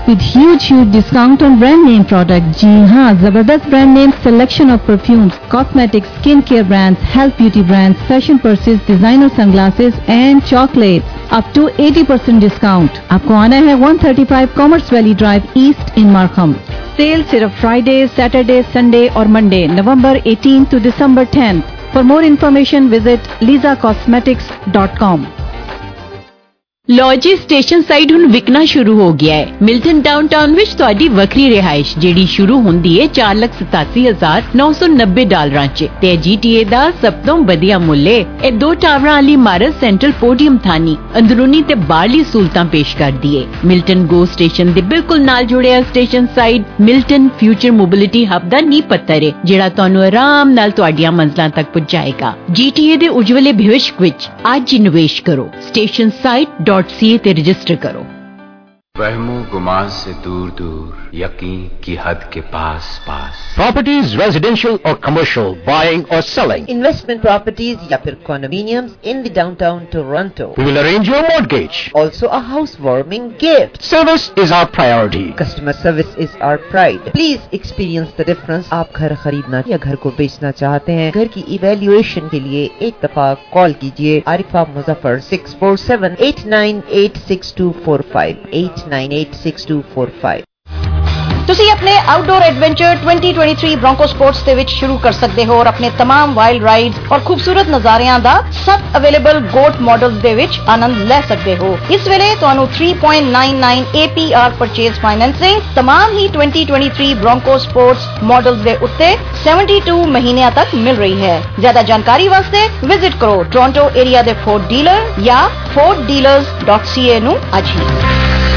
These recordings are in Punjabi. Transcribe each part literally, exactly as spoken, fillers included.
with huge huge discount on brand name products. जी हाँ, जबरदस्त brand name selection of perfumes, cosmetics, skincare brands, health beauty brands, fashion purses, designer sunglasses and chocolates. Up to eighty percent discount. आपको आना है one thirty-five Commerce Valley Drive East in Markham. Sale सिर्फ फ्राइडे, सैटरडे, संडे और Monday, November eighteenth to December tenth. For more information, visit lisa cosmetics dot com. ਲੋ ਜੀ ਸਟੇਸ਼ਨ ਸਾਈਡ ਹੁਣ ਵਿਕਣਾ ਸ਼ੁਰੂ ਹੋ ਗਿਆ ਹੈ। ਮਿਲਟਨ ਡਾਊਨਟਾਊਨ ਵਿੱਚ ਤੁਹਾਡੀ ਵੱਖਰੀ ਰਿਹਾਇਸ਼ ਜਿਹੜੀ ਸ਼ੁਰੂ ਹੁੰਦੀ ਹੈ ਚਾਰ ਲੱਖ ਸਤਾਸੀ ਹਜ਼ਾਰ ਨੌ ਸੌ ਨੱਬੇ ਡਾਲਰਾਂ 'ਚ ਤੇ ਜੀਟੀਏ ਦਾ ਸਭ ਤੋਂ ਵਧੀਆ ਮੁੱਲ ਹੈ। ਇਹ ਦੋ ਟਾਵਰਾਂ ਵਾਲੀ ਇਮਾਰਤ ਸੈਂਟਰਲ ਪੋਡੀਅਮ ਥਾਨੀ ਅੰਦਰੂਨੀ ਤੇ ਬਾਹਰਲੀ ਸਹੂਲਤਾਂ ਪੇਸ਼ ਕਰਦੀ ਹੈ। ਮਿਲਟਨ ਗੋ ਸਟੇਸ਼ਨ ਦੇ ਬਿਲਕੁਲ ਨਾਲ ਜੁੜਿਆ station side Milton future mobility hub ਦਾ ਨੀਂਹ ਪੱਥਰ ਹੈ ਜਿਹੜਾ ਤੁਹਾਨੂੰ ਆਰਾਮ ਨਾਲ ਤੁਹਾਡੀਆਂ ਮੰਜ਼ਲਾਂ ਤੱਕ ਪਹੁੰਚਾਏਗਾ। ਜੀਟੀਏ ਦੇ ਉਜਵਲੇ ਭਵਿੱਖ ਵਿੱਚ ਅੱਜ ਹੀ ਨਿਵੇਸ਼ ਕਰੋ। Station site dot C A ते रजिस्टर करो। वहमो गुमान से दूर दूर, यकीन की हद के पास पास। Properties, residential or commercial, buying or selling. Investment properties या फिर condominiums in the downtown Toronto. We will arrange your mortgage. Also a housewarming gift. Service is our priority. Customer service is our pride. Please experience the difference. आप घर खरीदना या घर को बेचना चाहते हैं, घर की evaluation के लिए एक दफा कॉल कीजिए Arifa Muzaffar six four seven eight nine eight six two four five eight nine eight six two four five। ਤੁਸੀਂ ਆਪਣੇ outdoor adventure twenty twenty-three Bronco sports ਦੇ ਵਿੱਚ ਸ਼ੁਰੂ ਕਰ ਸਕਦੇ ਹੋ ਔਰ ਆਪਣੇ तमाम ਵਾਈਲਡ ਰਾਈਡਸ ਔਰ ਖੂਬਸੂਰਤ ਨਜ਼ਾਰਿਆਂ ਦਾ ਸਭ ਅਵੇਲੇਬਲ ਗੋਟ ਮਾਡਲਸ ਦੇ ਵਿੱਚ ਆਨੰਦ ਲੈ ਸਕਦੇ ਹੋ। ਇਸ ਵੇਲੇ ਤੁਹਾਨੂੰ three point nine nine A P R purchase financing तमाम ਹੀ twenty twenty-three Bronco sports models ਦੇ ਉੱਤੇ seventy-two ਮਹੀਨਿਆਂ ਤੱਕ ਮਿਲ ਰਹੀ ਹੈ। ਜ਼ਿਆਦਾ ਜਾਣਕਾਰੀ ਵਾਸਤੇ ਵਿਜ਼ਿਟ ਕਰੋ ਟੋਰਾਂਟੋ ਏਰੀਆ ਦੇ ਫੋਰਡ ਡੀਲਰ ਜਾਂ ford dealers dot c a ਨੂੰ ਅੱਜ ਹੀ।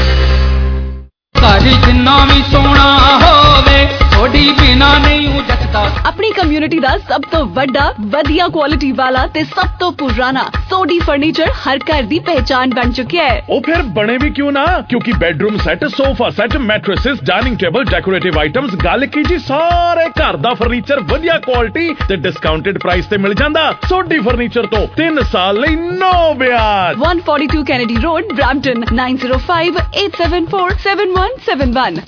ਸਾਡੀ ਜਿੰਨਾ ਵੀ ਸੋਹਣਾ ਹੋਵੇ ਥੋੜੀ ਬਿਨਾ ਨਹੀਂ ਜੱਟਦਾ। ਆਪਣੀ ਕਮਿਊਨਿਟੀ ਦਾ ਸਭ ਤੋਂ ਵੱਡਾ ਵਧੀਆ ਕੁਆਲਿਟੀ ਵਾਲਾ ਤੇ ਸਭ ਤੋਂ ਪੁਰਾਣਾ ਸੋਡੀ ਫਰਨੀਚਰ ਹਰ ਘਰ ਦੀ ਪਹਿਚਾਨ ਬਣ ਚੁੱਕਿਆ ਹੈ। ਉਹ ਫਿਰ ਬਣੇ ਵੀ ਕਿਉਂ ਨਾ, ਕਿਉਂਕਿ bedroom set, sofa set, mattresses, dining table, decorative items, ਗੱਲ ਕੀ ਜੀ ਸਾਰੇ ਘਰ ਦਾ ਫਰਨੀਚਰ ਵਧੀਆ ਕੁਆਲਿਟੀ ਤੇ ਡਿਸਕਾਊਂਟਡ ਪ੍ਰਾਈਸ ਤੇ ਮਿਲ ਜਾਂਦਾ। ਸੋਡੀ ਫਰਨੀਚਰ ਤੋਂ ਤਿੰਨ ਸਾਲ ਲਈ ਨੋ ਵਿਆਜ। one forty-two Kennedy Road, Brampton, nine zero five eight seven four seven one seven one।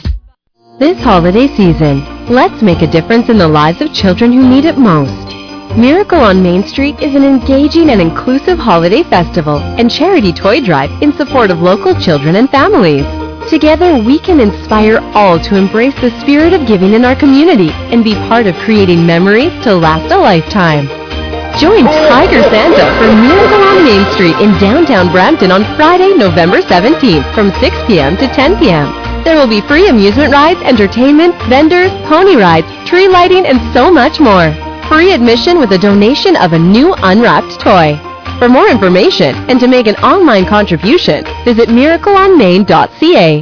This holiday season, let's make a difference in the lives of children who need it most. Miracle on Main Street is an engaging and inclusive holiday festival and charity toy drive in support of local children and families. Together, we can inspire all to embrace the spirit of giving in our community and be part of creating memories to last a lifetime. Join Tiger Santa for Miracle on Main Street in downtown Brampton on Friday, November seventeenth from six p m to ten p m There will be free amusement rides, entertainment, vendors, pony rides, tree lighting, and so much more. Free admission with a donation of a new unwrapped toy. For more information and to make an online contribution, visit miracle on main dot c a.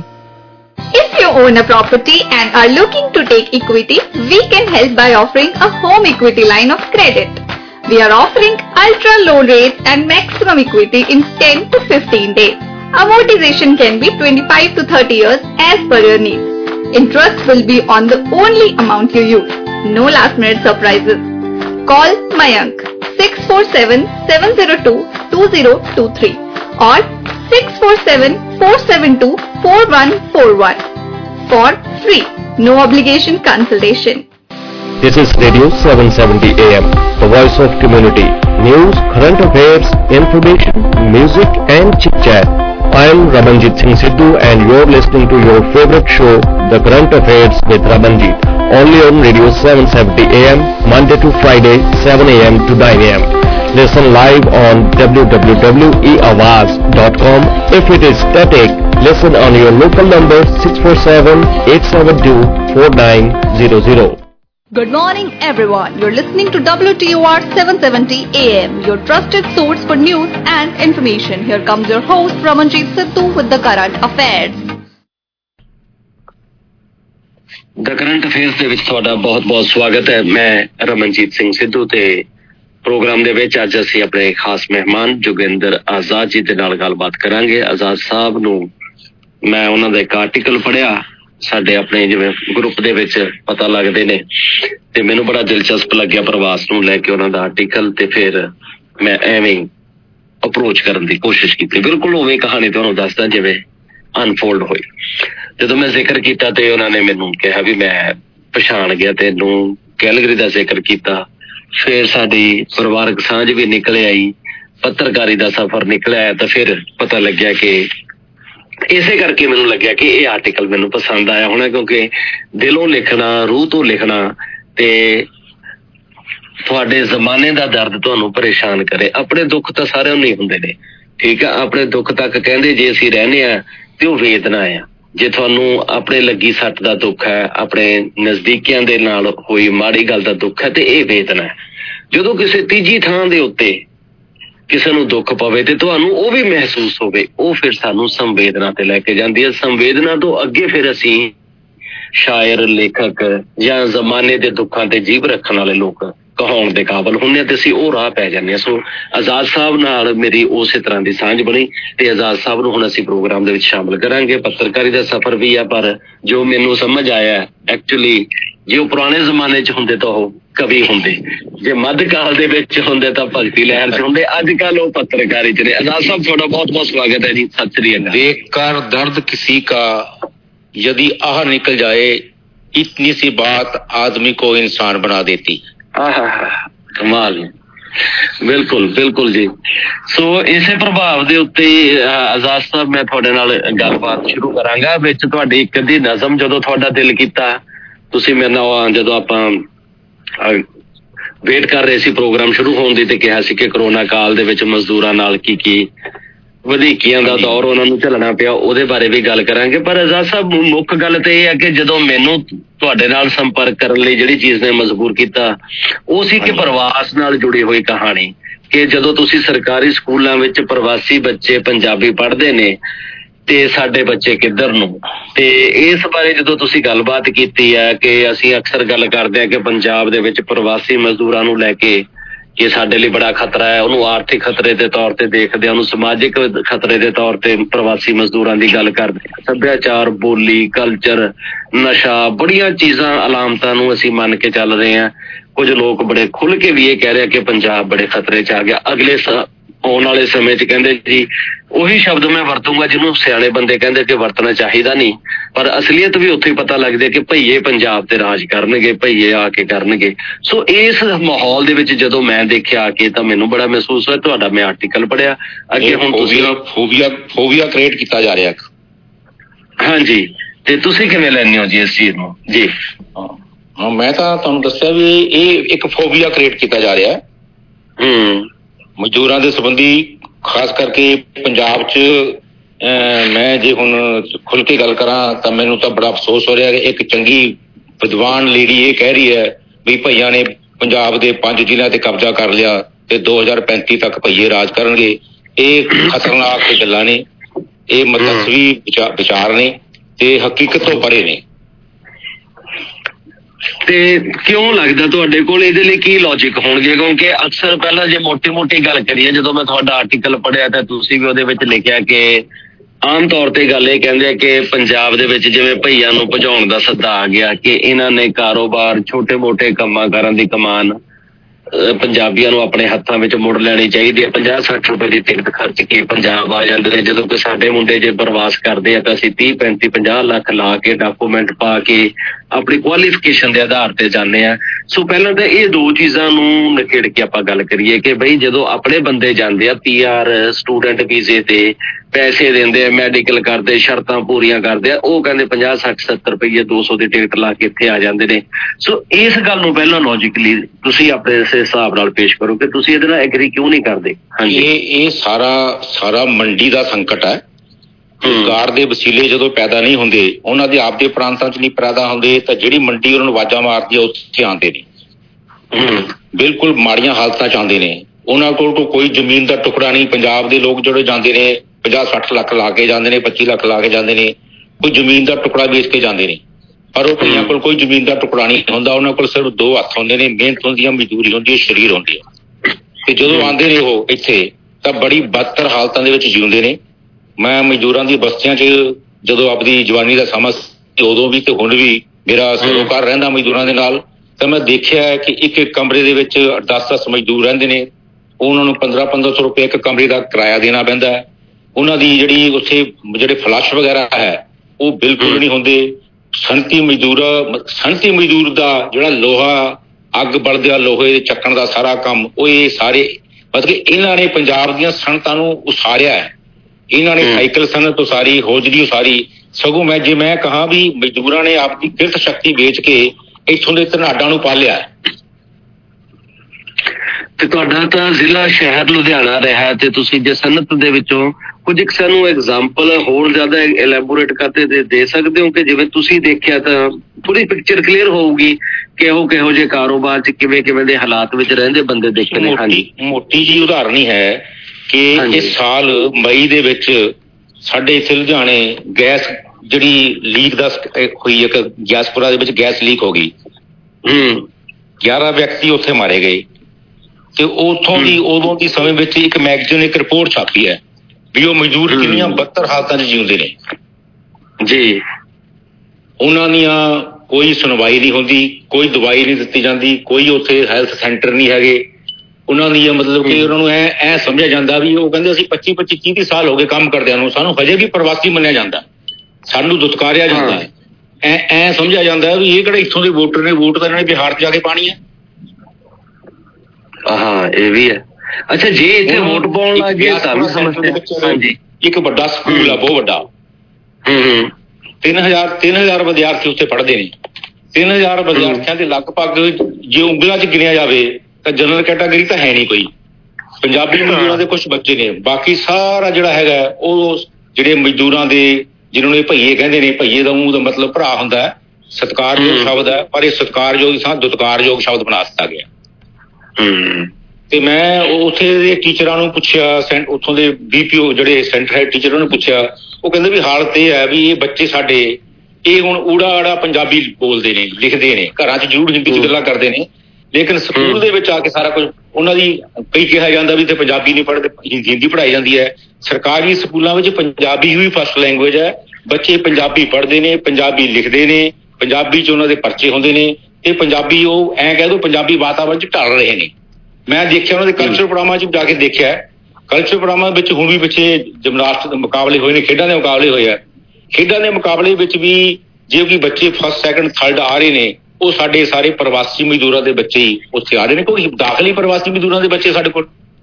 If you own a property and are looking to take equity, we can help by offering a home equity line of credit. We are offering ultra low rates and maximum equity in ten to fifteen days. Amortization can be twenty-five to thirty years as per your needs. Interest will be on the only amount you use. No last minute surprises. Call Mayank six four seven seven zero two two zero two three or six four seven four seven two four one four one for free, no obligation consultation. This is Radio seven seventy A M, the voice of community. News, current affairs, information, music and chit-chat. I am Ramanjit Singh Sidhu and you're listening to your favorite show, The Current Affairs with Ramanjit, only on Radio seven seventy A M, Monday to Friday, seven A M to nine A M. Listen live on w w w dot e awaz dot com. If it is static, listen on your local number six four seven eight seven two four nine zero zero. Good morning, everyone. You're listening to W T O R seven seventy A M, your trusted source for news and information. Here comes your host, Ramanjit Sidhu, with the current affairs. The current affairs ਦੇ ਵਿੱਚ ਤੁਹਾਡਾ ਬਹੁਤ-ਬਹੁਤ ਸਵਾਗਤ ਹੈ। ਮੈਂ ਰਮਨਜੀਤ ਸਿੰਘ ਸਿੱਧੂ ਤੇ ਪ੍ਰੋਗਰਾਮ ਦੇ ਵਿੱਚ ਅੱਜ ਅਸੀਂ ਆਪਣੇ ਖਾਸ ਮਹਿਮਾਨ ਜੋਗਿੰਦਰ ਆਜ਼ਾਦ ਜੀ ਦੇ ਨਾਲ ਗੱਲਬਾਤ ਕਰਾਂਗੇ। ਆਜ਼ਾਦ ਸਾਹਿਬ ਨੂੰ ਮੈਂ ਉਹਨਾਂ ਦਾ ਇੱਕ ਆਰਟੀਕਲ ਪੜ੍ਹਿਆ, ਸਾਡੇ ਆਪਣੇ ਜਿਵੇਂ ਗਰੁੱਪ ਦੇ ਵਿੱਚ ਪਤਾ ਲੱਗਦੇ ਨੇ ਤੇ ਮੈਨੂੰ ਬੜਾ ਦਿਲਚਸਪ ਲੱਗਿਆ ਪ੍ਰਵਾਸ ਨੂੰ ਲੈ ਕੇ ਉਹਨਾਂ ਦਾ ਆਰਟੀਕਲ ਤੇ ਫਿਰ ਮੈਂ ਐਵੇਂ ਅਪਰੋਚ ਕਰਨ ਦੀ ਕੋਸ਼ਿਸ਼ ਕੀਤੀ। ਬਿਲਕੁਲ ਉਵੇਂ ਕਹਾਣੀ ਤੁਹਾਨੂੰ ਦੱਸਦਾ ਜਿਵੇਂ ਅਨਫੋਲਡ ਹੋਈ। ਜਦੋਂ ਮੈਂ ਜ਼ਿਕਰ ਕੀਤਾ ਤੇ ਉਹਨਾਂ ਨੇ ਮੈਨੂੰ ਕਿਹਾ ਵੀ ਮੈਂ ਪਛਾਣ ਗਿਆ ਤੈਨੂੰ, ਕੈਲਗਰੀ ਦਾ ਜ਼ਿਕਰ ਕੀਤਾ। ਫਿਰ ਸਾਡੀ ਪਰਿਵਾਰਕ ਸਾਂਝ ਵੀ ਨਿਕਲ ਆਈ, ਪੱਤਰਕਾਰੀ ਦਾ ਸਫ਼ਰ ਨਿਕਲਿਆ, ਤਾਂ ਫਿਰ ਪਤਾ ਲੱਗਿਆ ਕਿ ਇਸੇ ਕਰਕੇ ਮੈਨੂੰ ਲੱਗਿਆ ਕਿ ਇਹ ਆਰਟੀਕਲ ਮੈਨੂੰ ਪਸੰਦ ਆਇਆ ਹੋਣਾ, ਕਿਉਂਕਿ ਦਿਲੋਂ ਲਿਖਣਾ, ਰੂਹ ਤੋਂ ਲਿਖਣਾ ਤੇ ਤੁਹਾਡੇ ਜ਼ਮਾਨੇ ਦਾ ਦਰਦ ਤੁਹਾਨੂੰ ਪਰੇਸ਼ਾਨ ਕਰੇ। ਆਪਣੇ ਦੁੱਖ ਤਾਂ ਸਾਰਿਆਂ ਨੂੰ ਹੀ ਹੁੰਦੇ ਨੇ, ਠੀਕ ਆ, ਆਪਣੇ ਦੁੱਖ ਤੱਕ ਕਹਿੰਦੇ ਜੇ ਅਸੀਂ ਰਹਿੰਦੇ ਆ ਤੇ ਉਹ ਵੇਦਨਾ ਆ। ਜੇ ਤੁਹਾਨੂੰ ਆਪਣੇ ਲੱਗੀ ਸੱਟ ਦਾ ਦੁੱਖ ਹੈ, ਆਪਣੇ ਨਜ਼ਦੀਕਿਆਂ ਦੇ ਨਾਲ ਹੋਈ ਮਾੜੀ ਗੱਲ ਦਾ ਦੁੱਖ ਹੈ, ਤੇ ਇਹ ਵੇਦਨਾ ਹੈ। ਜਦੋਂ ਕਿਸੇ ਤੀਜੀ ਥਾਂ ਦੇ ਉੱਤੇ ਕਿਸੇ ਨੂੰ ਦੁੱਖ ਪਵੇ ਤੇ ਤੁਹਾਨੂੰ ਉਹ ਵੀ ਮਹਿਸੂਸ ਹੋਵੇ, ਉਹ ਫਿਰ ਸਾਨੂੰ ਸੰਵੇਦਨਾ ਤੇ ਲੈ ਕੇ ਜਾਂਦੀ ਹੈ। ਸੰਵੇਦਨਾ ਤੋਂ ਅੱਗੇ ਫਿਰ ਅਸੀਂ ਸ਼ਾਇਰ, ਲੇਖਕ ਜਾਂ ਜ਼ਮਾਨੇ ਦੇ ਦੁੱਖਾਂ ਤੇ ਜੀਭ ਰੱਖਣ ਵਾਲੇ ਲੋਕ ਕਹਾਉਣ ਦੇ ਕਾਬਲ ਹੁੰਦੇ ਆ, ਤੇ ਅਸੀਂ ਉਹ ਰਾਹ ਪੈ ਜਾਂਦੇ ਹਾਂ। ਸੋ ਆਜ਼ਾਦ ਸਾਹਿਬ ਨਾਲ ਮੇਰੀ ਉਸੇ ਤਰ੍ਹਾਂ ਦੀ ਸਾਂਝ ਬਣੀ ਤੇ ਆਜ਼ਾਦ ਸਾਹਿਬ ਨੂੰ ਹੁਣ ਅਸੀਂ ਪ੍ਰੋਗਰਾਮ ਦੇ ਵਿੱਚ ਸ਼ਾਮਲ ਕਰਾਂਗੇ। ਪੱਤਰਕਾਰੀ ਦਾ ਸਫ਼ਰ ਵੀ ਆ, ਪਰ ਜੋ ਮੈਨੂੰ ਸਮਝ ਆਇਆ ਐਕਚੁਅਲੀ ਜੇ ਉਹ ਪੁਰਾਣੇ ਜ਼ਮਾਨੇ 'ਚ ਹੁੰਦੇ ਤਾਂ ਉਹ ਕਵੀ ਹੁੰਦੇ, ਜੇ ਮੱਧ ਕਾਲ ਦੇ ਵਿੱਚ ਹੁੰਦੇ ਤਾਂ ਭਗਤੀ ਲਹਿਰ 'ਚ ਹੁੰਦੇ, ਅੱਜ ਕੱਲ ਉਹ ਪੱਤਰਕਾਰੀ 'ਚ ਨੇ। ਆਜ਼ਾਦ ਸਾਹਿਬ ਤੁਹਾਡਾ ਬਹੁਤ ਬਹੁਤ ਸਵਾਗਤ ਹੈ ਜੀ, ਸਤਿ ਸ੍ਰੀ ਅਕਾਲ। देख कर दर्द किसी का यदि आह निकल जाए, इतनी सी बात आदमी को इंसान बना देती। ਕਮਾਲ, ਬਿਲਕੁਲ ਬਿਲਕੁਲ ਜੀ। ਸੋ ਇਸੇ ਪ੍ਰਭਾਵ ਦੇ ਉੱਤੇ ਆਜ਼ਾਦ ਸਾਹਿਬ ਮੈਂ ਤੁਹਾਡੇ ਨਾਲ ਗੱਲਬਾਤ ਸ਼ੁਰੂ ਕਰਾਂਗਾ। ਵਿੱਚ ਤੁਹਾਡੀ ਇੱਕ ਅੱਧੀ ਨਜ਼ਮ ਜਦੋਂ ਤੁਹਾਡਾ ਦਿਲ ਕੀਤਾ, ਤੁਸੀਂ ਮੇਰੇ ਨਾਲ ਜਦੋਂ ਆਪਾਂ ਵੇਟ ਕਰ ਰਹੇ ਸੀ ਪ੍ਰੋਗਰਾਮ ਸ਼ੁਰੂ ਹੋਣ ਦੀ ਤੇ ਕਿਹਾ ਸੀ ਕਿ ਕਰੋਨਾ ਕਾਲ ਦੇ ਵਿੱਚ ਮਜ਼ਦੂਰਾਂ ਨਾਲ ਕੀ ਕੀ ਵਧੀਕੀਆਂ ਦਾ ਦੌਰ ਉਹਨਾਂ ਨੂੰ ਝੱਲਣਾ ਪਿਆ, ਉਹਦੇ ਬਾਰੇ ਵੀ ਗੱਲ ਕਰਾਂਗੇ। ਪਰ ਆਜ਼ਾਦ ਸਾਹਿਬ ਮੁੱਖ ਗੱਲ ਤੇ ਇਹ ਹੈ ਕਿ ਜਦੋਂ ਮੈਨੂੰ ਤੁਹਾਡੇ ਨਾਲ ਸੰਪਰਕ ਕਰਨ ਲਈ ਜਿਹੜੀ ਚੀਜ਼ ਨੇ ਮਜਬੂਰ ਕੀਤਾ ਉਹ ਸੀ ਕਿ ਪ੍ਰਵਾਸ ਨਾਲ ਜੁੜੀ ਹੋਈ ਕਹਾਣੀ, ਕਿ ਜਦੋਂ ਤੁਸੀਂ ਸਰਕਾਰੀ ਸਕੂਲਾਂ ਵਿੱਚ ਪ੍ਰਵਾਸੀ ਬੱਚੇ ਪੰਜਾਬੀ ਪੜ੍ਹਦੇ ਨੇ ਤੇ ਸਾਡੇ ਬੱਚੇ ਕਿੱਧਰ ਨੂੰ, ਤੇ ਇਸ ਬਾਰੇ ਜਦੋਂ ਤੁਸੀਂ ਗੱਲਬਾਤ ਕੀਤੀ ਹੈ ਕਿ ਅਸੀਂ ਅਕਸਰ ਗੱਲ ਕਰਦੇ ਹਾਂ ਕਿ ਪੰਜਾਬ ਦੇ ਵਿੱਚ ਪ੍ਰਵਾਸੀ ਮਜ਼ਦੂਰਾਂ ਨੂੰ ਲੈ ਕੇ ਕਿ ਸਾਡੇ ਲਈ ਬੜਾ ਖਤਰਾ ਹੈ, ਉਹਨੂੰ ਆਰਥਿਕ ਖਤਰੇ ਦੇ ਤੌਰ ਤੇ ਦੇਖਦੇ, ਉਹਨੂੰ ਸਮਾਜਿਕ ਖਤਰੇ ਦੇ ਤੌਰ ਤੇ ਪ੍ਰਵਾਸੀ ਮਜ਼ਦੂਰਾਂ ਦੀ ਗੱਲ ਕਰਦੇ। ਸੱਭਿਆਚਾਰ, ਬੋਲੀ, ਕਲਚਰ, ਨਸ਼ਾ, ਬੜੀਆਂ ਚੀਜ਼ਾਂ, ਅਲਾਮਤਾਂ ਨੂੰ ਅਸੀਂ ਮੰਨ ਕੇ ਚੱਲ ਰਹੇ ਹਾਂ। ਕੁਝ ਲੋਕ ਬੜੇ ਖੁੱਲ ਕੇ ਵੀ ਇਹ ਕਹਿ ਰਹੇ ਕਿ ਪੰਜਾਬ ਬੜੇ ਖਤਰੇ 'ਚ ਆ ਗਿਆ। ਅਗਲੇ ਆਉਣ ਵਾਲੇ ਸਮੇਂ 'ਚ ਕਹਿੰਦੇ ਜੀ ਉਹੀ ਸ਼ਬਦ ਮੈਂ ਵਰਤੂੰਗਾ ਜਿਹਨੂੰ ਸਿਆਣੇ ਬੰਦੇ ਕਹਿੰਦੇ ਕਿ ਵਰਤਣਾ ਚਾਹੀਦਾ ਨਹੀਂ, ਪਰ ਅਸਲੀਅਤ ਵੀ ਉੱਥੇ ਪਤਾ ਲੱਗਦੀ ਕਿ ਭਈਏ ਪੰਜਾਬ ਤੇ ਰਾਜ ਕਰਨਗੇ, ਭਈਏ ਆ ਕੇ ਕਰਨਗੇ। ਸੋ ਇਸ ਮਾਹੌਲ ਦੇ ਵਿੱਚ ਜਦੋਂ ਮੈਂ ਦੇਖਿਆ ਆ ਕੇ ਤਾਂ ਮੈਨੂੰ ਬੜਾ ਮਹਿਸੂਸ ਹੋਇਆ। ਤੁਹਾਡਾ ਮੈਂ ਆਰਟੀਕਲ ਪੜ੍ਹਿਆ ਅੱਗੇ, ਹੁਣ ਤੁਸੀਂ ਫੋਬੀਆ ਫੋਬੀਆ ਕ੍ਰੀਏਟ ਕੀਤਾ ਜਾ ਰਿਹਾ। ਹਾਂਜੀ, ਤੇ ਤੁਸੀਂ ਕਿਵੇਂ ਲੈਂਦੇ ਹੋ ਜੀ ਇਸ ਚੀਜ਼ ਨੂੰ? ਜੀ ਹਾਂ, ਮੈਂ ਤਾਂ ਤੁਹਾਨੂੰ ਦੱਸਿਆ ਵੀ ਇਹ ਇੱਕ ਫੋਬੀਆ ਕ੍ਰੀਏਟ ਕੀਤਾ ਜਾ ਰਿਹਾ ਹੂੰ ਮਜ਼ਦੂਰਾਂ ਦੇ ਸੰਬੰਧੀ, ਖਾਸ ਕਰਕੇ ਪੰਜਾਬ 'ਚ। ਮੈਂ ਜੇ ਹੁਣ ਖੁੱਲ ਕੇ ਗੱਲ ਕਰਾਂ ਤਾਂ ਮੈਨੂੰ ਤਾਂ ਬੜਾ ਅਫਸੋਸ ਹੋ ਰਿਹਾ ਕਿ ਇੱਕ ਚੰਗੀ ਵਿਦਵਾਨ ਲੇਡੀ ਇਹ ਕਹਿ ਰਹੀ ਹੈ ਵੀ ਭਈਆਂ ਨੇ ਪੰਜਾਬ ਦੇ ਪੰਜ ਜ਼ਿਲ੍ਹਿਆਂ ਤੇ ਕਬਜ਼ਾ ਕਰ ਲਿਆ ਤੇ ਦੋ ਹਜ਼ਾਰ ਪੈਂਤੀ ਤੱਕ ਭਈਏ ਰਾਜ ਕਰਨਗੇ। ਇਹ ਖਤਰਨਾਕ ਗੱਲਾਂ ਨੇ, ਇਹ ਮਤਲਬੀ ਵਿਚਾਰ ਨੇ ਤੇ ਹਕੀਕਤ ਤੋਂ ਪਰੇ ਨੇ। ਤੇ ਕਿਉਂ ਲੱਗਦਾ ਤੁਹਾਡੇ ਕੋਲ ਇਹਦੇ ਲਈ ਕੀ ਲੌਜਿਕ ਹੋਣਗੇ? ਕਿਉਂਕਿ ਅਕਸਰ ਪਹਿਲਾਂ ਜੇ ਮੋਟੀ ਮੋਟੀ ਗੱਲ ਕਰੀਏ, ਜਦੋਂ ਮੈਂ ਤੁਹਾਡਾ ਆਰਟੀਕਲ ਪੜ੍ਹਿਆ ਤਾਂ ਤੁਸੀਂ ਵੀ ਉਹਦੇ ਵਿੱਚ ਲਿਖਿਆ ਕਿ ਆਮ ਤੌਰ ਤੇ ਗੱਲ ਇਹ ਕਹਿੰਦੇ ਕਿ ਪੰਜਾਬ ਦੇ ਵਿੱਚ ਜਿਵੇਂ ਭਈਆਂ ਨੂੰ ਭਜਾਉਣ ਦਾ ਸੱਦਾ ਆ ਗਿਆ ਕਿ ਇਹਨਾਂ ਨੇ ਕਾਰੋਬਾਰ, ਛੋਟੇ ਮੋਟੇ ਕੰਮਾਂ ਕਾਰਾਂ ਦੀ ਕਮਾਨ ਪੰਜਾਬੀਆਂ ਨੂੰ ਆਪਣੇ ਹੱਥਾਂ ਵਿੱਚ ਮੁੜ ਲੈਣੀ ਚਾਹੀਦੀ ਹੈ। ਪੰਜਾਹ ਸੱਠ ਰੁਪਏ ਦੀ ਟਿਕਟ ਖਰਚ ਕੇ ਪੰਜਾਬ ਆ ਜਾਂਦੇ ਨੇ, ਜਦੋਂ ਕਿ ਸਾਡੇ ਮੁੰਡੇ ਜੇ ਪ੍ਰਵਾਸ ਕਰਦੇ ਆ ਤਾਂ ਅਸੀਂ ਤੀਹ ਪੈਂਤੀ ਪੰਜਾਹ ਲੱਖ ਲਾ ਕੇ ਡਾਕੂਮੈਂਟ ਪਾ ਕੇ ਆਪਣੀ ਕੁਆਲੀਫਿਕੇਸ਼ਨ ਦੇ ਆਧਾਰ ਤੇ ਜਾਂਦੇ ਆ। ਸੋ ਪਹਿਲਾਂ ਤਾਂ ਇਹ ਦੋ ਚੀਜ਼ਾਂ ਨੂੰ ਨਿਖੇੜ ਕੇ ਆਪਾਂ ਗੱਲ ਕਰੀਏ ਕਿ ਬਈ ਜਦੋਂ ਆਪਣੇ ਬੰਦੇ ਜਾਂਦੇ ਆ ਪੀ ਆਰ, ਸਟੂਡੈਂਟ ਵੀਜ਼ੇ ਤੇ ਪੈਸੇ ਦਿੰਦੇ ਆ, ਮੈਡੀਕਲ ਕਰਦੇ, ਸ਼ਰਤਾਂ ਪੂਰੀਆਂ ਕਰਦੇ ਆ, ਉਹ ਕਹਿੰਦੇ ਪੰਜਾਹ ਸੱਠ ਸੱਤਰ ਰੁਪਈਏ ਦੋ ਸੌ ਦੀ ਟਿਕਟ ਲਾ ਕੇ ਇੱਥੇ ਆ ਜਾਂਦੇ ਨੇ। ਸੋ ਇਸ ਗੱਲ ਨੂੰ ਪਹਿਲਾਂ ਲੌਜਿਕਲੀ ਤੁਸੀਂ ਆਪਣੇ ਹਿਸਾਬ ਨਾਲ ਪੇਸ਼ ਕਰੋ ਕਿ ਤੁਸੀਂ ਇਹਦੇ ਨਾਲ ਐਗਰੀ ਕਿਉਂ ਨਹੀਂ ਕਰਦੇ? ਇਹ ਇਹ ਸਾਰਾ ਸਾਰਾ ਮੰਡੀ ਦਾ ਸੰਕਟ ਹੈ। ਰੁਜ਼ਗਾਰ ਦੇ ਵਸੀਲੇ ਜਦੋਂ ਪੈਦਾ ਨਹੀਂ ਹੁੰਦੇ, ਉਹਨਾਂ ਦੇ ਆਪਦੇ ਪ੍ਰਾਂਤਾਂ 'ਚ ਨਹੀਂ ਪੈਦਾ ਹੁੰਦੇ, ਤਾਂ ਜਿਹੜੀ ਮੰਡੀ ਉਹਨਾਂ ਨੂੰ ਆਵਾਜ਼ਾਂ ਮਾਰਦੀ ਹੈ ਉੱਥੇ ਆਉਂਦੇ ਨੇ। ਬਿਲਕੁਲ ਮਾੜੀਆਂ ਹਾਲਤਾਂ 'ਚ ਆਉਂਦੇ ਨੇ। ਉਹਨਾਂ ਕੋਲ ਕੋਈ ਜ਼ਮੀਨ ਦਾ ਟੁਕੜਾ ਨਹੀਂ। ਪੰਜਾਬ ਦੇ ਲੋਕ ਜਿਹੜੇ ਜਾਂਦੇ ਨੇ ਪੰਜਾਹ ਸੱਠ ਲੱਖ ਲਾ ਕੇ ਜਾਂਦੇ ਨੇ, ਪੱਚੀ ਲੱਖ ਲਾ ਕੇ ਜਾਂਦੇ ਨੇ, ਕੋਈ ਜ਼ਮੀਨ ਦਾ ਟੁਕੜਾ ਵੇਚ ਕੇ ਜਾਂਦੇ ਨੇ। ਪਰ ਉਹ ਭਈਆਂ ਕੋਲ ਕੋਈ ਜ਼ਮੀਨ ਦਾ ਟੁਕੜਾ ਨਹੀਂ ਹੁੰਦਾ। ਉਹਨਾਂ ਕੋਲ ਸਿਰਫ ਦੋ ਹੱਥ ਹੁੰਦੇ ਨੇ, ਮਿਹਨਤ ਹੁੰਦੀ ਹੈ, ਮਜ਼ਦੂਰੀ ਹੁੰਦੀ ਹੈ, ਸਰੀਰ ਹੁੰਦੀ ਹੈ। ਤੇ ਜਦੋਂ ਆਉਂਦੇ ਨੇ ਉਹ ਇੱਥੇ ਤਾਂ ਬੜੀ ਬਦਤਰ ਹਾਲਤਾਂ ਦੇ ਵਿੱਚ ਜਿਉਂਦੇ ਨੇ। ਮੈਂ ਮਜ਼ਦੂਰਾਂ ਦੀ ਬਸਤੀਆਂ 'ਚ ਜਦੋਂ ਆਪਦੀ ਜਵਾਨੀ ਦਾ ਸਮਾਂ ਉਦੋਂ ਵੀ ਤੇ ਹੁਣ ਵੀ ਮੇਰਾ ਸਰੋਕਾਰ ਰਹਿੰਦਾ ਮਜ਼ਦੂਰਾਂ ਦੇ ਨਾਲ, ਤਾਂ ਮੈਂ ਦੇਖਿਆ ਕਿ ਇੱਕ ਇੱਕ ਕਮਰੇ ਦੇ ਵਿੱਚ ਦਸ ਦਸ ਮਜ਼ਦੂਰ ਰਹਿੰਦੇ ਨੇ। ਉਹਨਾਂ ਨੂੰ ਪੰਦਰਾਂ ਪੰਦਰਾਂ ਸੌ ਰੁਪਏ ਇੱਕ ਕਮਰੇ ਦਾ ਕਿਰਾਇਆ ਦੇਣਾ ਪੈਂਦਾ ਹੈ। ਉਹਨਾਂ ਦੀ ਜਿਹੜੀ ਉੱਥੇ ਜਿਹੜੇ ਫਲੱਸ਼ ਵਗੈਰਾ ਹੈ ਉਹ ਬਿਲਕੁਲ ਨਹੀਂ ਹੁੰਦੇ। ਸਨਅਤੀ ਮਜ਼ਦੂਰ ਸਨਅਤੀ ਮਜ਼ਦੂਰ ਦਾ ਜਿਹੜਾ ਲੋਹਾ ਅੱਗ ਬਲਦਿਆ ਲੋਹੇ ਚੱਕਣ ਦਾ ਸਾਰਾ ਕੰਮ, ਉਹ ਇਹ ਸਾਰੇ ਮਤਲਬ ਕਿ ਇਹਨਾਂ ਨੇ ਪੰਜਾਬ ਦੀਆਂ ਸਨਅਤਾਂ ਨੂੰ ਉਸਾਰਿਆ ਹੈ। ਇਹਨਾਂ ਨੇ ਸਾਈਕਲ ਸਨਅਤ ਉਸਾਰੀ, ਹੌਜ਼ਰੀ ਉਸਾਰੀ। ਸਗੋਂ ਮੈਂ ਜੇ ਮੈਂ ਕਹਾਂ ਵੀ ਮਜ਼ਦੂਰਾਂ ਨੇ ਆਪਣੀ ਕਿਰਤ ਸ਼ਕਤੀ ਵੇਚ ਕੇ ਇੱਥੋਂ ਦੇ ਧਨਾਡਾਂ ਨੂੰ ਪਾਲਿਆ। ਤੇ ਤੁਹਾਡਾ ਤਾਂ ਜ਼ਿਲ੍ਹਾ ਸ਼ਹਿਰ ਲੁਧਿਆਣਾ ਰਿਹਾ, ਤੇ ਤੁਸੀਂ ਜੇ ਸਨਅਤ ਦੇ ਵਿੱਚੋਂ ਕੁਝ ਇੱਕ ਸਾਨੂੰ ਐਗਜ਼ਾਮਪਲ ਹੋਰ ਜ਼ਿਆਦਾ ਐਲੈਬੋਰੇਟ ਕਰਕੇ ਦੇ, ਦੇ ਸਕਦੇ ਹੋ ਕਿ ਜਿਵੇਂ ਤੁਸੀਂ ਦੇਖਿਆ ਤਾਂ ਪੂਰੀ ਪਿਕਚਰ ਕਲੀਅਰ ਹੋਊਗੀ ਕਿਹੋ ਕਿਹੋ ਜਿਹੇ ਕਾਰੋਬਾਰ 'ਚ ਕਿਵੇਂ ਕਿਵੇਂ ਦੇ ਹਾਲਾਤ ਵਿੱਚ ਰਹਿੰਦੇ ਬੰਦੇ ਦੇਖੇ ਨੇ। ਹਾਂਜੀ, ਮੋਟੀ ਜੀ ਉਦਾਹਰਨ ਹੀ ਹੈ ਕਿ ਇਸ ਸਾਲ ਮਈ ਦੇ ਵਿੱਚ ਸਾਡੇ ਇੱਥੇ ਲੁਧਿਆਣੇ ਗੈਸ ਜਿਹੜੀ ਲੀਕ ਦਾ ਹੋਈ, ਇੱਕ ਗਿਆਸਪੁਰਾ ਦੇ ਵਿੱਚ ਗੈਸ ਲੀਕ ਹੋ ਗਈ। ਹੂੰ ਗਿਆਰਾਂ ਵਿਅਕਤੀ ਉੱਥੇ ਮਾਰੇ ਗਏ। ਤੇ ਉੱਥੋਂ ਦੀ ਉਦੋਂ ਦੀ ਸਮੇਂ ਵਿੱਚ ਇੱਕ ਮੈਗਜ਼ੀਨ ਇੱਕ ਰਿਪੋਰਟ ਛਾਪੀ ਹੈ ਵੀ ਉਹ ਮਜ਼ਦੂਰ ਕਿੰਨੀਆਂ ਬੱਤਰ ਹਾਲਤਾਂ 'ਚ ਜਿਉਂਦੇ ਨੇ ਜੀ। ਉਹਨਾਂ ਦੀਆਂ ਕੋਈ ਸੁਣਵਾਈ ਨਹੀਂ ਹੁੰਦੀ, ਕੋਈ ਦਵਾਈ ਨਹੀਂ ਦਿੱਤੀ ਜਾਂਦੀ, ਕੋਈ ਉੱਥੇ ਹੈਲਥ ਸੈਂਟਰ ਨਹੀਂ ਹੈਗੇ। ਉਹਨਾਂ ਦੀ ਮਤਲਬ ਕਿ ਉਹਨਾਂ ਨੂੰ ਐ ਐ ਸਮਝਿਆ ਜਾਂਦਾ ਵੀ ਉਹ ਕਹਿੰਦੇ ਅਸੀਂ ਪੱਚੀ ਪੱਚੀ ਤੀਹ ਤੀਹ ਸਾਲ ਹੋ ਗਏ ਕੰਮ ਕਰਦਿਆਂ ਨੂੰ, ਸਾਨੂੰ ਹਜੇ ਵੀ ਪ੍ਰਵਾਸੀ ਮੰਨਿਆ ਜਾਂਦਾ, ਸਾਨੂੰ ਦੁਤਕਾਰਿਆ ਜਾਂਦਾ ਹੈ। ਐ ਐ ਸਮਝਿਆ ਜਾਂਦਾ ਵੀ ਇਹ ਕਿਹੜੇ ਇੱਥੋਂ ਦੇ ਵੋਟਰ ਨੇ, ਵੋਟ ਤਾਂ ਇਹਨਾਂ ਨੇ ਬਿਹਾਰ 'ਚ ਜਾ ਕੇ ਪਾਣੀ ਹੈ। ਹਾਂ ਇਹ ਵੀ ਹੈ। ਅੱਛਾ, ਜੇ ਇੱਥੇ ਵੋਟ ਪਾਉਣ ਲੱਗ ਗਏ ਤਾਂ ਵੀ ਸਮਝਦੇ। ਹਾਂਜੀ, ਇੱਕ ਵੱਡਾ ਸਕੂਲ ਆ, ਬਹੁਤ ਵੱਡਾ, ਤਿੰਨ ਹਜ਼ਾਰ ਤਿੰਨ ਹਜ਼ਾਰ ਵਿਦਿਆਰਥੀ ਉੱਥੇ ਪੜ੍ਹਦੇ ਨੇ। ਤਿੰਨ ਹਜ਼ਾਰ ਵਿਦਿਆਰਥੀਆਂ ਦੇ ਲਗਭਗ ਜੇ ਉਂਗਲਾਂ 'ਚ ਗਿਣਿਆ ਜਾਵੇ ਤਾਂ ਜਨਰਲ ਕੈਟਾਗਰੀ ਤਾਂ ਹੈ ਨਹੀਂ ਕੋਈ। ਪੰਜਾਬੀ ਮਜ਼ਦੂਰਾਂ ਦੇ ਕੁਛ ਬੱਚੇ ਨੇ, ਬਾਕੀ ਸਾਰਾ ਜਿਹੜਾ ਹੈਗਾ ਉਹ ਜਿਹੜੇ ਮਜ਼ਦੂਰਾਂ ਦੇ ਜਿਹਨਾਂ ਨੂੰ ਇਹ ਭਈਏ ਕਹਿੰਦੇ ਨੇ, ਭਈਏ ਦਾ ਮੂੰਹ ਦਾ ਮਤਲਬ ਭਰਾ ਹੁੰਦਾ ਹੈ, ਸਤਿਕਾਰਯੋਗ ਸ਼ਬਦ ਹੈ, ਪਰ ਇਹ ਸਤਿਕਾਰਯੋਗ ਥਾਂ ਦੁਤਕਾਰਯੋਗ ਸ਼ਬਦ ਬਣਾ ਦਿੱਤਾ ਗਿਆ। ਤੇ ਮੈਂ ਉੱਥੇ ਦੇ ਟੀਚਰਾਂ ਨੂੰ ਪੁੱਛਿਆ, ਉੱਥੋਂ ਦੇ ਬੀ ਪੀ ਓ ਜਿਹੜੇ ਸੈਂਟਰ ਹੈਡ ਟੀਚਰਾਂ ਨੂੰ ਪੁੱਛਿਆ, ਉਹ ਕਹਿੰਦੇ ਵੀ ਹਾਲਤ ਇਹ ਹੈ ਵੀ ਇਹ ਬੱਚੇ ਸਾਡੇ ਇਹ ਹੁਣ ਊੜਾ ਆੜਾ ਪੰਜਾਬੀ ਬੋਲਦੇ ਨੇ, ਲਿਖਦੇ ਨੇ, ਘਰਾਂ 'ਚ ਜ਼ਰੂਰ ਹਿੰਦੀ 'ਚ ਗੱਲਾਂ ਕਰਦੇ ਨੇ, ਲੇਕਿਨ ਸਕੂਲ ਦੇ ਵਿੱਚ ਆ ਕੇ ਸਾਰਾ ਕੁਝ ਉਹਨਾਂ ਦੀ ਕਈ ਕਿਹਾ ਜਾਂਦਾ ਵੀ ਤੇ ਪੰਜਾਬੀ ਨਹੀਂ ਪੜ੍ਹਦੇ, ਹਿੰਦੀ ਪੜ੍ਹਾਈ ਜਾਂਦੀ ਹੈ। ਸਰਕਾਰੀ ਸਕੂਲਾਂ ਵਿੱਚ ਪੰਜਾਬੀ ਹੀ ਫਸਟ ਲੈਂਗੁਏਜ ਹੈ। ਬੱਚੇ ਪੰਜਾਬੀ ਪੜ੍ਹਦੇ ਨੇ, ਪੰਜਾਬੀ ਲਿਖਦੇ ਨੇ, ਪੰਜਾਬੀ 'ਚ ਉਹਨਾਂ ਦੇ ਪਰਚੇ ਹੁੰਦੇ ਨੇ, ਤੇ ਪੰਜਾਬੀ ਉਹ ਐਂ ਕਹਿ ਦੋ ਪੰਜਾਬੀ ਵਾਤਾਵਰਨ 'ਚ ਢਲ ਰਹੇ ਨੇ। ਮੈਂ ਦੇਖਿਆ ਉਹਨਾਂ ਦੇ ਕਲਚਰ ਪ੍ਰੋਗਰਾਮਾਂ 'ਚ ਜਾ ਕੇ ਦੇਖਿਆ, ਕਲਚਰ ਪ੍ਰੋਗਰਾਮਾਂ ਵਿੱਚ ਹੁਣ ਵੀ ਪਿੱਛੇ ਜਿਮਨਾਸਟਿਕ ਦੇ ਮੁਕਾਬਲੇ ਹੋਏ ਨੇ, ਖੇਡਾਂ ਦੇ ਮੁਕਾਬਲੇ ਹੋਏ ਆ। ਖੇਡਾਂ ਦੇ ਮੁਕਾਬਲੇ ਵਿੱਚ ਵੀ ਜੇ ਕੋਈ ਬੱਚੇ ਫਸਟ ਸੈਕਿੰਡ ਥਰਡ ਆ ਰਹੇ ਨੇ, ਉਹ ਸਾਡੇ ਸਾਰੇ ਪ੍ਰਵਾਸੀ ਮਜ਼ਦੂਰਾਂ ਦੇ ਬੱਚੇ ਹੀ ਉੱਥੇ ਆ ਰਹੇ ਨੇ। ਕੋਈ ਦਾਖਲੀ ਪ੍ਰਵਾਸੀ ਮਜ਼ਦੂਰਾਂ ਦੇ ਬੱਚੇ ਸਾਡੇ ਕੋਲ,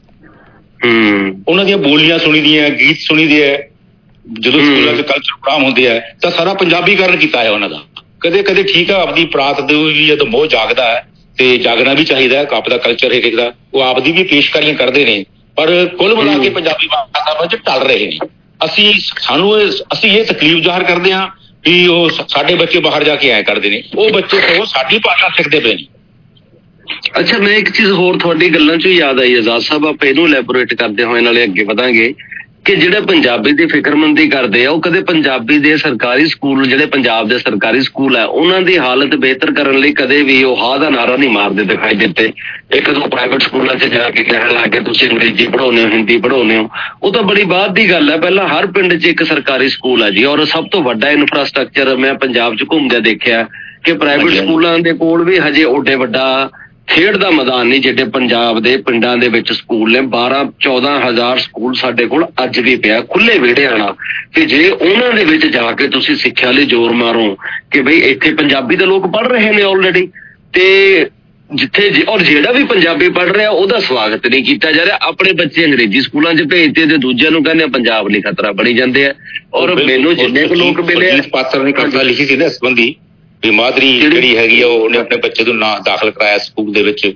ਉਹਨਾਂ ਦੀਆਂ ਬੋਲੀਆਂ ਸੁਣੀ ਦੀਆਂ, ਗੀਤ ਸੁਣੀ ਦੇ ਹੈ। ਜਦੋਂ ਸਕੂਲਾਂ 'ਚ ਕਲਚਰ ਪ੍ਰੋਗਰਾਮ ਹੁੰਦੇ ਆ ਤਾਂ ਸਾਰਾ ਪੰਜਾਬੀਕਰਨ ਕੀਤਾ ਹੈ ਉਹਨਾਂ ਦਾ। ਕਦੇ ਕਦੇ ਠੀਕ ਆ, ਆਪਦੀ ਪ੍ਰਾਂਤ ਦੇ ਵੀ ਜਦੋਂ ਮੋਹ ਜਾਗਦਾ ਹੈ ਤੇ ਜਾਗਣਾ ਵੀ ਚਾਹੀਦਾ ਹੈ, ਆਪਦਾ ਕਲਚਰ ਹੈ ਦਾ, ਉਹ ਆਪਦੀ ਵੀ ਪੇਸ਼ਕਾਰੀਆਂ ਕਰਦੇ ਨੇ, ਪਰ ਕੁੱਲ ਮਿਲਾ ਕੇ ਪੰਜਾਬੀ ਵਾਤਾਵਰਨ 'ਚ ਢਲ ਰਹੇ ਨੇ। ਅਸੀਂ ਸਾਨੂੰ ਅਸੀਂ ਇਹ ਤਕਲੀਫ ਜ਼ਾਹਰ ਕਰਦੇ ਹਾਂ ਵੀ ਉਹ ਸਾਡੇ ਬੱਚੇ ਬਾਹਰ ਜਾ ਕੇ ਐਂ ਕਰਦੇ ਨੇ, ਉਹ ਬੱਚੇ ਤੋਂ ਸਾਡੀ ਭਾਸ਼ਾ ਸਿੱਖਦੇ ਪਏ ਨੇ। ਅੱਛਾ, ਮੈਂ ਇੱਕ ਚੀਜ਼ ਹੋਰ ਤੁਹਾਡੀ ਗੱਲਾਂ 'ਚੋਂ ਯਾਦ ਆਈ ਆਜ਼ਾਦ ਸਾਹਿਬ, ਆਪਾਂ ਇਹਨੂੰ ਇਲੈਬੋਰੇਟ ਕਰਦੇ ਹੋਏ ਨਾਲੇ ਅੱਗੇ ਵਧਾਂਗੇ ਕਿ ਜਿਹੜੇ ਪੰਜਾਬੀ ਦੀ ਫਿਕਰਮੰਦੀ ਕਰਦੇ ਆ ਉਹ ਕਦੇ ਪੰਜਾਬੀ ਦੇ ਸਰਕਾਰੀ ਸਕੂਲ, ਜਿਹੜੇ ਪੰਜਾਬ ਦੇ ਸਰਕਾਰੀ ਸਕੂਲ ਹੈ, ਉਹਨਾਂ ਦੀ ਹਾਲਤ ਬਿਹਤਰ ਕਰਨ ਲਈ ਕਦੇ ਵੀ ਉਹ ਹਾਂ ਦਾ ਨਾਰਾ ਨਹੀਂ ਮਾਰਦੇ ਦਿਖਾਈ ਦਿੱਤੇ। ਇੱਕ ਦੋ ਪ੍ਰਾਈਵੇਟ ਸਕੂਲਾਂ 'ਚ ਜਾ ਕੇ ਕਹਿਣ ਲੱਗ ਗਏ ਤੁਸੀਂ ਅੰਗਰੇਜ਼ੀ ਪੜ੍ਹਾਉਂਦੇ ਹੋ, ਹਿੰਦੀ ਪੜ੍ਹਾਉਂਦੇ ਹੋ, ਉਹ ਤਾਂ ਬੜੀ ਬਾਅਦ ਦੀ ਗੱਲ ਹੈ। ਪਹਿਲਾਂ ਹਰ ਪਿੰਡ 'ਚ ਇੱਕ ਸਰਕਾਰੀ ਸਕੂਲ ਹੈ ਜੀ, ਔਰ ਸਭ ਤੋਂ ਵੱਡਾ ਇਨਫਰਾਸਟਰਕਚਰ ਮੈਂ ਪੰਜਾਬ 'ਚ ਘੁੰਮਦਿਆਂ ਦੇਖਿਆ ਕਿ ਪ੍ਰਾਈਵੇਟ ਸਕੂਲਾਂ ਦੇ ਕੋਲ ਵੀ ਹਜੇ ਓਡੇ ਵੱਡਾ ਖੇਡ ਦਾ ਮੈਦਾਨ ਨਹੀਂ ਜਿਹੜੇ ਪੰਜਾਬ ਦੇ ਪਿੰਡਾਂ ਦੇ ਵਿੱਚ ਸਕੂਲ ਨੇ। ਬਾਰਾਂ ਚੌਦਾਂ ਹਜ਼ਾਰ ਸਕੂਲ ਸਾਡੇ ਕੋਲ ਅੱਜ ਵੀ ਪਿਆ ਖੁੱਲੇ ਵਿਹੜੇ ਵਾਲਾ, ਤੇ ਜੇ ਉਹਨਾਂ ਦੇ ਵਿੱਚ ਜਾ ਕੇ ਤੁਸੀਂ ਸਿੱਖਿਆ ਲਈ ਜ਼ੋਰ ਮਾਰੋ ਕਿ ਬਈ ਇੱਥੇ ਪੰਜਾਬੀ ਦੇ ਲੋਕ ਪੜ੍ਹ ਰਹੇ ਨੇ ਆਲਰੇਡੀ, ਤੇ ਜਿੱਥੇ ਔਰ ਜਿਹੜਾ ਵੀ ਪੰਜਾਬੀ ਪੜ੍ਹ ਰਿਹਾ ਉਹਦਾ ਸਵਾਗਤ ਨਹੀਂ ਕੀਤਾ ਜਾ ਰਿਹਾ। ਆਪਣੇ ਬੱਚੇ ਅੰਗਰੇਜ਼ੀ ਸਕੂਲਾਂ 'ਚ ਭੇਜਦੇ ਤੇ ਦੂਜਿਆਂ ਨੂੰ ਕਹਿੰਦੇ ਪੰਜਾਬ ਲਈ ਖਤਰਾ ਬਣੀ ਜਾਂਦੇ ਆ। ਔਰ ਮੈਨੂੰ ਜਿੰਨੇ ਕੁ ਲੋਕ ਮਿਲੇ, ਪਾਤਰ ਨੇ ਕਵਿਤਾ ਲਿਖੀ ਸੀ ਨਾ ਇਸ ਸੰਬੰਧੀ ਵੀ ਮਾਦਰੀ ਜਿਹੜੀ ਹੈਗੀ ਆ ਉਹਨੇ ਆਪਣੇ ਬੱਚੇ ਨੂੰ ਨਾਂ ਦਾਖਲ ਕਰਾਇਆ ਸਕੂਲ ਦੇ ਵਿੱਚ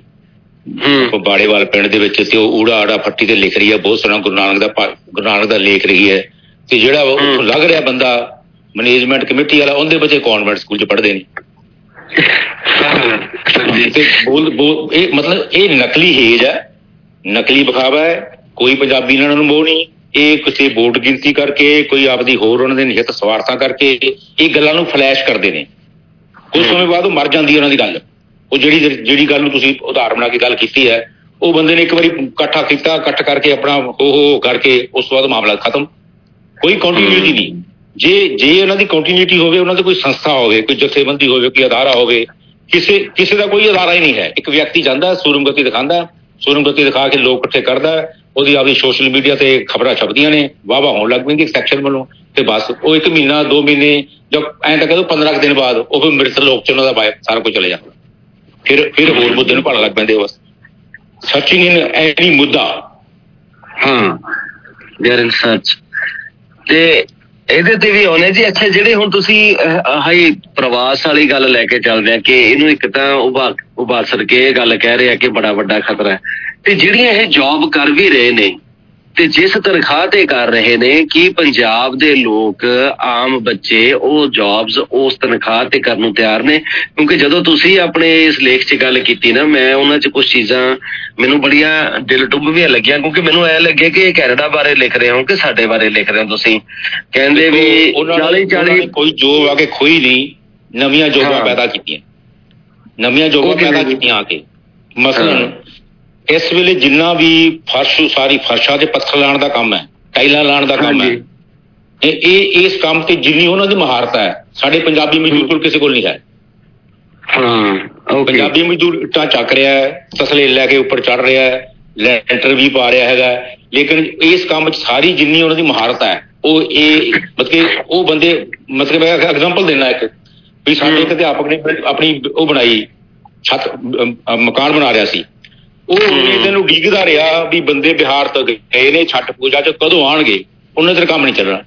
ਬਾੜੇਵਾਲ ਪਿੰਡ ਦੇ ਵਿੱਚ, ਤੇ ਉਹ ਊੜਾ ਆੜਾ ਫੱਟੀ ਤੇ ਲਿਖ ਰਹੀ ਹੈ, ਬਹੁਤ ਸੋਹਣਾ ਗੁਰੂ ਨਾਨਕ ਦਾ ਗੁਰੂ ਨਾਨਕ ਦਾ ਲੇਖ ਰਹੀ ਹੈ। ਤੇ ਜਿਹੜਾ ਉਹ ਲੱਗ ਰਿਹਾ ਬੰਦਾ ਮੈਨੇਜਮੈਂਟ ਕਮੇਟੀ ਵਾਲਾ, ਉਹਦੇ ਬੱਚੇ ਕੌਨਵੈਂਟ ਸਕੂਲ 'ਚ ਪੜ੍ਹਦੇ ਨੇ। ਤੇ ਬੋਲ ਬੋਲ ਇਹ ਮਤਲਬ ਇਹ ਨਕਲੀ ਹੇਜ ਹੈ, ਨਕਲੀ ਵਿਖਾਵਾ ਹੈ। ਕੋਈ ਪੰਜਾਬੀ ਇਹਨਾਂ ਨੂੰ ਮੋਹ ਨਹੀਂ। ਇਹ ਕਿਸੇ ਵੋਟ ਗਿਣਤੀ ਕਰਕੇ, ਕੋਈ ਆਪਦੀ ਹੋਰ ਉਹਨਾਂ ਦੇ ਨਿਹਿਤ ਸਵਾਰਥਾਂ ਕਰਕੇ ਇਹ ਗੱਲਾਂ ਨੂੰ ਫਲੈਸ਼ ਕਰਦੇ ਨੇ। ਕੁਝ ਸਮੇਂ ਬਾਅਦ ਉਹ ਮਰ ਜਾਂਦੀ ਹੈ ਉਹਨਾਂ ਦੀ ਗੱਲ। ਉਹ ਜਿਹੜੀ ਜਿਹੜੀ ਗੱਲ ਨੂੰ ਤੁਸੀਂ ਉਦਾਹਰਨ ਬਣਾ ਕੇ ਗੱਲ ਕੀਤੀ ਹੈ, ਉਹ ਬੰਦੇ ਨੇ ਇੱਕ ਵਾਰੀ ਇਕੱਠਾ ਕੀਤਾ, ਇਕੱਠ ਕਰਕੇ ਆਪਣਾ ਹੋ ਹੋ ਕਰਕੇ ਉਸ ਤੋਂ ਬਾਅਦ ਮਾਮਲਾ ਖਤਮ। ਕੋਈ ਕੰਟੀਨਿਊਟੀ ਨਹੀਂ। ਜੇ ਜੇ ਉਹਨਾਂ ਦੀ ਕੰਟੀਨਿਊਟੀ ਹੋਵੇ, ਉਹਨਾਂ ਦੀ ਕੋਈ ਸੰਸਥਾ ਹੋਵੇ, ਕੋਈ ਜਥੇਬੰਦੀ ਹੋਵੇ, ਕੋਈ ਅਦਾਰਾ ਹੋਵੇ, ਕਿਸੇ ਕਿਸੇ ਦਾ ਕੋਈ ਅਦਾਰਾ ਹੀ ਨਹੀਂ ਹੈ। ਇੱਕ ਵਿਅਕਤੀ ਜਾਂਦਾ, ਸੂਰਮਗਤੀ ਦਿਖਾਉਂਦਾ, ਸੂਰਮਗਤੀ ਦਿਖਾ ਕੇ ਲੋਕ ਇਕੱਠੇ ਕਰਦਾ, ਉਹਦੀ ਆਪਣੀ ਸੋਸ਼ਲ ਮੀਡੀਆ ਤੇ ਖਬਰਾਂ ਛਪਦੀਆਂ ਨੇ, ਵਾਹ ਵਾਹ ਹੋਣ ਲੱਗ ਪੈਂਦੀ ਸੈਕਸ਼ਨ ਵੱਲੋਂ, ਤੇ ਬਸ ਉਹ ਇੱਕ ਮਹੀਨਾ ਦੋ ਮਹੀਨੇ ਜਾਂ ਐਂ ਤਾਂ ਕਹਿੰਦੇ ਪੰਦਰਾਂ ਕੁ ਦਿਨ ਬਾਅਦ ਉਹ ਫਿਰ ਮ੍ਰਿਤ ਲੋਕ ਚ ਉਹਨਾਂ ਦਾ ਬਾਇ ਸਾਰਾ ਕੁਝ ਚਲੇ ਜਾਂਦਾ, ਫਿਰ ਫਿਰ ਹੋਰ ਮੁੱਦੇ ਨੂੰ ਭਾਲਣ ਲੱਗ ਪੈਂਦੇ। ਬਸ ਸਰਚਿੰਗ ਇਨ ਐਨੀ ਮੁੱਦਾ। ਹਾਂ ਦੇਅਰ ਇਨ ਸਰਚ। ਤੇ ਇਹਦੇ ਤੇ ਵੀ ਆਉਣੇ ਜੀ। ਅੱਛਾ, ਜਿਹੜੇ ਹੁਣ ਤੁਸੀਂ ਆਹੀ ਪ੍ਰਵਾਸ ਵਾਲੀ ਗੱਲ ਲੈ ਕੇ ਚੱਲਦੇ ਆ ਕਿ ਇਹਨੂੰ ਇੱਕ ਤਾਂ ਉਭਾ ਉਭਾਸਰ ਕੇ ਇਹ ਗੱਲ ਕਹਿ ਰਹੇ ਆ ਕਿ ਬੜਾ ਵੱਡਾ ਖਤਰਾ ਹੈ, ਤੇ ਜਿਹੜੀਆਂ ਇਹ ਜੌਬ ਕਰ ਵੀ ਰਹੇ ਨੇ ਤੇ ਜਿਸ ਤਨਖਾਹ ਤੇ ਕਰ ਰਹੇ ਨੇ, ਕੀ ਪੰਜਾਬ ਦੇ ਲੋਕ ਆਮ ਬੱਚੇ ਉਹ ਜੌਬਸ ਉਸ ਤਨਖਾਹ ਤੇ ਕਰਨ ਨੂੰ ਤਿਆਰ ਨੇ? ਕਿਉਂਕਿ ਜਦੋਂ ਤੁਸੀਂ ਆਪਣੇ ਇਸ ਲੇਖ 'ਚ ਗੱਲ ਕੀਤੀ ਨਾ, ਮੈਂ ਉਹਨਾਂ 'ਚ ਕੁਛ ਚੀਜ਼ਾਂ ਮੈਨੂੰ ਬੜੀਆਂ ਦਿਲ ਟੁੰਬਵੀਆਂ ਲੱਗੀਆਂ, ਕਿਉਂਕਿ ਮੈਨੂੰ ਐ ਲੱਗੇ ਕਿ ਕੈਨੇਡਾ ਬਾਰੇ ਲਿਖ ਰਹੇ ਹੋ ਕਿ ਸਾਡੇ ਬਾਰੇ ਲਿਖ ਰਹੇ ਹੋ ਤੁਸੀਂ। ਕਹਿੰਦੇ ਵੀ ਚਾਲੀ ਚਾਲੀ ਕੋਈ ਜੋਬ ਆ ਕੇ ਖੋਈ ਨਹੀਂ, ਨਵੀਆਂ ਜੋਬਾਂ ਪੈਦਾ ਕੀਤੀਆਂ, ਨਵੀਆਂ ਜੋਬਾਂ ਪੈਦਾ ਕੀਤੀਆਂ ਆ ਕੇ। ਮਸਲਨ ਇਸ ਵੇਲੇ ਜਿੰਨਾ ਵੀ ਫਰਸ਼ ਸਾਰੀ ਫਰਸ਼ਾਂ ਤੇ ਪੱਥਰ ਲਾਉਣ ਦਾ ਕੰਮ ਹੈ, ਟਾਈਲਾਂ ਲਾਉਣ ਦਾ ਕੰਮ ਹੈ, ਇਹ ਇਸ ਕੰਮ ਤੇ ਜਿੰਨੀ ਉਹਨਾਂ ਦੀ ਮਹਾਰਤ ਹੈ ਸਾਡੇ ਪੰਜਾਬੀ ਮਜ਼ਦੂਰ ਕੋਲ ਕਿਸੇ ਕੋਲ ਨਹੀਂ ਹੈ। ਪੰਜਾਬੀ ਮਜ਼ਦੂਰ ਇੱਟਾਂ ਚੱਕ ਰਿਹਾ ਹੈ, ਤਸਲੇ ਲੈ ਕੇ ਉੱਪਰ ਚੜ ਰਿਹਾ ਹੈ, ਲੈਂਟਰ ਵੀ ਪਾ ਰਿਹਾ ਹੈਗਾ, ਲੇਕਿਨ ਇਸ ਕੰਮ 'ਚ ਸਾਰੀ ਜਿੰਨੀ ਉਹਨਾਂ ਦੀ ਮਹਾਰਤ ਹੈ ਉਹ ਇਹ ਮਤਲਬ ਉਹ ਬੰਦੇ ਮਤਲਬ ਮੈਂ ਐਗਜ਼ਾਮਪਲ ਦੇਣਾ ਇੱਕ ਵੀ ਸਾਡੇ ਇੱਕ ਅਧਿਆਪਕ ਨੇ ਆਪਣੀ ਉਹ ਬਣਾਈ ਛੱਤ ਮਕਾਨ ਬਣਾ ਰਿਹਾ ਸੀ, ਉਹ ਇਹਨੂੰ ਉਡੀਕਦਾ ਰਿਹਾ ਵੀ ਬੰਦੇ ਬਿਹਾਰ ਤੋਂ ਗਏ ਨੇ ਛੱਟ ਪੂਜਾ 'ਚ ਕਦੋਂ ਆਉਣਗੇ, ਉਹਨਾਂ ਦਾ ਕੰਮ ਨਹੀਂ ਚੱਲਣਾ।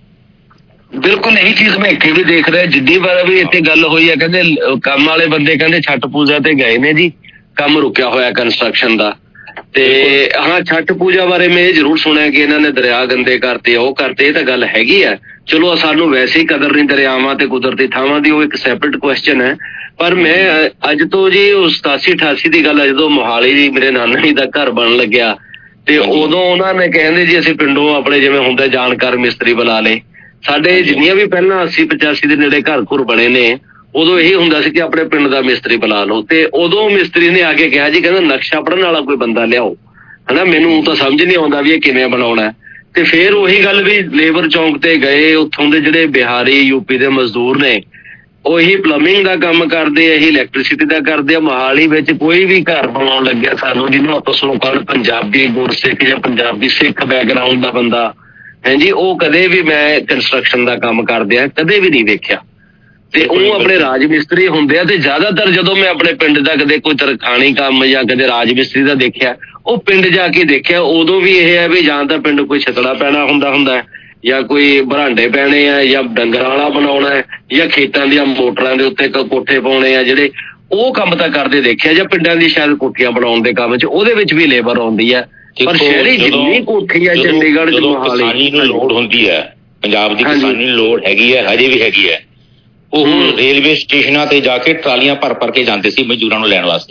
ਬਿਲਕੁਲ ਇਹੀ ਚੀਜ਼ ਮੈਂ ਇੱਥੇ ਵੀ ਦੇਖ ਰਿਹਾ, ਜਿੱਦੀ ਵਾਰ ਵੀ ਇੱਥੇ ਗੱਲ ਹੋਈ ਹੈ ਕਹਿੰਦੇ ਕੰਮ ਵਾਲੇ ਬੰਦੇ ਕਹਿੰਦੇ ਛੱਟ ਪੂਜਾ ਤੇ ਗਏ ਨੇ ਜੀ, ਕੰਮ ਰੁਕਿਆ ਹੋਇਆ ਕੰਸਟਰਕਸ਼ਨ ਦਾ। ਤੇ ਹਾਂ ਛੱਟ ਪੂਜਾ ਬਾਰੇ ਮੈਂ ਇਹ ਜ਼ਰੂਰ ਸੁਣਿਆ ਕਿ ਇਹਨਾਂ ਨੇ ਦਰਿਆ ਗੰਦੇ ਕਰਤੇ, ਉਹ ਕਰਤੇ, ਇਹ ਤਾਂ ਗੱਲ ਹੈਗੀ ਆ। ਚਲੋ ਸਾਨੂੰ ਵੈਸੇ ਹੀ ਕਦਰ ਨਹੀਂ ਦਰਿਆਵਾਂ ਤੇ ਕੁਦਰਤੀ ਥਾਵਾਂ ਦੀ, ਉਹ ਇੱਕ ਸੈਪਰੇਟ ਕੁਐਸਚਨ ਹੈ। ਪਰ ਮੈਂ ਅੱਜ ਤੋਂ ਜੀ ਸਤਾਸੀ ਅਠਾਸੀ ਦੀ ਗੱਲ ਹੈ, ਜਦੋਂ ਮੋਹਾਲੀ ਜੀ ਮੇਰੇ ਨਾਨਾ ਜੀ ਦਾ ਘਰ ਬਣਨ ਲੱਗਿਆ ਤੇ ਉਦੋਂ ਉਹਨਾਂ ਨੇ ਕਹਿੰਦੇ ਜੀ ਅਸੀਂ ਪਿੰਡੋਂ ਆਪਣੇ ਜਿਵੇਂ ਹੁੰਦੇ ਜਾਣਕਾਰ ਮਿਸਤਰੀ ਬੁਲਾ ਲਏ। ਸਾਡੇ ਜਿੰਨੀਆਂ ਵੀ ਪਹਿਲਾਂ ਅੱਸੀ ਪਚਾਸੀ ਦੇ ਨੇੜੇ ਘਰ ਘੁਰ ਬਣੇ ਨੇ, ਉਦੋਂ ਇਹੀ ਹੁੰਦਾ ਸੀ ਕਿ ਆਪਣੇ ਪਿੰਡ ਦਾ ਮਿਸਤਰੀ ਬੁਲਾ ਲਓ। ਤੇ ਉਦੋਂ ਮਿਸਤਰੀ ਨੇ ਆ ਕੇ ਕਿਹਾ ਜੀ ਕਹਿੰਦਾ ਨਕਸ਼ਾ ਪੜ੍ਹਨ ਵਾਲਾ ਕੋਈ ਬੰਦਾ ਲਿਆਓ, ਹਨਾ, ਮੈਨੂੰ ਤਾਂ ਸਮਝ ਨਹੀਂ ਆਉਂਦਾ ਵੀ ਇਹ ਕਿਵੇਂ ਬਣਾਉਣਾ। ਤੇ ਫਿਰ ਉਹੀ ਗੱਲ ਵੀ ਲੇਬਰ ਚੌਂਕ ਤੇ ਗਏ, ਉੱਥੋਂ ਦੇ ਜਿਹੜੇ ਬਿਹਾਰੀ ਯੂਪੀ ਦੇ ਮਜ਼ਦੂਰ ਨੇ ਉਹ ਇਹੀ ਪਲੰਬਿੰਗ ਦਾ ਕੰਮ ਕਰਦੇ, ਇਹੀ ਇਲੈਕਟ੍ਰੀਸਿਟੀ ਦਾ ਕਰਦੇ ਆ। ਮੋਹਾਲੀ ਵਿੱਚ ਕੋਈ ਵੀ ਘਰ ਬਣਾਉਣ ਲੱਗਿਆ ਸਾਨੂੰ ਜਿਹਨੂੰ ਆਪਾਂ ਸੁਣੋ ਪੰਜਾਬੀ ਗੁਰਸਿੱਖ ਜਾਂ ਪੰਜਾਬੀ ਸਿੱਖ ਬੈਕਗਰਾਊਂਡ ਦਾ ਬੰਦਾ ਹੈ ਜੀ, ਉਹ ਕਦੇ ਵੀ ਮੈਂ ਕੰਸਟਰਕਸ਼ਨ ਦਾ ਕੰਮ ਕਰਦੇ ਆ ਕਦੇ ਵੀ ਨਹੀਂ ਵੇਖਿਆ। ਤੇ ਉਹ ਆਪਣੇ ਰਾਜ ਮਿਸਤਰੀ ਹੁੰਦੇ ਆ। ਤੇ ਜ਼ਿਆਦਾਤਰ ਜਦੋਂ ਮੈਂ ਆਪਣੇ ਪਿੰਡ ਦਾ ਕਦੇ ਕੋਈ ਤਰਖਾਣੀ ਕੰਮ ਜਾਂ ਕਦੇ ਰਾਜ ਮਿਸਤਰੀ ਦਾ ਦੇਖਿਆ, ਉਹ ਪਿੰਡ ਜਾ ਕੇ ਦੇਖਿਆ, ਉਦੋਂ ਵੀ ਇਹ ਹੈ ਵੀ ਜਾਂ ਤਾਂ ਪਿੰਡ ਕੋਈ ਛਤੜਾ ਪੈਣਾ ਹੁੰਦਾ ਹੁੰਦਾ ਜਾਂ ਕੋਈ ਬਰਾਂਡੇ ਪੈਣੇ ਆ ਜਾਂ ਡੰਗਰਾਂ ਵਾਲਾ ਬਣਾਉਣਾ ਹੈ ਜਾਂ ਖੇਤਾਂ ਦੀਆਂ ਮੋਟਰਾਂ ਦੇ ਉੱਤੇ ਕੋਠੇ ਪਾਉਣੇ ਆ, ਜਿਹੜੇ ਉਹ ਕੰਮ ਤਾਂ ਕਰਦੇ ਦੇਖਿਆ। ਜਾਂ ਪਿੰਡਾਂ ਦੀ ਸ਼ਾਇਦ ਕੋਠੀਆਂ ਬਣਾਉਣ ਦੇ ਕੰਮ 'ਚ ਉਹਦੇ ਵਿੱਚ ਵੀ ਲੇਬਰ ਆਉਂਦੀ ਹੈ। ਪਰ ਸ਼ਹਿਰੀ ਜਿੰਨੀ ਕੋਠੀ ਹੈ ਚੰਡੀਗੜ੍ਹ 'ਚ ਮੋਹਾਲੀ ਨੂੰ ਲੋੜ ਹੁੰਦੀ ਹੈ, ਪੰਜਾਬ ਦੀ ਕਿਸਾਨੀ ਨੂੰ ਲੋੜ ਹੈਗੀ ਹੈ, ਹਜੇ ਵੀ ਹੈਗੀ ਹੈ। ਉਹ ਰੇਲਵੇ ਸਟੇਸ਼ਨਾਂ ਤੇ ਜਾ ਕੇ ਟਰਾਲੀਆਂ ਭਰ ਭਰ ਕੇ ਜਾਂਦੇ ਸੀ ਮਜ਼ਦੂਰਾਂ ਨੂੰ ਲੈਣ ਵਾਸਤੇ।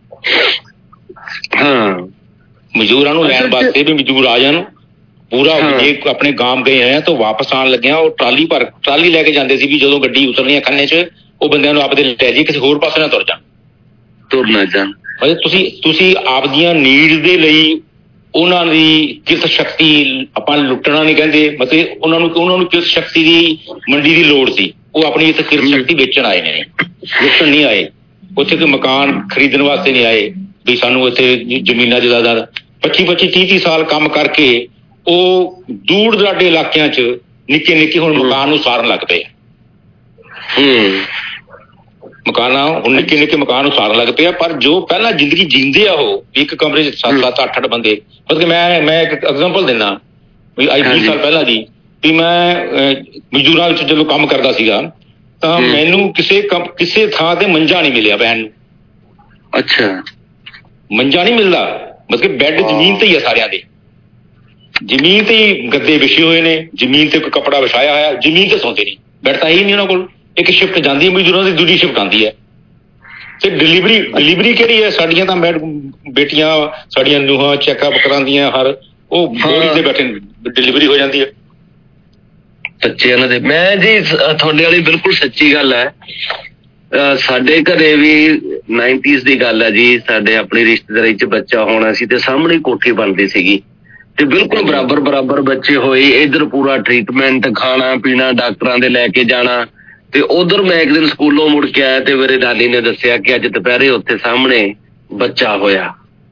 ਹਾਂ, ਮਜ਼ਦੂਰਾਂ ਨੂੰ ਲੈਣ ਵਾਸਤੇ ਵੀ ਮਜ਼ਦੂਰ ਆ ਜਾਣ ਪੂਰਾ। ਜੇ ਆਪਣੇ ਗਾਂਵ ਗਏ ਹੈ ਤਾਂ ਵਾਪਸ ਆਉਣ ਲੱਗਿਆ ਉਹ ਟਰਾਲੀ ਭਰ ਟਰਾਲੀ ਲੈ ਕੇ ਜਾਂਦੇ ਸੀ ਵੀ ਜਦੋਂ ਗੱਡੀ ਉਤਰਨੀ ਖੰਨੇ 'ਚ ਉਹ ਬੰਦਿਆਂ ਨੂੰ ਆਪਦੇ ਲੈ ਜੀ, ਕਿਸੇ ਹੋਰ ਪਾਸੇ ਨਾ ਤੁਰ ਜਾਣ ਤੁਰ ਨਾ ਜਾਣ। ਤੁਸੀਂ ਤੁਸੀਂ ਆਪਦੀਆਂ ਨੀਡ ਦੇ ਲਈ ਉਹਨਾਂ ਦੀ ਕਿਰਤ ਸ਼ਕਤੀ ਆਪਾਂ ਲੁੱਟਣਾ ਨਹੀਂ ਕਹਿੰਦੇ, ਮਤਲਬ ਉਹਨਾਂ ਨੂੰ ਉਹਨਾਂ ਨੂੰ ਕਿਰਤ ਸ਼ਕਤੀ ਦੀ ਮੰਡੀ ਦੀ ਲੋੜ ਸੀ। ਉਹ ਆਪਣੀ ਇੱਥੇ ਕਿਰਤ ਸ਼ਕਤੀ ਵੇਚਣ ਆਏ ਨੇ, ਲੁੱਟਣ ਨਹੀਂ ਆਏ। ਉੱਥੇ ਕੋਈ ਮਕਾਨ ਖਰੀਦਣ ਵਾਸਤੇ ਨਹੀਂ ਆਏ ਵੀ ਸਾਨੂੰ ਇੱਥੇ ਜ਼ਮੀਨਾਂ ਜਾਇਦਾਦ। ਪੱਚੀ ਪੱਚੀ ਤੀਹ ਤੀਹ ਸਾਲ ਕੰਮ ਕਰਕੇ ਉਹ ਦੂਰ ਦਰਾਡੇ ਇਲਾਕਿਆਂ 'ਚ ਨਿੱਕੇ ਨਿੱਕੇ ਹੁਣ ਮਕਾਨ ਨੂੰ ਸਾਰਨ ਲੱਗ ਪਏ। ਹੂੰ ਮਕਾਨਾਂ ਹੁਣ ਨਿੱਕੇ ਨਿੱਕੇ ਮਕਾਨ ਉਸਾਰਨ ਲੱਗ ਪਏ ਆ। ਪਰ ਜੋ ਪਹਿਲਾਂ ਜ਼ਿੰਦਗੀ ਜੀਂਦੇ ਆ ਉਹ ਇੱਕ ਕਮਰੇ 'ਚ ਸੱਤ ਸੱਤ ਅੱਠ ਅੱਠ ਬੰਦੇ। ਮਤਲਬ ਮੈਂ ਮੈਂ ਇੱਕ ਐਗਜ਼ਾਮਪਲ ਦਿੰਦਾ ਵੀ ਅੱਜ ਵੀਹ ਸਾਲ ਪਹਿਲਾਂ ਦੀ ਵੀ ਮੈਂ ਮਜ਼ਦੂਰਾਂ ਵਿੱਚ ਜਦੋਂ ਕੰਮ ਕਰਦਾ ਸੀਗਾ ਤਾਂ ਮੈਨੂੰ ਕਿਸੇ ਕਿਸੇ ਥਾਂ ਤੇ ਮੰਜਾ ਨਹੀਂ ਮਿਲਿਆ ਬਹਿਣ ਨੂੰ। ਅੱਛਾ, ਮੰਜਾ ਨਹੀਂ ਮਿਲਦਾ, ਮਤਲਬ ਬੈੱਡ ਜ਼ਮੀਨ ਤੇ ਹੀ ਆ ਸਾਰਿਆਂ ਦੇ, ਜ਼ਮੀਨ ਤੇ ਹੀ ਗੱਦੇ ਵਿਛੇ ਹੋਏ ਨੇ, ਜ਼ਮੀਨ ਤੇ ਕੋਈ ਕੱਪੜਾ ਵਿਛਾਇਆ ਹੋਇਆ, ਜ਼ਮੀਨ ਤੇ ਸੌਂਦੇ ਨਹੀਂ, ਬੈੱਡ ਤਾਂ ਹੀ ਨਹੀਂ ਉਹਨਾਂ ਕੋਲ। ਇੱਕ ਸ਼ਿਫਟ ਜਾਂਦੀ ਹੈ ਮਜ਼ਦੂਰਾਂ ਦੀ, ਦੂਜੀ ਸ਼ਿਫਟ ਆਉਂਦੀ ਹੈ। ਤੇ ਡਿਲੀਵਰੀ ਡਿਲੀਵਰੀ ਕਿਹੜੀ ਹੈ? ਸਾਡੀਆਂ ਤਾਂ ਮੈਂ ਬੇਟੀਆਂ ਸਾਡੀਆਂ ਨੂੰਹਾਂ ਚੈੱਕਅਪ ਕਰਾਉਂਦੀਆਂ ਹਰ, ਉਹ ਬੋਰੀ ਤੇ ਬੈਠੇ ਡਿਲੀਵਰੀ ਹੋ ਜਾਂਦੀ ਹੈ। ਸੱਚੇ ਇਹਨਾਂ ਦੇ ਮੈਂ ਜੀ ਤੁਹਾਡੇ ਵਾਲੀ ਬਿਲਕੁਲ ਸੱਚੀ ਗੱਲ ਹੈ। ਸਾਡੇ ਘਰੇ ਵੀ ਨਾਈਨਟੀਜ਼ ਦੀ ਗੱਲ ਹੈ ਜੀ, ਸਾਡੇ ਆਪਣੀ ਰਿਸ਼ਤੇਦਾਰੀ 'ਚ ਬੱਚਾ ਹੋਣਾ ਸੀ ਤੇ ਸਾਹਮਣੇ ਕੋਠੀ ਬਣਦੀ ਸੀਗੀ ਤੇ ਬਿਲਕੁਲ ਬਰਾਬਰ ਬਰਾਬਰ ਬੱਚੇ ਹੋਏ। ਇੱਧਰ ਪੂਰਾ ਟ੍ਰੀਟਮੈਂਟ, ਖਾਣਾ ਪੀਣਾ, ਡਾਕਟਰਾਂ ਦੇ ਲੈ ਕੇ ਜਾਣਾ। ਤੇ ਉਧਰ ਮੈਂ ਇੱਕ ਦਿਨ ਸਕੂਲੋਂ ਮੁੜ ਕੇ ਆਇਆ ਤੇ ਮੇਰੇ ਨਾਨੀ ਨੇ ਦੱਸਿਆ ਕਿ ਅੱਜ ਦੁਪਹਿਰੇ ਉੱਥੇ ਸਾਹਮਣੇ ਬੱਚਾ ਹੋਇਆ।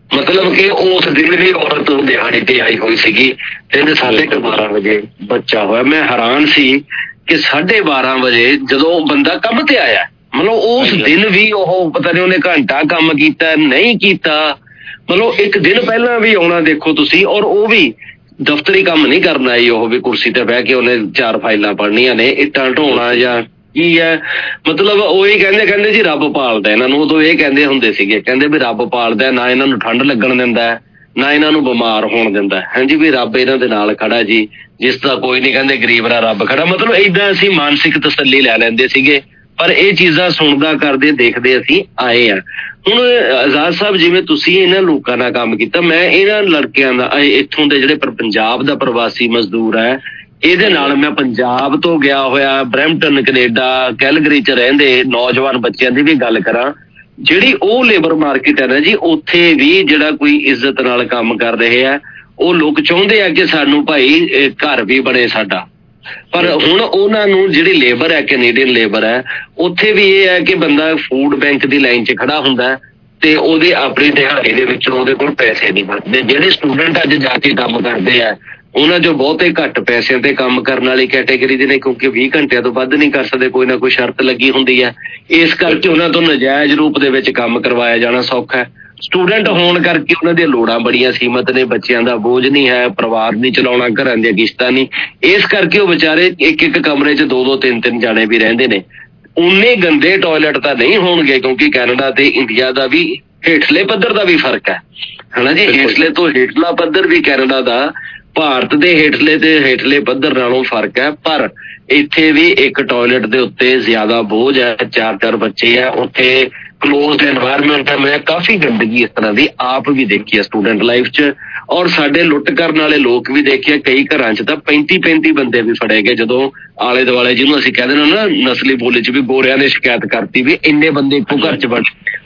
ਮਤਲਬ ਕਿ ਉਸ ਦਿਨ ਵੀ ਔਰਤ ਦਿਹਾੜੀ ਤੇ ਆਈ ਹੋਈ ਸੀਗੀ ਤੇ ਸਾਢੇ ਕੁ ਬਾਰਾਂ ਵਜੇ ਬੱਚਾ ਹੋਇਆ। ਮੈਂ ਹੈਰਾਨ ਸੀ ਕਿ ਸਾਢੇ ਬਾਰਾਂ ਵਜੇ ਜਦੋਂ ਬੰਦਾ ਕੰਮ ਤੇ ਆਇਆ, ਮਤਲਬ ਉਸ ਦਿਨ ਵੀ ਉਹ ਪਤਾ ਨਹੀਂ ਉਹਨੇ ਘੰਟਾ ਕੰਮ ਕੀਤਾ ਨਹੀਂ ਕੀਤਾ, ਮਤਲਬ ਇੱਕ ਦਿਨ ਪਹਿਲਾਂ ਵੀ ਆਉਣਾ ਦੇਖੋ ਤੁਸੀਂ। ਔਰ ਉਹ ਵੀ ਦਫ਼ਤਰੀ ਕੰਮ ਨਹੀਂ ਕਰਨਾ ਆਈ, ਉਹ ਵੀ ਕੁਰਸੀ ਤੇ ਬਹਿ ਕੇ ਉਹਨੇ ਚਾਰ ਫਾਈਲਾਂ ਪੜ੍ਹਨੀਆਂ ਨੇ, ਇੱਟਾਂ ਢੋਣਾ ਜਾਂ ਕੀ ਹੈ। ਮਤਲਬ ਉਹੀ ਕਹਿੰਦੇ ਕਹਿੰਦੇ ਜੀ ਰੱਬ ਪਾਲਦਾ ਇਹਨਾਂ ਨੂੰ। ਉਦੋਂ ਇਹ ਕਹਿੰਦੇ ਹੁੰਦੇ ਸੀਗੇ, ਕਹਿੰਦੇ ਵੀ ਰੱਬ ਪਾਲਦਾ, ਨਾ ਇਹਨਾਂ ਨੂੰ ਠੰਡ ਲੱਗਣ ਦਿੰਦਾ ਨਾ ਇਹਨਾਂ ਨੂੰ ਬਿਮਾਰ ਹੋਣ ਦਿੰਦਾ। ਹਾਂਜੀ ਵੀ ਰੱਬ ਇਹਨਾਂ ਦੇ ਨਾਲ ਖੜਾ ਜੀ, ਜਿਸ ਦਾ ਕੋਈ ਨਹੀਂ ਕਹਿੰਦੇ ਗਰੀਬ ਦਾ ਰੱਬ ਖੜਾ। ਮਤਲਬ ਏਦਾਂ ਅਸੀਂ ਮਾਨਸਿਕ ਤਸੱਲੀ ਲੈ ਲੈਂਦੇ ਸੀਗੇ। ਪਰ ਇਹ ਚੀਜ਼ਾਂ ਸੁਣਦਾ ਕਰਦੇ ਦੇਖਦੇ ਅਸੀਂ ਆਏ ਆ। ਹੁਣ ਆਜ਼ਾਦ ਸਾਹਿਬ ਜਿਵੇਂ ਤੁਸੀਂ ਇਹਨਾਂ ਲੋਕਾਂ ਨਾਲ ਕੰਮ ਕੀਤਾ, ਮੈਂ ਇਹਨਾਂ ਲੜਕਿਆਂ ਦਾ ਇੱਥੋਂ ਦੇ ਜਿਹੜੇ ਪੰਜਾਬ ਦਾ ਪ੍ਰਵਾਸੀ ਮਜ਼ਦੂਰ ਹੈ ਇਹਦੇ ਨਾਲ ਮੈਂ ਪੰਜਾਬ ਤੋਂ ਗਿਆ ਹੋਇਆ ਬਰੈਂਪਟਨ ਕੈਨੇਡਾ ਕੈਲਗਰੀ ਚ ਰਹਿੰਦੇ ਨੌਜਵਾਨ ਬੱਚਿਆਂ ਦੀ ਵੀ ਗੱਲ ਕਰਾਂ, ਜਿਹੜੀ ਉਹ ਲੇਬਰ ਮਾਰਕੀਟ ਹੈ ਨਾ ਜੀ, ਉੱਥੇ ਵੀ ਜਿਹੜਾ ਕੋਈ ਇੱਜ਼ਤ ਨਾਲ ਕੰਮ ਕਰ ਰਹੇ ਆ, ਉਹ ਲੋਕ ਚਾਹੁੰਦੇ ਆ ਕਿ ਸਾਨੂੰ ਭਾਈ ਘਰ ਵੀ ਬਣੇ ਸਾਡਾ। ਪਰ ਹੁਣ ਉਹਨਾਂ ਨੂੰ ਜਿਹੜੀ ਲੇਬਰ ਹੈ ਕੈਨੇਡੀਅਨ ਲੇਬਰ ਹੈ, ਉੱਥੇ ਵੀ ਇਹ ਹੈ ਕਿ ਬੰਦਾ ਫੂਡ ਬੈਂਕ ਦੀ ਲਾਈਨ 'ਚ ਖੜਾ ਹੁੰਦਾ ਤੇ ਉਹਦੇ ਆਪਣੀ ਦਿਹਾੜੀ ਦੇ ਵਿੱਚੋਂ ਉਹਦੇ ਕੋਲ ਪੈਸੇ ਨਹੀਂ ਬਣਦੇ। ਜਿਹੜੇ ਸਟੂਡੈਂਟ ਅੱਜ ਜਾ ਕੇ ਕੰਮ ਕਰਦੇ ਆ ਉਹਨਾਂ 'ਚੋਂ ਬਹੁਤੇ ਘੱਟ ਪੈਸਿਆਂ ਤੇ ਕੰਮ ਕਰਨ ਵਾਲੀ ਕੈਟੇਗਰੀ ਦੇ ਨੇ, ਕਿਉਂਕਿ ਵੀਹ ਘੰਟਿਆਂ ਤੋਂ ਵੱਧ ਨਹੀਂ ਕਰ ਸਕਦੇ, ਕੋਈ ਨਾ ਕੋਈ ਸ਼ਰਤ ਲੱਗੀ ਹੁੰਦੀ ਹੈ। ਇਸ ਕਰਕੇ ਉਹਨਾਂ ਤੋਂ ਨਜਾਇਜ਼ ਰੂਪ ਦੇ ਵਿੱਚ ਕੰਮ ਕਰਵਾਇਆ ਜਾਣਾ ਸੌਖਾ ਹੈ। ਸਟੂਡੈਂਟ ਹੋਣ ਕਰਕੇ ਉਹਨਾਂ ਦੀਆਂ ਲੋੜਾਂ ਬੜੀਆਂ ਸੀਮਤ ਨੇ, ਬੱਚਿਆਂ ਦਾ ਬੋਝ ਨਹੀਂ ਹੈ, ਪਰਿਵਾਰ ਨਹੀਂ ਚਲਾਉਣਾ, ਘਰਾਂ ਦੀਆਂ ਕਿਸ਼ਤਾਂ ਨਹੀਂ, ਇਸ ਕਰਕੇ ਉਹ ਵਿਚਾਰੇ ਇੱਕ ਇੱਕ ਕਮਰੇ 'ਚ ਦੋ ਦੋ ਤਿੰਨ ਤਿੰਨ ਜਾਣੇ ਵੀ ਰਹਿੰਦੇ ਨੇ। ਉਨੇ ਗੰਦੇ ਟਾਇਲਟ ਤਾਂ ਨਹੀਂ ਹੋਣਗੇ, ਕਿਉਂਕਿ ਕੈਨੇਡਾ ਤੇ ਇੰਡੀਆ ਦਾ ਵੀ ਹੇਠਲੇ ਪੱਧਰ ਦਾ ਵੀ ਫਰਕ ਹੈ ਹਨਾ ਜੀ। ਹੇਠਲੇ ਤੋਂ ਹੇਠਲਾ ਪੱਧਰ ਵੀ ਕੈਨੇਡਾ ਦਾ ਭਾਰਤ ਦੇ ਹੇਠਲੇ ਤੇ ਹੇਠਲੇ ਪੱਧਰ ਨਾਲੋਂ ਫਰਕ ਹੈ। ਪਰ ਇੱਥੇ ਵੀ ਇੱਕ ਟਾਇਲਟ ਦੇ ਉੱਤੇ ਜ਼ਿਆਦਾ ਬੋਝ ਹੈ, ਚਾਰ ਚਾਰ ਬੱਚੇ ਹੈ, ਉੱਥੇ ਕਲੋਜ਼ਡ ਐਨਵਾਇਰਨਮੈਂਟ ਹੈ। ਮੈਂ ਕਾਫੀ ਗੰਦਗੀ ਇਸ ਤਰ੍ਹਾਂ ਦੀ ਆਪ ਵੀ ਦੇਖੀ ਹੈ ਸਟੂਡੈਂਟ ਲਾਈਫ 'ਚ, ਔਰ ਸਾਡੇ ਲੁੱਟ ਕਰਨ ਵਾਲੇ ਲੋਕ ਵੀ ਦੇਖੇ। ਕਈ ਘਰਾਂ 'ਚ ਤਾਂ ਪੈਂਤੀ ਪੈਂਤੀ ਬੰਦੇ ਵੀ ਫੜੇ ਗਏ, ਜਦੋਂ ਆਲੇ ਦੁਆਲੇ ਜਿਹਨੂੰ ਅਸੀਂ ਕਹਿੰਦੇ ਨੇ ਨਾ ਨਸਲੀ ਬੋਲੀ 'ਚ ਵੀ ਗੋਰਿਆਂ ਨੇ ਸ਼ਿਕਾਇਤ ਕਰਤੀ ਵੀ ਇੰਨੇ ਬੰਦੇ ਇੱਕੋ ਘਰ 'ਚ ਬਣ।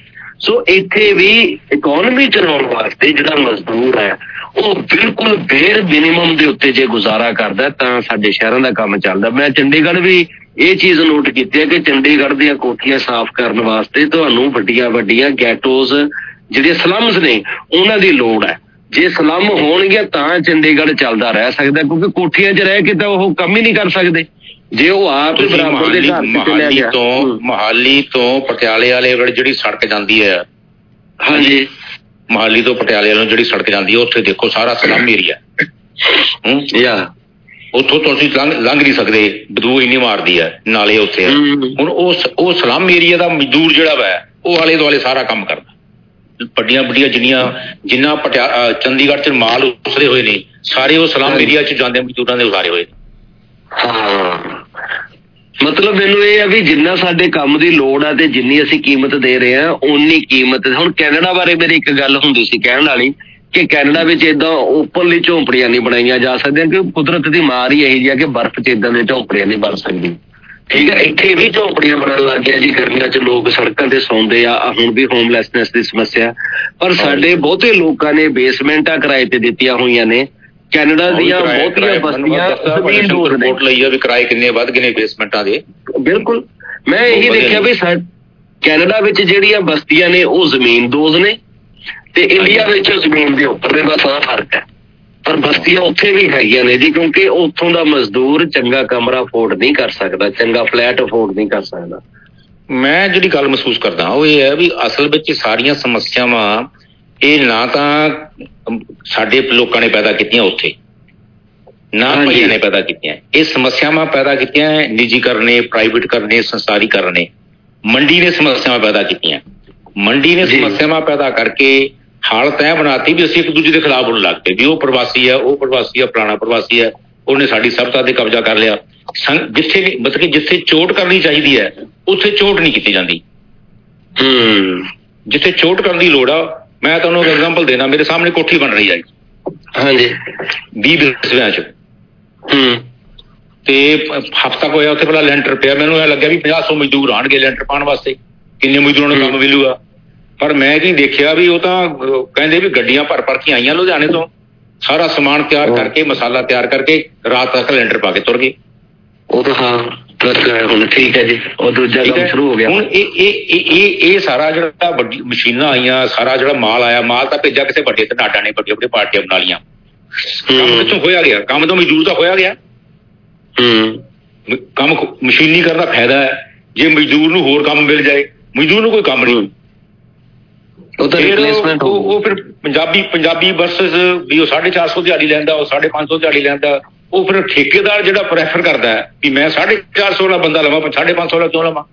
ਸੋ ਇੱਥੇ ਵੀ ਇਕੋਨਮੀ ਚਲਾਉਣ ਵਾਸਤੇ ਜਿਹੜਾ ਮਜ਼ਦੂਰ ਹੈ ਉਹ ਬਿਲਕੁਲ ਬੇਰ ਮਿਨੀਮਮ ਦੇ ਉੱਤੇ ਜੇ ਗੁਜ਼ਾਰਾ ਕਰਦਾ ਤਾਂ ਸਾਡੇ ਸ਼ਹਿਰਾਂ ਦਾ ਕੰਮ ਚੱਲਦਾ। ਮੈਂ ਚੰਡੀਗੜ੍ਹ ਵੀ ਇਹ ਚੀਜ਼ ਨੋਟ ਕੀਤੀ ਹੈ ਕਿ ਚੰਡੀਗੜ੍ਹ ਦੀਆਂ ਕੋਠੀਆਂ ਸਾਫ਼ ਕਰਨ ਵਾਸਤੇ ਤੁਹਾਨੂੰ ਵੱਡੀਆਂ ਵੱਡੀਆਂ ਗੈਟੋਜ਼ ਜਿਹੜੇ ਸਲਮਸ ਨੇ ਉਹਨਾਂ ਦੀ ਲੋੜ ਹੈ। ਜੇ ਸਲਮ ਹੋਣਗੇ ਤਾਂ ਚੰਡੀਗੜ੍ਹ ਚੱਲਦਾ ਰਹਿ ਸਕਦਾ, ਕਿਉਂਕਿ ਕੋਠੀਆਂ 'ਚ ਰਹਿ ਕੇ ਤਾਂ ਉਹ ਕੰਮ ਹੀ ਨਹੀਂ ਕਰ ਸਕਦੇ। ਜੇ ਉਹ ਆਪ ਬਰਾਬਰ ਦੇ ਘਰ ਮੋਹਾਲੀ ਤੋਂ ਮੋਹਾਲੀ ਤੋਂ ਪਟਿਆਲੇ ਵਾਲੇ ਜਿਹੜੀ ਸੜਕ ਜਾਂਦੀ ਹੈ, ਹਾਂਜੀ ਮੋਹਾਲੀ ਤੋਂ ਪਟਿਆਲੇ ਵਾਲੋਂ ਜਿਹੜੀ ਸੜਕ ਜਾਂਦੀ ਹੈ ਉੱਥੇ ਦੇਖੋ ਸਾਰਾ ਸਲਮ ਏਰੀਆ ਹੂੰ ਯਾ ਉੱਥੋਂ ਤੁਸੀਂ ਲੰਘ ਲੰਘ ਨਹੀਂ ਸਕਦੇ, ਬਦਬੂ ਇੰਨੀ ਮਾਰਦੀ ਹੈ, ਨਾਲੇ ਉੱਥੇ ਹੈ। ਹੁਣ ਉਸ ਉਹ ਸਲਮ ਏਰੀਆ ਦਾ ਮਜ਼ਦੂਰ ਜਿਹੜਾ ਵਾ ਉਹ ਆਲੇ ਦੁਆਲੇ ਸਾਰਾ ਕੰਮ ਕਰਦਾ। ਵੱਡੀਆਂ ਵੱਡੀਆਂ ਜਿੰਨੀਆਂ ਜਿੰਨਾ ਪਟਿਆਲਾ ਚੰਡੀਗੜ੍ਹ 'ਚ ਮਾਲ ਉਸਰੇ ਹੋਏ ਨੇ ਸਾਰੇ ਉਹ ਸਲਮ ਏਰੀਆ 'ਚ ਜਾਂਦੇ ਮਜ਼ਦੂਰਾਂ ਦੇ ਉਸਾਰੇ ਹੋਏ। ਹਾਂ ਮਤਲਬ ਮੈਨੂੰ ਇਹ ਆ ਵੀ ਜਿੰਨਾ ਸਾਡੇ ਕੰਮ ਦੀ ਲੋੜ ਆ ਤੇ ਜਿੰਨੀ ਅਸੀਂ ਕੀਮਤ ਦੇ ਰਹੇ ਹਾਂ ਓਨੀ ਕੀਮਤ। ਹੁਣ ਕੈਨੇਡਾ ਬਾਰੇ ਮੇਰੀ ਇੱਕ ਗੱਲ ਹੁੰਦੀ ਸੀ ਕਹਿਣ ਵਾਲੀ ਕਿ ਕੈਨੇਡਾ ਵਿੱਚ ਏਦਾਂ ਓਪਨਲੀ ਝੌਂਪੜੀਆਂ ਨਹੀਂ ਬਣਾਈਆਂ ਜਾ ਸਕਦੀਆਂ, ਕਿ ਕੁਦਰਤ ਦੀ ਮਾਰ ਹੀ ਇਹੀ ਜਿਹੀ ਆ ਕਿ ਬਰਫ਼ 'ਚ ਏਦਾਂ ਦੀਆਂ ਝੌਂਪੜੀਆਂ ਨਹੀਂ ਬਣ ਸਕਦੀ। ਠੀਕ ਹੈ, ਇੱਥੇ ਵੀ ਝੌਂਪੜੀਆਂ ਬਣਨ ਲੱਗ ਗਈਆਂ ਜੀ। ਗਰਮੀਆਂ 'ਚ ਲੋਕ ਸੜਕਾਂ ਤੇ ਸੌਂਦੇ ਆ, ਹੁਣ ਵੀ ਹੋਮਲੈਸਨੈਸ ਦੀ ਸਮੱਸਿਆ। ਪਰ ਸਾਡੇ ਬਹੁਤੇ ਲੋਕਾਂ ਨੇ ਬੇਸਮੈਂਟਾਂ ਕਿਰਾਏ ਤੇ ਦਿੱਤੀਆਂ ਹੋਈਆਂ ਨੇ। ਕੈਨੇਡਾ ਦੀਆਂ ਬਹੁਤੀਆਂ ਬਸਤੀਆਂ ਜ਼ਮੀਨ ਦੋਜ਼ ਨੇ ਲਈ ਆ ਵੀ ਕਿਰਾਏ ਕਿੰਨੇ ਵੱਧ ਗਏ ਨੇ ਬੇਸਮੈਂਟਾਂ ਦੇ। ਬਿਲਕੁਲ ਮੈਂ ਇਹੀ ਦੇਖਿਆ ਵੀ ਕੈਨੇਡਾ ਵਿੱਚ ਜਿਹੜੀਆਂ ਬਸਤੀਆਂ ਨੇ ਉਹ ਜ਼ਮੀਨ ਦੋਜ਼ ਨੇ ਤੇ ਇੰਡੀਆ ਵਿੱਚ ਜ਼ਮੀਨ ਦੇ ਉੱਪਰ ਦੇ ਬਸ ਆਹ ਫਰਕ ਹੈ। ਪਰ ਬਸਤੀਆਂ ਉੱਥੇ ਵੀ ਹੈਗੀਆਂ ਨੇ ਜੀ, ਕਿਉਂਕਿ ਉੱਥੋਂ ਦਾ ਮਜ਼ਦੂਰ ਚੰਗਾ ਕਮਰਾ ਅਫੋਰਡ ਨਹੀਂ ਕਰ ਸਕਦਾ, ਚੰਗਾ ਫਲੈਟ ਅਫੋਰਡ ਨਹੀਂ ਕਰ ਸਕਦਾ। ਮੈਂ ਜਿਹੜੀ ਗੱਲ ਮਹਿਸੂਸ ਕਰਦਾ ਉਹ ਇਹ ਹੈ ਵੀ ਅਸਲ ਵਿੱਚ ਸਾਰੀਆਂ ਸਮੱਸਿਆਵਾਂ ਇਹ ਨਾ ਤਾਂ ਸਾਡੇ ਲੋਕਾਂ ਨੇ ਪੈਦਾ ਕੀਤੀਆਂ ਉੱਥੇ, ਨਾ ਭਾਈਆਂ ਨੇ ਪੈਦਾ ਕੀਤੀਆਂ। ਇਹ ਸਮੱਸਿਆਵਾਂ ਪੈਦਾ ਕੀਤੀਆਂ ਨਿੱਜੀਕਰਨ ਨੇ, ਪ੍ਰਾਈਵੇਟ ਕਰਨੇ, ਸੰਸਾਰੀਕਰਨ ਨੇ। ਮੰਡੀ ਨੇ ਸਮੱਸਿਆਵਾਂ ਪੈਦਾ ਕੀਤੀਆਂ। ਮੰਡੀ ਨੇ ਸਮੱਸਿਆਵਾਂ ਪੈਦਾ ਕਰਕੇ ਹਾਲਤ ਐ ਬਣਾਤੀ ਵੀ ਅਸੀਂ ਇੱਕ ਦੂਜੇ ਦੇ ਖਿਲਾਫ ਹੋਣ ਲੱਗ ਪਏ ਵੀ ਉਹ ਪ੍ਰਵਾਸੀ ਹੈ, ਉਹ ਪ੍ਰਵਾਸੀ ਹੈ, ਫਲਾਣਾ ਪ੍ਰਵਾਸੀ ਹੈ, ਉਹਨੇ ਸਾਡੀ ਸਭਤਾ ਤੇ ਕਬਜ਼ਾ ਕਰ ਲਿਆ। ਜਿੱਥੇ ਮਤਲਬ ਕਿ ਜਿੱਥੇ ਚੋਟ ਕਰਨੀ ਚਾਹੀਦੀ ਹੈ ਉੱਥੇ ਚੋਟ ਨਹੀਂ ਕੀਤੀ ਜਾਂਦੀ। ਹੂੰ ਜਿੱਥੇ ਚੋਟ ਕਰਨ ਦੀ ਲੋੜ ਆ, ਮੈਂ ਤੁਹਾਨੂੰ ਐਗਜ਼ਾਮਪਲ ਦੇਣਾ, ਮੇਰੇ ਸਾਹਮਣੇ ਕੋਠੀ ਬਣ ਰਹੀ ਹੈ ਹਾਂਜੀ ਵੀਹ ਬਿਸਵਿਆਂ 'ਚ। ਹੂੰ ਤੇ ਹਫ਼ਤਾ ਹੋਇਆ ਉੱਥੇ ਪਹਿਲਾਂ ਲੈਂਟਰ ਪਿਆ। ਮੈਨੂੰ ਇਹ ਲੱਗਿਆ ਵੀ ਪੰਜਾਹ ਸੌ ਮਜ਼ਦੂਰ ਆਉਣਗੇ ਲੈਂਟਰ ਪਾਉਣ ਵਾਸਤੇ, ਕਿੰਨੇ ਮਜ਼ਦੂਰਾਂ ਨੂੰ ਕੰਮ ਮਿਲੂਗਾ। ਪਰ ਮੈਂ ਕੀ ਦੇਖਿਆ ਵੀ ਉਹ ਤਾਂ ਕਹਿੰਦੇ ਵੀ ਗੱਡੀਆਂ ਭਰ ਭਰ ਕੇ ਆਈਆਂ ਲੁਧਿਆਣੇ ਤੋਂ, ਸਾਰਾ ਸਮਾਨ ਤਿਆਰ ਕਰਕੇ ਮਸਾਲਾ ਤਿਆਰ ਕਰਕੇ ਰਾਤ ਤੱਕ ਲੈਂਟਰ ਪਾ ਕੇ ਤੁਰ ਗਏ। ਉਹ ਤਾਂ ਹਾਂ ਹੁਣ ਠੀਕ ਹੈ ਜੀ, ਉਹ ਦੂਜਾ ਕੰਮ ਸ਼ੁਰੂ ਹੋ ਗਿਆ। ਹੁਣ ਇਹ ਇਹ ਇਹ ਸਾਰਾ ਜਿਹੜਾ ਵੱਡੀ ਮਸ਼ੀਨਾਂ ਆਈਆਂ, ਸਾਰਾ ਜਿਹੜਾ ਮਾਲ ਆਇਆ, ਮਾਲ ਤਾਂ ਭੇਜਿਆ ਕਿਸੇ ਵੱਡੇ ਧਨਾਡਾ ਨੇ, ਵੱਡੀਆਂ ਵੱਡੀਆਂ ਪਾਰਟੀਆਂ ਬਣਾ ਲਈਆਂ। ਕੰਮ ਕਿੱਥੋਂ ਹੋਇਆ ਗਿਆ? ਕੰਮ ਤਾਂ ਮਜ਼ਦੂਰ ਦਾ ਹੋਇਆ ਗਿਆ। ਕੰਮ ਮਸ਼ੀਨੀ ਕਰਨ ਦਾ ਫਾਇਦਾ ਹੈ, ਜੇ ਮਜ਼ਦੂਰ ਨੂੰ ਹੋਰ ਕੰਮ ਮਿਲ ਜਾਏ। ਮਜ਼ਦੂਰ ਨੂੰ ਕੋਈ ਕੰਮ ਨਹੀਂ, ਉਹ ਤਾਂ ਰਿਪਲੇਸਮੈਂਟ। ਉਹ ਫਿਰ ਪੰਜਾਬੀ ਪੰਜਾਬੀ ਵਰਸਸ ਵੀ ਉਹ ਸਾਢੇ ਚਾਰ ਸੌ ਦਿਹਾੜੀ ਲੈਂਦਾ, ਉਹ ਸਾਢੇ ਪੰਜ ਸੌ ਦਿਹਾੜੀ ਲੈਂਦਾ। ਉਹ ਫਿਰ ਠੇਕੇਦਾਰ ਜਿਹੜਾ ਪ੍ਰੈਫਰ ਕਰਦਾ ਹੈ ਵੀ ਮੈਂ ਸਾਢੇ ਚਾਰ ਸੌ ਵਾਲਾ ਬੰਦਾ ਲਵਾਂ, ਸਾਢੇ ਪੰਜ ਸੌ ਵਾਲਾ ਕਿਉਂ ਲਵਾਂ?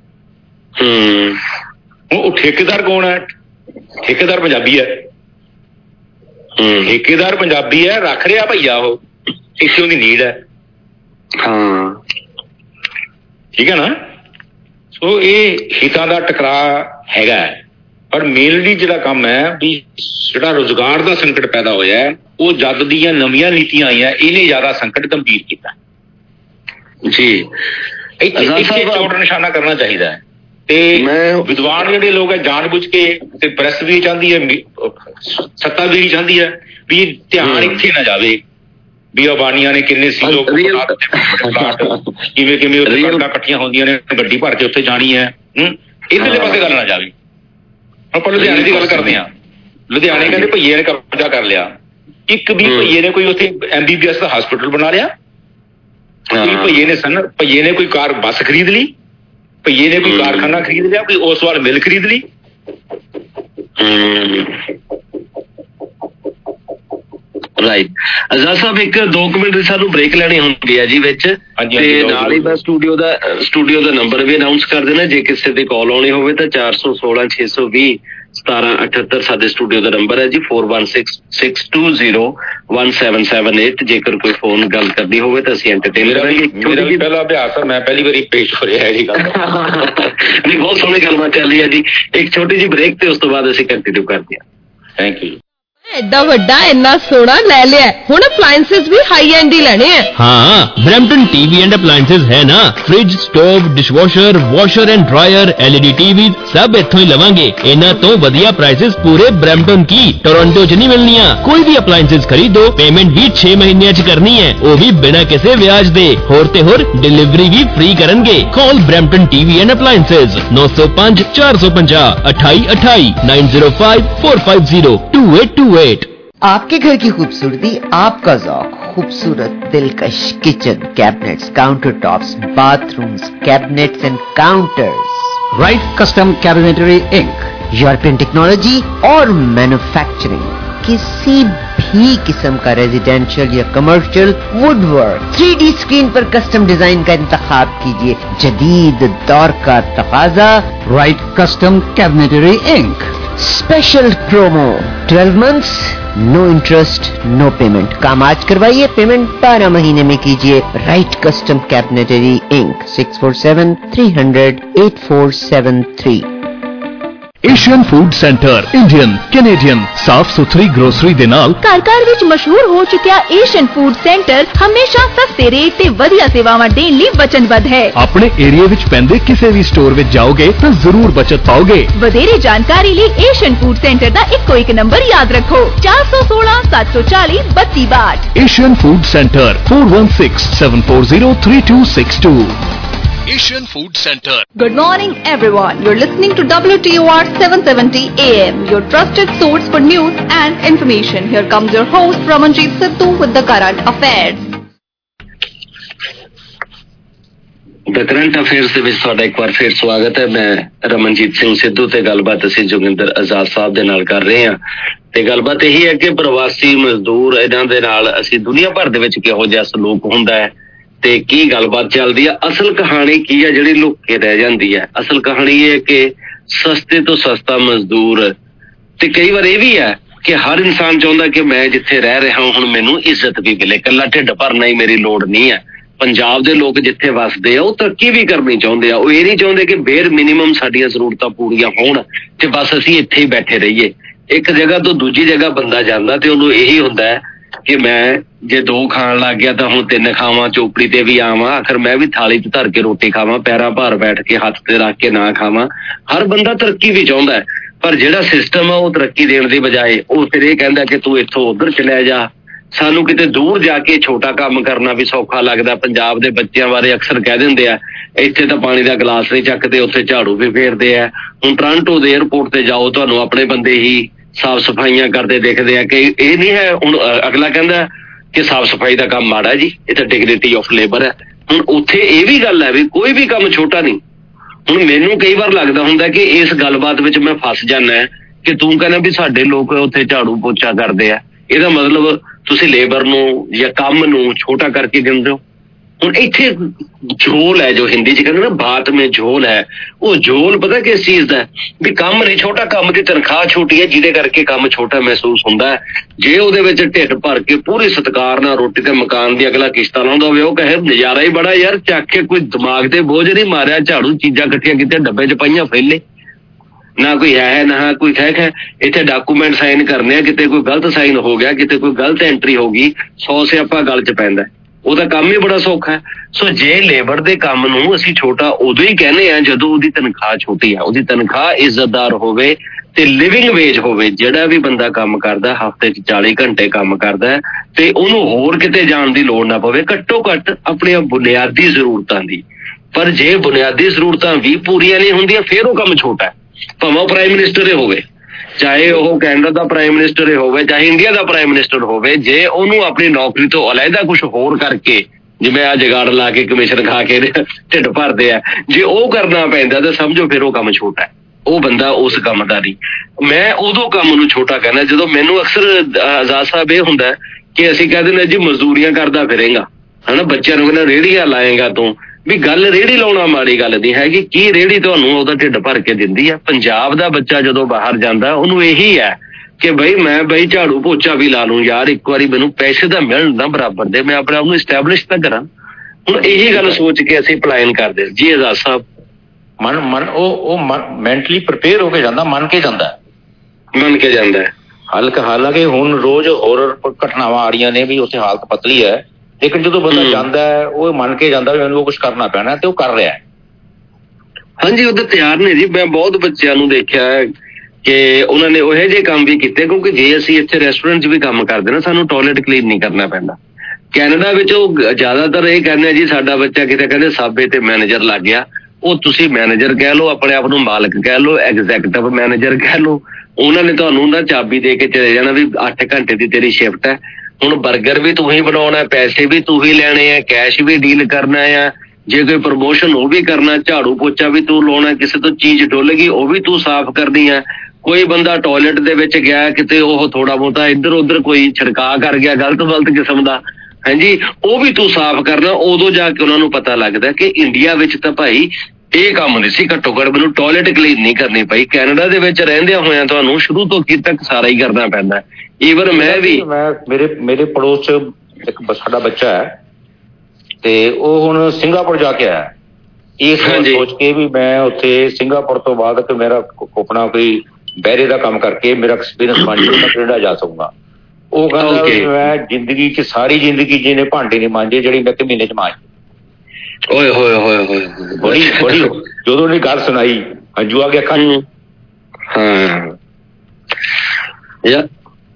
ਹੁਣ ਉਹ ਠੇਕੇਦਾਰ ਕੌਣ ਹੈ? ਠੇਕੇਦਾਰ ਪੰਜਾਬੀ ਹੈ। ਠੇਕੇਦਾਰ ਪੰਜਾਬੀ ਹੈ, ਰੱਖ ਰਿਹਾ ਭਈਆ ਉਹ, ਇੱਥੇ ਉਹਦੀ ਨੀਡ ਹੈ। ਹਾਂ ਠੀਕ ਹੈ ਨਾ। ਸੋ ਇਹ ਹਿੱਤਾਂ ਦਾ ਟਕਰਾਅ ਹੈਗਾ, ਪਰ ਮੇਨਲੀ ਜਿਹੜਾ ਕੰਮ ਹੈ ਵੀ ਜਿਹੜਾ ਰੁਜ਼ਗਾਰ ਦਾ ਸੰਕਟ ਪੈਦਾ ਹੋਇਆ ਹੈ, ਉਹ ਜਦ ਦੀਆਂ ਨਵੀਆਂ ਨੀਤੀਆਂ ਆਈਆਂ ਇਹਨੇ ਜ਼ਿਆਦਾ ਸੰਕਟ ਗੰਭੀਰ ਕੀਤਾ ਜੀ। ਇੱਥੇ ਚੌੜਾ ਨਿਸ਼ਾਨਾ ਕਰਨਾ ਚਾਹੀਦਾ ਹੈ। ਤੇ ਵਿਦਵਾਨ ਜਿਹੜੇ ਲੋਕ ਹੈ ਜਾਣ ਬੁੱਝ ਕੇ, ਤੇ ਪ੍ਰੈਸ ਵੀ ਚਾਹੁੰਦੀ ਹੈ, ਸੱਤਾ ਵੀ ਚਾਹੁੰਦੀ ਹੈ ਵੀ ਧਿਆਨ ਇੱਥੇ ਨਾ ਜਾਵੇ ਵੀ ਅਬਾਨੀਆਂ ਨੇ ਕਿੰਨੇ ਸੀ ਲੋਕ ਪਲਾਟ, ਕਿਵੇਂ ਕਿਵੇਂ ਸੜਕਾਂ ਇਕੱਠੀਆਂ ਹੁੰਦੀਆਂ ਨੇ, ਗੱਡੀ ਭਰ ਕੇ ਉੱਥੇ ਜਾਣੀ ਹੈ, ਇਧਰਲੇ ਪਾਸੇ ਗੱਲ ਨਾ ਜਾਵੇ। ਆਪਾਂ ਲੁਧਿਆਣੇ ਦੀ ਗੱਲ ਕਰਦੇ ਹਾਂ। ਲੁਧਿਆਣੇ ਕਹਿੰਦੇ ਭਈਏ ਨੇ ਕਬਜ਼ਾ ਕਰ ਲਿਆ। ਇੱਕ ਵੀ ਭਈਏ ਨੇ ਕੋਈ ਉੱਥੇ ਐਮ ਬੀ ਬੀ ਐਸ ਦਾ ਹਸਪੀਟਲ ਬਣਾ ਲਿਆ, ਭਈਏ ਨੇ ਸਨ ਭਈਏ ਨੇ ਕੋਈ ਕਾਰ ਬੱਸ ਖਰੀਦ ਲਈ, ਭਈਏ ਨੇ ਕੋਈ ਕਾਰਖਾਨਾ ਖਰੀਦ ਲਿਆ, ਕੋਈ ਉਸ ਵਾਰ ਮਿਲ ਖਰੀਦ ਲਈ। ਰਾਈਟ। ਆਜ਼ਾਦ ਸਾਹਿਬ ਇੱਕ ਦੋ ਕੁ ਮਿੰਟ ਦੀ ਸਾਨੂੰ ਬ੍ਰੇਕ ਲੈਣੀ ਹੁੰਦੀ ਹੈ ਜੀ ਵਿੱਚ, ਤੇ ਨਾਲ ਹੀ ਮੈਂ ਸਟੂਡੀਓ ਦਾ ਸਟੂਡੀਓ ਦਾ ਨੰਬਰ ਵੀ ਅਨਾਊਂਸ ਕਰ ਦੇਣਾ। ਜੇ ਕਿਸੇ ਦੀ ਕਾਲ ਆਉਣੀ ਹੋਵੇ ਤਾਂ ਚਾਰ ਸੌ ਸੋਲਾਂ ਛੇ ਸੌ ਵੀਹ ਸਤਾਰਾਂ ਅਠੱਤਰ ਸਾਡੇ ਸਟੂਡੀਓ ਦਾ ਨੰਬਰ ਹੈ ਜੀ, four one six six two zero one seven seven eight. ਜੇਕਰ ਕੋਈ ਫੋਨ ਗੱਲ ਕਰਨੀ ਹੋਵੇ ਤਾਂ ਅਸੀਂ ਐਂਟਰਟੇਨ ਕਰਾਂਗੇ। ਮੇਰਾ ਵੀ ਪਹਿਲਾ ਅਭਿਆਸ ਹੈ, ਮੈਂ ਪਹਿਲੀ ਵਾਰੀ ਪੇਸ਼ ਹੋ ਰਿਹਾ ਇਹ ਗੱਲ। ਨਹੀਂ, ਬਹੁਤ ਸੋਹਣੀ ਗੱਲਬਾਤ ਚੱਲ ਰਹੀ ਹੈ ਜੀ। ਇੱਕ ਛੋਟੀ ਜਿਹੀ ਬ੍ਰੇਕ ਤੇ ਉਸ ਤੋਂ ਬਾਅਦ ਅਸੀਂ ਕੰਟੀਨਿਊ ਕਰਦੇ ਹਾਂ। Thank you. ਐਡਾ ਵੱਡਾ ਇੰਨਾ ਸੋਹਣਾ ਲੈ ਲਿਆ, ਹੁਣ ਅਪਲਾਈਐਂसेस ਵੀ ਹਾਈ ਐਂਡ ਹੀ ਲੈਣੇ ਆ। ਹਾਂ, ਬ੍ਰੈਂਪਟਨ ਟੀਵੀ ਐਂਡ ਅਪਲਾਈਐਂसेस ਹੈ ਨਾ। Fridge, stove, dishwasher, washer and dryer, LED TV ਸਭ ਇੱਥੋਂ ਹੀ ਲਵਾਂਗੇ। ਇਹਨਾਂ ਤੋਂ ਵਧੀਆ ਪ੍ਰਾਈसेस ਪੂਰੇ ਬ੍ਰੈਂਪਟਨ ਕੀ ਟੋਰਾਂਟੋ 'ਚ ਨਹੀਂ ਮਿਲਣੀਆਂ। ਕੋਈ ਵੀ ਅਪਲਾਈਐਂसेस ਖਰੀਦੋ, ਪੇਮੈਂਟ ਵੀ ਛੇ ਮਹੀਨਿਆਂ 'ਚ ਕਰਨੀ ਹੈ, ਉਹ ਵੀ ਬਿਨਾਂ ਕਿਸੇ ਵਿਆਜ ਦੇ। ਹੋਰ ਤੇ ਹੋਰ ਡਿਲੀਵਰੀ ਵੀ ਫ੍ਰੀ ਕਰਨਗੇ। Call Brampton TV and appliances ਨੌ ਸੌ ਪੰਜ ਚਾਰ ਸੌ ਪੰਜਾਹ ਅਠਾਈ ਅਠਾਈ nine zero five four five zero two eight two eight. आपके घर की खूबसूरती, आपका ज़ौक़, खूबसूरत दिलकश kitchen cabinets, counter tops, bathrooms, cabinets and counters. Right custom cabinetry inc, European technology और मैन्युफैक्चरिंग। किसी भी किस्म का रेजिडेंशियल या commercial woodwork, three D screen पर कस्टम डिजाइन का इंतखाब कीजिए। जदीद दौर का तकाजा, right custom cabinetry inc. Special promo, twelve months, no interest, no payment. काम आज करवाइए, पेमेंट बारह महीने में कीजिए। Right custom cabinetry inc, six four seven three hundred eight four seven three. Asian food centre Indian Canadian ਸਾਫ ਸੁਥਰੀ ਗਰੋਸਰੀ ਦੇ ਨਾਲ ਘਰ ਘਰ ਵਿੱਚ ਮਸ਼ਹੂਰ ਹੋ ਚੁੱਕਿਆ ਏਸ਼ੀਅਨ ਫੂਡ ਸੈਂਟਰ ਹਮੇਸ਼ਾ ਸਸਤੇ ਰੇਟ ਤੇ ਵਧੀਆ ਸੇਵਾਵਾਂ ਦੇਣ ਲਈ ਵਚਨਬੱਧ ਹੈ। ਆਪਣੇ ਏਰੀਆ ਵਿੱਚ ਪੈਂਦੇ ਕਿਸੇ ਵੀ ਸਟੋਰ ਵਿੱਚ ਜਾਓਗੇ ਤਾਂ ਜ਼ਰੂਰ ਬਚਤ ਪਾਓਗੇ। ਵਧੇਰੇ ਜਾਣਕਾਰੀ ਲਈ ਏਸ਼ੀਅਨ ਫੂਡ ਸੈਂਟਰ ਦਾ ਇੱਕੋ ਇੱਕ ਨੰਬਰ ਯਾਦ ਰੱਖੋ, ਚਾਰ ਸੌ ਸੋਲਾਂ ਸੱਤ ਸੌ ਚਾਲੀ ਬੱਤੀ ਬਾਹਠ। Asian food centre four one six seven four zero three two six two. Asian Food Center. Good morning everyone. You're listening to W T O R seven seventy A M, your trusted source for news and information. Here comes your host Ramanjeet Sidhu with the current affairs. The current affairs ਦੇ ਵਿੱਚ ਤੁਹਾਡਾ ਇੱਕ ਵਾਰ ਫਿਰ ਸਵਾਗਤ ਹੈ। ਮੈਂ ਰਮਨਜੀਤ ਸਿੰਘ ਸਿੱਧੂ ਤੇ ਗੱਲਬਾਤ ਅਸੀਂ ਜੋਗਿੰਦਰ ਆਜ਼ਾਦ ਸਾਹਿਬ ਦੇ ਨਾਲ ਕਰ ਰਹੇ ਹਾਂ। ਤੇ ਗੱਲਬਾਤ ਇਹੀ ਹੈ ਕਿ ਪ੍ਰਵਾਸੀ ਮਜ਼ਦੂਰ ਇਹਨਾਂ ਦੇ ਨਾਲ ਅਸੀਂ ਦੁਨੀਆ ਭਰ ਦੇ ਵਿੱਚ ਕਿਹੋ ਜਿਹਾ ਸਲੂਕ ਹੁੰਦਾ ਹੈ ਤੇ ਕੀ ਗੱਲਬਾਤ ਚੱਲਦੀ ਆ। ਅਸਲ ਕਹਾਣੀ ਕੀ ਆ ਜਿਹੜੀ ਲੁੱਕ ਕੇ ਰਹਿ ਜਾਂਦੀ ਹੈ? ਅਸਲ ਕਹਾਣੀ ਇਹ ਹੈ ਕਿ ਸਸਤੇ ਤੋਂ ਸਸਤਾ ਮਜ਼ਦੂਰ, ਤੇ ਕਈ ਵਾਰ ਇਹ ਵੀ ਹੈ ਕਿ ਹਰ ਇਨਸਾਨ ਚਾਹੁੰਦਾ ਕਿ ਮੈਂ ਜਿੱਥੇ ਰਹਿ ਰਿਹਾ ਹੁਣ ਮੈਨੂੰ ਇੱਜ਼ਤ ਵੀ ਮਿਲੇ, ਇਕੱਲਾ ਢਿੱਡ ਭਰਨਾ ਹੀ ਮੇਰੀ ਲੋੜ ਨਹੀਂ ਹੈ। ਪੰਜਾਬ ਦੇ ਲੋਕ ਜਿੱਥੇ ਵੱਸਦੇ ਆ ਉਹ ਤਰੱਕੀ ਵੀ ਕਰਨੀ ਚਾਹੁੰਦੇ ਆ। ਉਹ ਇਹ ਨਹੀਂ ਚਾਹੁੰਦੇ ਕਿ ਬੇਰ ਮਿਨੀਮਮ ਸਾਡੀਆਂ ਜ਼ਰੂਰਤਾਂ ਪੂਰੀਆਂ ਹੋਣ ਤੇ ਬਸ ਅਸੀਂ ਇੱਥੇ ਹੀ ਬੈਠੇ ਰਹੀਏ। ਇੱਕ ਜਗ੍ਹਾ ਤੋਂ ਦੂਜੀ ਜਗ੍ਹਾ ਬੰਦਾ ਜਾਂਦਾ ਤੇ ਉਹਨੂੰ ਇਹੀ ਹੁੰਦਾ ਹੈ ਕਿ ਮੈਂ ਜੇ ਦੋ ਖਾਣ ਲੱਗ ਗਿਆ ਤਾਂ ਹੁਣ ਤਿੰਨ ਖਾਵਾਂ, ਚੋਪੜੀ ਤੇ ਵੀ ਆਵਾਂ, ਆਖਰ ਮੈਂ ਵੀ ਥਾਲੀ ਚ ਧਰ ਕੇ ਰੋਟੀ ਖਾਵਾਂ, ਪੈਰਾਂ ਭਾਰ ਬੈਠ ਕੇ ਹੱਥ ਤੇ ਰੱਖ ਕੇ ਨਾ ਖਾਵਾਂ। ਹਰ ਬੰਦਾ ਤਰੱਕੀ ਵੀ ਚਾਹੁੰਦਾ ਹੈ, ਪਰ ਜਿਹੜਾ ਸਿਸਟਮ ਆ ਉਹ ਤਰੱਕੀ ਦੇਣ ਦੀ ਬਜਾਏ ਉਹ ਫਿਰ ਇਹ ਕਹਿੰਦਾ ਕਿ ਤੂੰ ਇੱਥੋਂ ਉੱਧਰ ਚਲਿਆ ਜਾ, ਸਾਨੂੰ ਕਿਤੇ ਦੂਰ ਜਾ ਕੇ ਛੋਟਾ ਕੰਮ ਕਰਨਾ ਵੀ ਸੌਖਾ ਲੱਗਦਾ। ਪੰਜਾਬ ਦੇ ਬੱਚਿਆਂ ਬਾਰੇ ਅਕਸਰ ਕਹਿ ਦਿੰਦੇ ਆ ਇੱਥੇ ਤਾਂ ਪਾਣੀ ਦਾ ਗਲਾਸ ਨਹੀਂ ਚੱਕਦੇ, ਉੱਥੇ ਝਾੜੂ ਵੀ ਫੇਰਦੇ ਆ। ਹੁਣ ਟੋਰਾਂਟੋ ਦੇ ਏਅਰਪੋਰਟ ਤੇ ਜਾਓ, ਤੁਹਾਨੂੰ ਆਪਣੇ ਬੰਦੇ ਹੀ ਸਾਫ਼ ਸਫਾਈਆਂ ਕਰਦੇ ਦਿਖਦੇ ਆ। ਕਿ ਇਹ ਨਹੀਂ ਹੈ ਹੁਣ ਅਗਲਾ ਕਹਿੰਦਾ ਕਿ ਸਾਫ਼ ਸਫਾਈ ਦਾ ਕੰਮ ਮਾੜਾ ਜੀ, ਇਹ ਤਾਂ ਡਿਗਨਿਟੀ ਆਫ ਲੇਬਰ ਹੈ। ਹੁਣ ਉੱਥੇ ਇਹ ਵੀ ਗੱਲ ਹੈ ਵੀ ਕੋਈ ਵੀ ਕੰਮ ਛੋਟਾ ਨਹੀਂ। ਹੁਣ ਮੈਨੂੰ ਕਈ ਵਾਰ ਲੱਗਦਾ ਹੁੰਦਾ ਕਿ ਇਸ ਗੱਲਬਾਤ ਵਿੱਚ ਮੈਂ ਫਸ ਜਾਂਦਾ ਕਿ ਤੂੰ ਕਹਿੰਦਾ ਵੀ ਸਾਡੇ ਲੋਕ ਉੱਥੇ ਝਾੜੂ ਪੋਚਾ ਕਰਦੇ ਆ, ਇਹਦਾ ਮਤਲਬ ਤੁਸੀਂ ਲੇਬਰ ਨੂੰ ਜਾਂ ਕੰਮ ਨੂੰ ਛੋਟਾ ਕਰਕੇ ਗਿਣਦੇ ਹੋ। ਹੁਣ ਇੱਥੇ ਝੋਲ ਹੈ, ਜੋ ਹਿੰਦੀ ਚ ਕਹਿੰਦੇ ਨਾ ਬਾਤ ਮੇਂ ਝੋਲ ਹੈ, ਉਹ ਝੋਲ ਪਤਾ ਕਿਸ ਚੀਜ਼ ਦਾ ਵੀ ਕੰਮ ਨਹੀਂ ਛੋਟਾ, ਕੰਮ ਦੀ ਤਨਖਾਹ ਛੋਟੀ ਹੈ ਜਿਹਦੇ ਕਰਕੇ ਕੰਮ ਛੋਟਾ ਮਹਿਸੂਸ ਹੁੰਦਾ ਹੈ। ਜੇ ਉਹਦੇ ਵਿੱਚ ਢਿੱਡ ਭਰ ਕੇ ਪੂਰੇ ਸਤਿਕਾਰ ਨਾਲ ਰੋਟੀ ਤੇ ਮਕਾਨ ਦੀ ਅਗਲਾ ਕਿਸ਼ਤਾਂ ਲਾਉਂਦਾ ਹੋਵੇ, ਉਹ ਕਹੇ ਨਜ਼ਾਰਾ ਹੀ ਬੜਾ ਯਾਰ, ਚੱਕ ਕੇ ਕੋਈ ਦਿਮਾਗ ਤੇ ਬੋਝ ਨਹੀਂ ਮਾਰਿਆ, ਝਾੜੂ ਚੀਜ਼ਾਂ ਇਕੱਠੀਆਂ ਕੀਤੀਆਂ ਡੱਬੇ ਚ ਪਾਈਆਂ ਫੈਲੇ, ਨਾ ਕੋਈ ਹੈ ਨਾ ਕੋਈ ਖੈਕ ਹੈ। ਇੱਥੇ ਡਾਕੂਮੈਂਟ ਸਾਈਨ ਕਰਨੇ ਆ, ਕਿਤੇ ਕੋਈ ਗਲਤ ਸਾਈਨ ਹੋ ਗਿਆ, ਕਿਤੇ ਕੋਈ ਗਲਤ ਐਂਟਰੀ ਹੋ ਗਈ, ਸੌ ਸਿਆਪਾ ਗਲ ਚ ਪੈਂਦਾ। ਉਹਦਾ ਕੰਮ ਹੀ ਬੜਾ ਸੌਖਾ ਹੈ। ਸੋ ਜੇ ਲੇਬਰ ਦੇ ਕੰਮ ਨੂੰ ਅਸੀਂ ਛੋਟਾ ਉਦੋਂ ਹੀ ਕਹਿੰਦੇ ਆ ਜਦੋਂ ਉਹਦੀ ਤਨਖਾਹ ਛੋਟੀ ਆ, ਉਹਦੀ ਤਨਖਾਹ ਇੱਜ਼ਤਦਾਰ ਹੋਵੇ ਤੇ ਲਿਵਿੰਗ ਵੇਜ ਹੋਵੇ। ਜਿਹੜਾ ਵੀ ਬੰਦਾ ਕੰਮ ਕਰਦਾ ਹਫ਼ਤੇ ਚ ਚਾਲੀ ਘੰਟੇ ਕੰਮ ਕਰਦਾ ਤੇ ਉਹਨੂੰ ਹੋਰ ਕਿਤੇ ਜਾਣ ਦੀ ਲੋੜ ਨਾ ਪਵੇ, ਘੱਟੋ ਘੱਟ ਆਪਣੀਆਂ ਬੁਨਿਆਦੀ ਜ਼ਰੂਰਤਾਂ ਦੀ। ਪਰ ਜੇ ਬੁਨਿਆਦੀ ਜ਼ਰੂਰਤਾਂ ਵੀ ਪੂਰੀਆਂ ਨਹੀਂ ਹੁੰਦੀਆਂ ਫਿਰ ਉਹ ਕੰਮ ਛੋਟਾ ਹੈ। ਭਾਵੇਂ ਪ੍ਰਾਈਮ ਮਿਨਿਸਟਰ ਹੀ ਹੋਵੇ, ਚਾਹੇ ਉਹ ਕੈਨੇਡਾ ਦਾ ਪ੍ਰਾਈਮ ਮਿਨਿਸਟਰ ਹੀ ਹੋਵੇ, ਚਾਹੇ ਇੰਡੀਆ ਦਾ ਪ੍ਰਾਈਮ ਮਿਨਿਸਟਰ ਹੋਵੇ, ਜੇ ਉਹਨੂੰ ਆਪਣੀ ਨੌਕਰੀ ਤੋਂ ਅਲੱਗਾ ਕੁਛ ਹੋਰ ਕਰਕੇ, ਜਿਵੇਂ ਆ ਜਗਾੜ ਲਾ ਕੇ ਕਮਿਸ਼ਨ ਖਾ ਕੇ ਢਿੱਡ ਭਰਦੇ ਆ, ਜੇ ਉਹ ਕਰਨਾ ਪੈਂਦਾ ਤਾਂ ਸਮਝੋ ਫਿਰ ਉਹ ਕੰਮ ਛੋਟਾ ਹੈ, ਉਹ ਬੰਦਾ ਉਸ ਕੰਮ ਦਾ ਨਹੀਂ। ਮੈਂ ਉਦੋਂ ਕੰਮ ਨੂੰ ਛੋਟਾ ਕਹਿੰਦਾ ਜਦੋਂ ਮੈਨੂੰ ਅਕਸਰ ਆਜ਼ਾਦ ਸਾਹਿਬ ਇਹ ਹੁੰਦਾ ਕਿ ਅਸੀਂ ਕਹਿ ਦਿੰਦੇ ਜੀ ਮਜ਼ਦੂਰੀਆਂ ਕਰਦਾ ਫਿਰੇਗਾ, ਹਨਾ, ਬੱਚਿਆਂ ਨੂੰ ਕਹਿੰਦਾ ਰੇਹੜੀਆਂ ਲਾਏਗਾ ਤੂੰ, ਵੀ ਗੱਲ ਰੇਹੜੀ ਲਾਉਣਾ ਮਾੜੀ ਗੱਲ ਨਹੀਂ ਹੈਗੀ। ਕੀ ਰੇਹੜੀ ਤੁਹਾਨੂੰ ਉਹਦਾ ਢਿੱਡ ਭਰ ਕੇ ਦਿੰਦੀ ਆ? ਪੰਜਾਬ ਦਾ ਬੱਚਾ ਜਦੋਂ ਬਾਹਰ ਜਾਂਦਾ ਉਹਨੂੰ ਇਹੀ ਹੈ ਕਿ ਬਈ ਮੈਂ ਬਈ ਝਾੜੂ ਪੋਚਾ ਵੀ ਲਾ ਲੂੰ ਯਾਰ, ਇੱਕ ਵਾਰੀ ਮੈਨੂੰ ਪੈਸੇ ਤਾਂ ਮਿਲਣ ਨਾ ਬਰਾਬਰ ਦੇ, ਮੈਂ ਆਪਣੇ ਆਪ ਨੂੰ ਇਸਟੈਬਲਿਸ਼ ਤਾਂ ਕਰਾਂ। ਹੁਣ ਇਹੀ ਗੱਲ ਸੋਚ ਕੇ ਅਸੀਂ ਪਲਾਇਨ ਕਰਦੇ ਜੀ। ਆਜ਼ਾਦ ਸਾਹਿਬ ਮਨ ਮਨ ਉਹ ਉਹ ਮੈਂਟਲੀ ਪ੍ਰਿਪੇਅਰ ਹੋ ਕੇ ਜਾਂਦਾ, ਮੰਨ ਕੇ ਜਾਂਦਾ ਮੰਨ ਕੇ ਜਾਂਦਾ ਹਲਕ। ਹਾਲਾਂਕਿ ਹੁਣ ਰੋਜ਼ ਹੋਰ ਘਟਨਾਵਾਂ ਆ ਰਹੀਆਂ ਨੇ ਵੀ ਉੱਥੇ ਹਾਲਤ ਪਤਲੀ ਹੈ, ਲੇਕਿਨ ਜਦੋਂ ਬੰਦਾ ਜਾਂਦਾ ਹੈ ਉਹ ਮੰਨ ਕੇ ਜਾਂਦਾ ਵੀ ਮੈਨੂੰ ਉਹ ਕੁਛ ਕਰਨਾ ਪੈਣਾ ਤੇ ਉਹ ਕਰ ਰਿਹਾ। ਹਾਂਜੀ, ਉਹਦੇ ਤਿਆਰ ਨੇ ਜੀ। ਮੈਂ ਬਹੁਤ ਬੱਚਿਆਂ ਨੂੰ ਦੇਖਿਆ ਕਿ ਉਹਨਾਂ ਨੇ ਉਹੋ ਜਿਹੇ ਕੰਮ ਵੀ ਕੀਤੇ, ਕਿਉਂਕਿ ਜੇ ਅਸੀਂ ਇੱਥੇ ਰੈਸਟੋਰੈਂਟ 'ਚ ਵੀ ਕੰਮ ਕਰਦੇ ਨਾ ਸਾਨੂੰ ਟਾਇਲਟ ਕਲੀਨ ਨਹੀਂ ਕਰਨਾ ਪੈਂਦਾ। ਕੈਨੇਡਾ ਵਿੱਚ ਉਹ ਜ਼ਿਆਦਾਤਰ ਇਹ ਕਹਿੰਦੇ ਜੀ ਸਾਡਾ ਬੱਚਾ ਕਿਤੇ ਕਹਿੰਦੇ ਸਾਬੇ ਤੇ ਮੈਨੇਜਰ ਲੱਗ ਗਿਆ। ਉਹ ਤੁਸੀਂ ਮੈਨੇਜਰ ਕਹਿ ਲਓ, ਆਪਣੇ ਆਪ ਨੂੰ ਮਾਲਕ ਕਹਿ ਲਓ, ਐਗਜ਼ੈਕਟਿਵ ਮੈਨੇਜਰ ਕਹਿ ਲਓ, ਉਹਨਾਂ ਨੇ ਤੁਹਾਨੂੰ ਨਾ ਚਾਬੀ ਦੇ ਕੇ ਚਲੇ ਜਾਣਾ ਵੀ ਅੱਠ ਘੰਟੇ ਦੀ ਤੇਰੀ ਸ਼ਿਫਟ ਹੈ। ਹੁਣ ਬਰਗਰ ਵੀ ਤੂੰ ਹੀ ਬਣਾਉਣਾ, ਪੈਸੇ ਵੀ ਤੂੰ ਹੀ ਲੈਣੇ ਆ, ਕੈਸ਼ ਵੀ ਡੀਲ ਕਰਨਾ ਆ, ਜੇ ਕੋਈ ਪ੍ਰਮੋਸ਼ਨ ਉਹ ਵੀ ਕਰਨਾ, ਝਾੜੂ ਪੋਚਾ ਵੀ ਤੂੰ ਲਾਉਣਾ, ਕਿਸੇ ਤੋਂ ਚੀਜ਼ ਡੁੱਲ ਗਈ ਉਹ ਵੀ ਤੂੰ ਸਾਫ਼ ਕਰਨੀ ਆ। ਕੋਈ ਬੰਦਾ ਟਾਇਲਟ ਦੇ ਵਿੱਚ ਗਿਆ ਕਿਤੇ, ਉਹ ਥੋੜਾ ਬਹੁਤਾ ਇੱਧਰ ਉੱਧਰ ਕੋਈ ਛਿੜਕਾ ਕਰ ਗਿਆ ਗਲਤ ਗਲਤ ਕਿਸਮ ਦਾ, ਹਾਂਜੀ, ਉਹ ਵੀ ਤੂੰ ਸਾਫ਼ ਕਰਨਾ। ਉਦੋਂ ਜਾ ਕੇ ਉਹਨਾਂ ਨੂੰ ਪਤਾ ਲੱਗਦਾ ਕਿ ਇੰਡੀਆ ਵਿੱਚ ਤਾਂ ਭਾਈ ਇਹ ਕੰਮ ਨਹੀਂ ਸੀ, ਘੱਟੋ ਘੱਟ ਮੈਨੂੰ ਟਾਇਲਟ ਕਲੀਨ ਨਹੀਂ ਕਰਨੀ ਪਈ। ਕੈਨੇਡਾ ਦੇ ਵਿੱਚ ਰਹਿੰਦਿਆਂ ਹੋਇਆਂ ਤੁਹਾਨੂੰ ਸ਼ੁਰੂ ਤੋਂ ਕੀ ਤੱਕ ਸਾਰਾ ਹੀ ਕਰਨਾ ਪੈਂਦਾ। ਈਵਨ ਮੈਂ ਵੀ ਮੈਂ ਮੇਰੇ ਮੇਰੇ ਪੜੋਸ 'ਚ ਇੱਕ ਸਾਡਾ ਬੱਚਾ ਹੈ ਤੇ ਉਹ ਹੁਣ ਸਿੰਗਾਪੁਰ ਜਾ ਕੇ ਆਇਆ। ਇਸ ਸੋਚ ਕੇ ਵੀ ਮੈਂ ਉੱਥੇ ਸਿੰਗਾਪੁਰ ਤੋਂ ਬਾਅਦ ਕਿ ਮੇਰਾ ਆਪਣਾ ਕੋਈ ਬਹਿਰੇ ਦਾ ਕੰਮ ਕਰਕੇ ਮੇਰਾ ਐਕਸਪੀਰੀਅੰਸ ਬਣ ਜਾਵੇ, ਮੈਂ ਕੈਨੇਡਾ ਜਾ ਸਕੂੰਗਾ। ਉਹ ਕਹਿੰਦਾ ਮੈਂ ਜ਼ਿੰਦਗੀ 'ਚ ਸਾਰੀ ਜ਼ਿੰਦਗੀ ਜਿਹਨੇ ਭਾਂਡੇ ਨਹੀਂ ਮਾਂਜੇ ਜਿਹੜੀ ਮੈਂ ਇੱਕ ਮਹੀਨੇ 'ਚ ਮਾਂਜ। ਓਏ ਹੋਏ ਹੋਏ ਹੋਏ ਬੜੀ ਬੜੀ ਜਦੋਂ ਉਹਨੇ ਗੱਲ ਸੁਣਾਈ ਹੰਝੂ ਆ ਗਿਆ ਅੱਖਾਂ 'ਚ। ਹਾਂ ਯਾ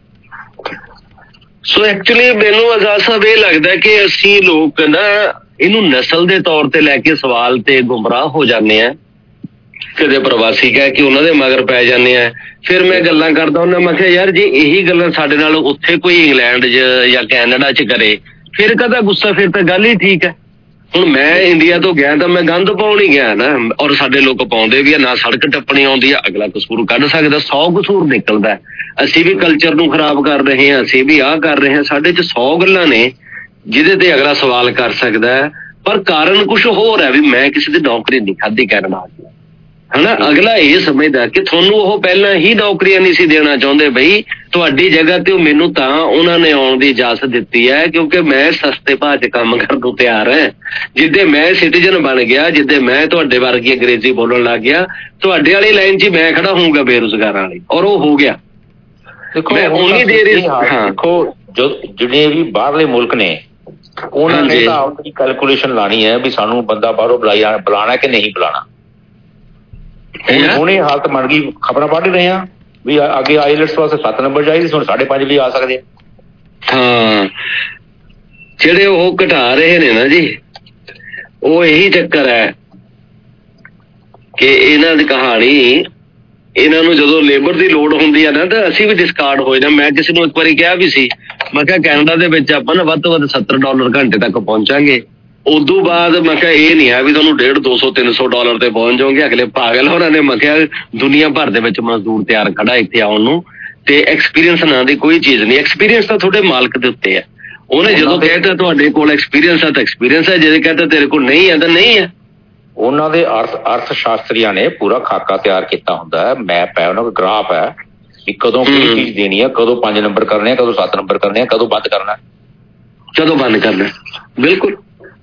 ਸੋ ਐਕਚੁਅਲੀ ਮੈਨੂੰ ਆਜ਼ਾਦ ਸਾਹਿਬ ਇਹ ਲੱਗਦਾ ਕਿ ਅਸੀਂ ਲੋਕ ਨਾ ਇਹਨੂੰ ਨਸਲ ਦੇ ਤੌਰ ਤੇ ਲੈ ਕੇ ਸਵਾਲ ਤੇ ਗੁੰਮਰਾਹ ਹੋ ਜਾਂਦੇ ਆ। ਕਦੇ ਪ੍ਰਵਾਸੀ ਕਹਿ ਕੇ ਉਹਨਾਂ ਦੇ ਮਗਰ ਪੈ ਜਾਂਦੇ ਆ। ਫਿਰ ਮੈਂ ਗੱਲਾਂ ਕਰਦਾ ਹੁੰਦਾ, ਮੈਂ ਕਿਹਾ ਯਾਰ ਜੇ ਇਹੀ ਗੱਲਾਂ ਸਾਡੇ ਨਾਲ ਉੱਥੇ ਕੋਈ ਇੰਗਲੈਂਡ 'ਚ ਜਾਂ ਕੈਨੇਡਾ 'ਚ ਕਰੇ ਫਿਰ ਕਦਾ ਗੁੱਸਾ, ਫਿਰ ਤਾਂ ਗੱਲ ਹੀ ਠੀਕ ਹੈ। ਹੁਣ ਮੈਂ ਇੰਡੀਆ ਤੋਂ ਗਿਆ ਤਾਂ ਮੈਂ ਗੰਦ ਪਾਉਣ ਹੀ ਗਿਆ ਨਾ, ਔਰ ਸਾਡੇ ਲੋਕ ਪਾਉਂਦੇ ਵੀ ਆ, ਨਾ ਸੜਕ ਟੱਪਣੀ ਆਉਂਦੀ ਆ, ਅਗਲਾ ਕਸੂਰ ਕੱਢ ਸਕਦਾ, ਸੌ ਕਸੂਰ ਨਿਕਲਦਾ। ਅਸੀਂ ਵੀ ਕਲਚਰ ਨੂੰ ਖਰਾਬ ਕਰ ਰਹੇ ਹਾਂ, ਅਸੀਂ ਵੀ ਆਹ ਕਰ ਰਹੇ ਹਾਂ, ਸਾਡੇ 'ਚ ਸੌ ਗੱਲਾਂ ਨੇ ਜਿਹਦੇ ਤੇ ਅਗਲਾ ਸਵਾਲ ਕਰ ਸਕਦਾ ਹੈ। ਪਰ ਕਾਰਨ ਕੁਛ ਹੋਰ ਹੈ ਵੀ ਮੈਂ ਕਿਸੇ ਦੀ ਨੌਕਰੀ ਨਹੀਂ ਖਾਧੀ ਕੈਨੇਡਾ 'ਚ, ਹਨਾ। ਅਗਲਾ ਇਹ ਸਮਝਦਾ ਕਿ ਤੁਹਾਨੂੰ ਉਹ ਪਹਿਲਾਂ ਹੀ ਨੌਕਰੀਆਂ ਨਹੀਂ ਸੀ ਦੇਣਾ ਚਾਹੁੰਦੇ, ਬਈ ਤੁਹਾਡੀ ਜਗ੍ਹਾ ਤੇ ਉਹ ਮੈਨੂੰ ਤਾਂ ਉਹਨਾਂ ਨੇ ਆਉਣ ਦੀ ਇਜਾਜ਼ਤ ਦਿੱਤੀ ਹੈ ਕਿਉਂਕਿ ਮੈਂ ਸਸਤੇ ਭਾਅ 'ਚ ਕੰਮ ਕਰਨ ਨੂੰ ਤਿਆਰ ਹੈ। ਜਿੱਦੇ ਮੈਂ ਸਿਟੀਜ਼ਨ ਬਣ ਗਿਆ, ਜਿੱਦੇ ਮੈਂ ਤੁਹਾਡੇ ਵਰਗੀ ਅੰਗਰੇਜ਼ੀ ਬੋਲਣ ਲੱਗ ਗਿਆ, ਤੁਹਾਡੇ ਵਾਲੀ ਲਾਈਨ 'ਚ ਮੈਂ ਖੜਾ ਹੋਊਗਾ ਬੇਰੁਜ਼ਗਾਰਾਂ ਵਾਲੀ, ਔਰ ਉਹ ਹੋ ਗਿਆ। ਮੈਂ ਉਨੀ ਦੇਰ ਦੇਖੋ ਜੋ ਜਿਹੜੇ ਵੀ ਬਾਹਰਲੇ ਮੁਲਕ ਨੇ ਉਹਨਾਂ ਨੇ ਤਾਂ ਆਪਣੀ ਕੈਲਕੂਲੇਸ਼ਨ ਲਾਣੀ ਹੈ ਵੀ ਸਾਨੂੰ ਬੰਦਾ ਬਾਹਰੋਂ ਬੁਲਾਇਆ ਬੁਲਾਣਾ ਕਿ ਨਹੀਂ ਬੁਲਾਣਾ। ਹੁਣ ਇਹ ਹਾਲਤ ਬਣ ਗਈ, ਖਬਰਾਂ ਪੜ੍ਹ ਰਹੇ ਹਾਂ ਵੀ ਅੱਗੇ ਆਈਲੈਟਸ ਵਾਸਤੇ ਸੱਤ ਨੰਬਰ ਚਾਹੀਦੇ, ਹੁਣ ਸਾਢੇ ਪੰਜ ਵੀ ਆ ਸਕਦੇ ਆ। ਹਾਂ ਜਿਹੜੇ ਉਹ ਘਟਾ ਰਹੇ ਨੇ ਨਾ ਜੀ, ਉਹ ਇਹੀ ਚੱਕਰ ਹੈ ਕਿ ਇਹਨਾਂ ਦੀ ਕਹਾਣੀ, ਇਹਨਾਂ ਨੂੰ ਜਦੋਂ ਲੇਬਰ ਦੀ ਲੋੜ ਹੁੰਦੀ ਹੈ ਨਾ ਤਾਂ ਅਸੀਂ ਵੀ ਡਿਸਕਾਰਡ ਹੋਏ ਨਾ। ਮੈਂ ਕਿਸੇ ਨੂੰ ਇੱਕ ਵਾਰੀ ਕਿਹਾ ਵੀ ਸੀ, ਮੈਂ ਕਿਹਾ ਕੈਨੇਡਾ ਦੇ ਵਿੱਚ ਆਪਾਂ ਨਾ ਵੱਧ ਤੋਂ ਵੱਧ ਸੱਤਰ ਡਾਲਰ ਘੰਟੇ ਤੱਕ ਪਹੁੰਚਾਂਗੇ। ਉਦੋਂ ਬਾਅਦ ਮੈਂ ਕਿਹਾ ਇਹ ਨਹੀਂ ਹੈ ਵੀ ਤੁਹਾਨੂੰ ਡੇਢ ਦੋ ਸੌ ਤਿੰਨ ਸੌ ਡਾਲਰ ਤੇ ਪਹੁੰਚ ਜਾਓਗੇ। ਅਗਲੇ ਪਾਗਲ ਹੋਰਾਂ ਨੇ ਮੈਂ ਕਿਹਾ ਦੁਨੀਆ ਭਰ ਦੇ ਵਿੱਚ ਮਜ਼ਦੂਰ ਤਿਆਰ ਖੜਾ ਇੱਥੇ ਆਉਣ ਨੂੰ, ਤੇ ਐਕਸਪੀਰੀਅੰਸ ਨਾਂ ਦੀ ਕੋਈ ਚੀਜ਼ ਨਹੀਂ। ਐਕਸਪੀਰੀਅੰਸ ਤਾਂ ਤੁਹਾਡੇ ਮਾਲਕ ਦੇ ਉੱਤੇ ਹੈ। ਉਹਨੇ ਜਦੋਂ ਕਹਿਤਾ ਤੁਹਾਡੇ ਕੋਲ ਐਕਸਪੀਰੀਅੰਸ ਹੈ ਤਾਂ ਐਕਸਪੀਰੀਅੰਸ ਹੈ, ਜੇ ਕਹਿਤਾ ਤੇਰੇ ਕੋਲ ਨਹੀਂ ਹੈ ਤਾਂ ਨਹੀਂ ਹੈ। ਉਹਨਾਂ ਦੇ ਅਰਥ ਅਰਥ ਸ਼ਾਸਤਰੀਆਂ ਨੇ ਪੂਰਾ ਖਾਕਾ ਤਿਆਰ ਕੀਤਾ ਹੁੰਦਾ ਹੈ, ਮੈਪ ਹੈ, ਉਹਨਾਂ ਕੋਲ ਗ੍ਰਾਫ ਹੈ ਕਿ ਕਦੋਂ ਕਿਹੜੀ ਚੀਜ਼ ਦੇਣੀ ਹੈ, ਕਦੋਂ ਪੰਜ ਨੰਬਰ ਕਰਨੇ ਆ, ਕਦੋਂ ਸੱਤ ਨੰਬਰ ਕਰਨੇ ਆ, ਕਦੋਂ ਬੰਦ ਕਰਨਾ ਕਦੋਂ ਬੰਦ ਕਰਨਾ। ਬਿਲਕੁਲ।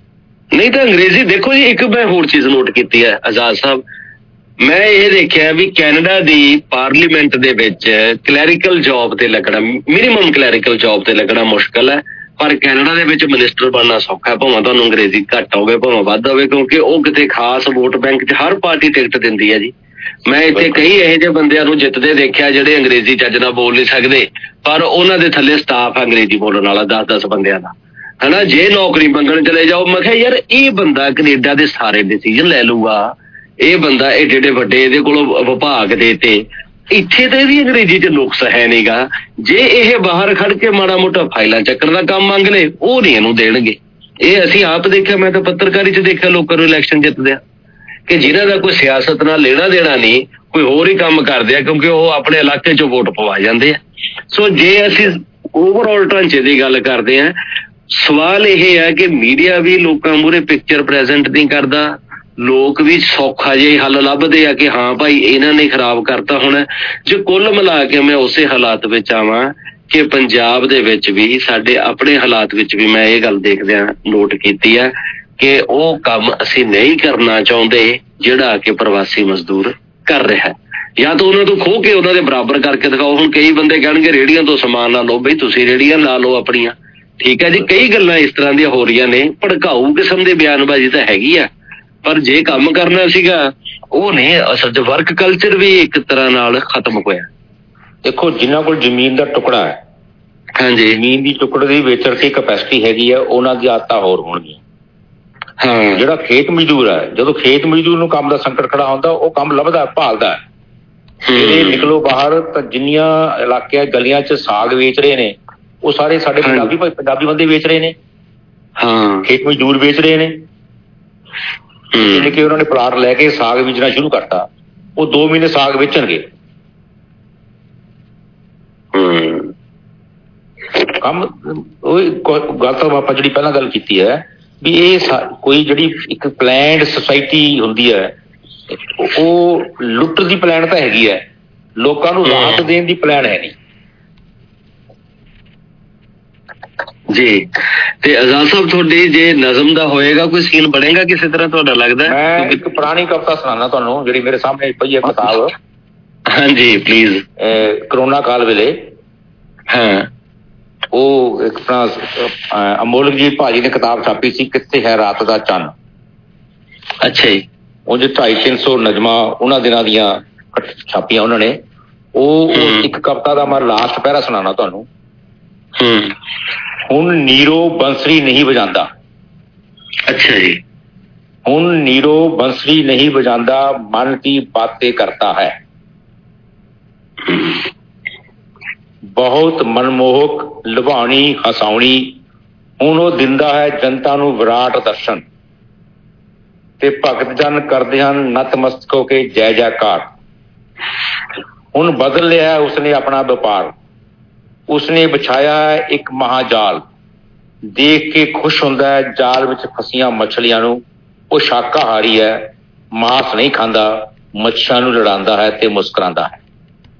ਨਹੀਂ ਤਾਂ ਅੰਗਰੇਜ਼ੀ ਦੇਖੋ ਜੀ, ਇੱਕ ਮੈਂ ਹੋਰ ਚੀਜ਼ ਨੋਟ ਕੀਤੀ ਹੈ ਆਜ਼ਾਦ ਸਾਹਿਬ, ਮੈਂ ਇਹ ਦੇਖਿਆ ਵੀ ਕੈਨੇਡਾ ਦੀ ਪਾਰਲੀਮੈਂਟ ਦੇ ਵਿੱਚ ਕਲੈਰੀਕਲ ਜੌਬ ਤੇ ਲੱਗਣਾ, ਮਿਨੀਮਮ ਕਲੈਰੀਕਲ ਜੌਬ ਤੇ ਲੱਗਣਾ ਮੁਸ਼ਕਿਲ ਹੈ, ਪਰ ਕੈਨੇਡਾ ਦੇ ਵਿੱਚ ਮਿਨਿਸਟਰ ਬਣਨਾ ਸੌਖਾ ਹੈ, ਭਾਵੇਂ ਤੁਹਾਨੂੰ ਅੰਗਰੇਜ਼ੀ ਘੱਟ ਹੋਵੇ ਭਾਵੇਂ ਵੱਧ ਹੋਵੇ, ਕਿਉਂਕਿ ਉਹ ਕਿਤੇ ਖਾਸ ਵੋਟ ਬੈਂਕ 'ਚ ਹਰ ਪਾਰਟੀ ਟਿਕਟ ਦਿੰਦੀ ਹੈ ਜੀ। ਮੈਂ ਇੱਥੇ ਕਈ ਇਹੋ ਜਿਹੇ ਬੰਦਿਆਂ ਨੂੰ ਜਿੱਤਦੇ ਦੇਖਿਆ ਜਿਹੜੇ ਅੰਗਰੇਜ਼ੀ ਚੱਜ ਨਾਲ ਬੋਲ ਨਹੀਂ ਸਕਦੇ, ਪਰ ਉਹਨਾਂ ਦੇ ਥੱਲੇ ਸਟਾਫ ਅੰਗਰੇਜ਼ੀ ਬੋਲਣ ਵਾਲਾ ਦਸ ਦਸ ਬੰਦਿਆਂ ਦਾ, ਹਨਾ। ਜੇ ਨੌਕਰੀ ਮੰਗਣ ਚਲੇ ਜਾਓ, ਮੈਂ ਕਿਹਾ ਯਾਰ ਇਹ ਬੰਦਾ ਕੈਨੇਡਾ ਦੇ ਸਾਰੇ ਡਿਸੀਜ਼ਨ ਲੈ ਲੂਗਾ, ਇਹ ਬੰਦਾ ਏਡੇ ਏਡੇ ਵੱਡੇ ਇਹਦੇ ਕੋਲੋਂ ਵਿਭਾਗ ਦੇ ਤੇ, ਇੱਥੇ ਤਾਂ ਇਹਦੀ ਅੰਗਰੇਜ਼ੀ 'ਚ ਨੁਕਸ ਹੈ ਨੀ ਗਾ। ਜੇ ਇਹ ਬਾਹਰ ਖੜ ਕੇ ਮਾੜਾ ਮੋਟਾ ਫਾਈਲਾਂ ਚੱਕਣ ਦਾ ਕੰਮ ਮੰਗ ਲਏ, ਉਹ ਨਹੀਂ ਇਹਨੂੰ ਦੇਣਗੇ। ਇਹ ਅਸੀਂ ਆਪ ਦੇਖਿਆ, ਮੈਂ ਤਾਂ ਪੱਤਰਕਾਰੀ 'ਚ ਦੇਖਿਆ ਲੋਕਾਂ ਨੂੰ ਇਲੈਕਸ਼ਨ ਜਿੱਤਦੇ ਆ ਕਿ ਜਿਨ੍ਹਾਂ ਦਾ ਕੋਈ ਸਿਆਸਤ ਨਾਲ ਲੈਣਾ ਦੇਣਾ ਨਹੀਂ, ਕੋਈ ਹੋਰ ਹੀ ਕੰਮ ਕਰਦੇ ਆ, ਕਿਉਂਕਿ ਉਹ ਆਪਣੇ ਇਲਾਕੇ 'ਚੋਂ ਵੋਟ ਪਵਾ ਜਾਂਦੇ ਆ। ਸੋ ਜੇ ਅਸੀਂ ਓਵਰਆਲ ਢਾਂਚੇ ਦੀ ਗੱਲ ਕਰਦੇ ਹਾਂ, ਸਵਾਲ ਇਹ ਹੈ ਕਿ ਮੀਡੀਆ ਵੀ ਲੋਕਾਂ ਮੂਹਰੇ ਪਿਕਚਰ ਪ੍ਰੈਜ਼ੈਂਟ ਨਹੀਂ ਕਰਦਾ, ਲੋਕ ਵੀ ਸੌਖਾ ਜਿਹਾ ਹੱਲ ਲੱਭਦੇ ਆ ਕਿ ਹਾਂ ਭਾਈ ਇਹਨਾਂ ਨੇ ਖਰਾਬ ਕਰਤਾ। ਹੁਣ ਜੇ ਕੁੱਲ ਮਿਲਾ ਕੇ ਮੈਂ ਉਸੇ ਹਾਲਾਤ ਵਿੱਚ ਆਵਾਂ ਕਿ ਪੰਜਾਬ ਦੇ ਵਿੱਚ ਵੀ ਸਾਡੇ ਆਪਣੇ ਹਾਲਾਤ ਵਿੱਚ ਵੀ ਮੈਂ ਇਹ ਗੱਲ ਦੇਖਦਿਆਂ ਨੋਟ ਕੀਤੀ ਹੈ ਕਿ ਉਹ ਕੰਮ ਅਸੀਂ ਨਹੀਂ ਕਰਨਾ ਚਾਹੁੰਦੇ ਜਿਹੜਾ ਕਿ ਪ੍ਰਵਾਸੀ ਮਜ਼ਦੂਰ ਕਰ ਰਿਹਾ। ਜਾਂ ਤਾਂ ਉਹਨਾਂ ਤੋਂ ਖੋਹ ਕੇ ਉਹਨਾਂ ਦੇ ਬਰਾਬਰ ਕਰਕੇ ਦਿਖਾਓ। ਹੁਣ ਕਈ ਬੰਦੇ ਕਹਿਣਗੇ ਰੇਹੜੀਆਂ ਤੋਂ ਸਮਾਨ ਨਾ ਲਓ, ਬਈ ਤੁਸੀਂ ਰੇਹੜੀਆਂ ਲਾ ਲਓ ਆਪਣੀਆਂ, ਠੀਕ ਹੈ ਜੀ। ਕਈ ਗੱਲਾਂ ਇਸ ਤਰ੍ਹਾਂ ਦੀਆਂ ਹੋ ਰਹੀਆਂ ਨੇ, ਭੜਕਾਊ ਕਿਸਮ ਦੀ ਬਿਆਨਬਾਜ਼ੀ ਤਾਂ ਹੈਗੀ ਆ, ਪਰ ਜੇ ਕੰਮ ਕਰਨਾ ਸੀਗਾ ਉਹ ਨਹੀਂ। ਅਸਲ 'ਚ ਵਰਕ ਕਲਚਰ ਵੀ ਇੱਕ ਤਰ੍ਹਾਂ ਨਾਲ ਖਤਮ ਹੋਇਆ। ਦੇਖੋ ਜਿਨ੍ਹਾਂ ਕੋਲ ਜ਼ਮੀਨ ਦਾ ਟੁਕੜਾ ਹੈ, ਹਾਂਜੀ, ਜ਼ਮੀਨ ਦੀ ਟੁਕੜੇ ਦੀ ਵੇਚਣ ਦੀ ਕਪੈਸਿਟੀ ਹੈਗੀ ਹੈ, ਉਹਨਾਂ ਦੀ ਆਦਤਾਂ ਹੋਰ ਹੋਣਗੀਆਂ। ਹਾਂ, ਜਿਹੜਾ ਖੇਤ ਮਜ਼ਦੂਰ ਹੈ, ਜਦੋਂ ਖੇਤ ਮਜ਼ਦੂਰ ਨੂੰ ਕੰਮ ਦਾ ਸੰਕਟ ਖੜਾ ਹੁੰਦਾ, ਉਹ ਕੰਮ ਲੱਭਦਾ ਭਾਲਦਾ ਹੈ। ਜਿਹੜੇ ਨਿਕਲੋ ਬਾਹਰ ਤਾਂ ਜਿੰਨੀਆਂ ਇਲਾਕਿਆਂ ਗਲੀਆਂ 'ਚ ਸਾਗ ਵੇਚ ਰਹੇ ਨੇ, ਉਹ ਸਾਰੇ ਸਾਡੇ ਪੰਜਾਬੀ ਪੰਜਾਬੀ ਬੰਦੇ ਵੇਚ ਰਹੇ ਨੇ। ਹਾਂ, ਖੇਤ ਮਜ਼ਦੂਰ ਵੇਚ ਰਹੇ ਨੇ। ਜਿਵੇਂ ਕਿ ਉਹਨਾਂ ਨੇ ਪਲਾਟ ਲੈ ਕੇ ਸਾਗ ਬੀਜਣਾ ਸ਼ੁਰੂ ਕਰਤਾ, ਉਹ ਦੋ ਮਹੀਨੇ ਸਾਗ ਵੇਚਣਗੇ। ਕੰਮ ਉਹ ਗੱਲ ਤਾਂ ਆਪਾਂ ਜਿਹੜੀ ਪਹਿਲਾਂ ਗੱਲ ਕੀਤੀ ਹੈ ਵੀ ਇਹ ਕੋਈ ਜਿਹੜੀ ਇੱਕ ਪਲੈਨਡ ਸੁਸਾਇਟੀ ਹੁੰਦੀ ਹੈ, ਉਹ ਲੁੱਟ ਦੀ ਪਲਾਨ ਤਾਂ ਹੈਗੀ ਹੈ, ਲੋਕਾਂ ਨੂੰ ਰਾਹਤ ਦੇਣ ਦੀ ਪਲਾਨ ਹੈ ਨਹੀਂ ਜੀ। ਤੇ ਆਜ਼ਾਦ ਸਾਹਿਬ ਤੁਹਾਡੀ ਜੇ ਨਜ਼ਮ ਦਾ ਹੋਏਗਾ ਕੋਈ ਸੀਨ ਬਣੇਗਾ ਕਿਸੇ ਤਰ੍ਹਾਂ, ਤੁਹਾਡਾ ਲੱਗਦਾ? ਮੈਂ ਇੱਕ ਪੁਰਾਣੀ ਕਵਿਤਾ ਸੁਣਾਉਣਾ ਤੁਹਾਨੂੰ ਜਿਹੜੀ ਮੇਰੇ ਸਾਹਮਣੇ ਪਈ ਹੈ ਕਿਤਾਬ। ਹਾਂਜੀ ਪਲੀਜ਼। ਕਰੋਨਾ ਕਾਲ ਵੇਲੇ ਹਾਂ, ਉਹ ਇੱਕ ਆਪਣਾ ਅਮੋਲਕ ਜੀ ਭਾਜੀ ਨੇ ਕਿਤਾਬ ਛਾਪੀ ਸੀ, ਕਿੱਥੇ ਹੈ ਰਾਤ ਦਾ ਚੰਨ। ਅੱਛਾ ਜੀ। ਉਹ ਜੇ ਢਾਈ ਤਿੰਨ ਸੌ ਨਜ਼ਮਾਂ ਉਹਨਾਂ ਦਿਨਾਂ ਦੀਆਂ ਛਾਪੀਆਂ ਉਹਨਾਂ ਨੇ। ਉਹ ਇੱਕ ਕਵਿਤਾ ਦਾ ਮੈਂ ਲਾਸਟ ਪਹਿਰਾ ਸੁਣਾਉਣਾ ਤੁਹਾਨੂੰ। ਹੁਣ ਨੀਰੋ ਬੰਸਰੀ ਨਹੀਂ ਵਜਾਂਦਾ। ਅੱਛਾ ਜੀ। ਹੁਣ ਨੀਰੋ ਬੰਸਰੀ ਨਹੀਂ ਵਜਾਂਦਾ, ਮਨ ਕੀ ਬਾतें ਕਰता है। ਬਹੁਤ ਮਨਮੋਹਕ ਲੁਭਾਉਣੀ ਹਸਾਉਣੀ, ਹੁਣ ਉਹ ਦਿੰਦਾ ਹੈ ਜਨਤਾ ਨੂੰ ਵਿਰਾਟ ਦਰਸ਼ਨ, ਤੇ ਭਗਤ ਜਨ ਕਰਦੇ ਹਨ ਨਤਮਸਤਕ ਹੋ ਕੇ ਜੈ ਜੈਕਾਰ। ਹੁਣ ਬਦਲ ਲਿਆ ਹੈ ਉਸਨੇ ਆਪਣਾ ਵਪਾਰ, ਉਸਨੇ ਵਿਛਾਇਆ ਹੈ ਇੱਕ ਮਹਾਜਾਲ, ਦੇਖ ਕੇ ਖੁਸ਼ ਹੁੰਦਾ ਹੈ ਜਾਲ ਵਿੱਚ ਫਸੀਆਂ ਮੱਛਲੀਆਂ ਨੂੰ। ਉਹ ਸ਼ਾਕਾਹਾਰੀ ਹੈ, ਮਾਸ ਨਹੀਂ ਖਾਂਦਾ, ਮੱਛੀਆਂ ਨੂੰ ਲੜਾਉਂਦਾ ਹੈ ਤੇ ਮੁਸਕਰਾਉਂਦਾ ਹੈ।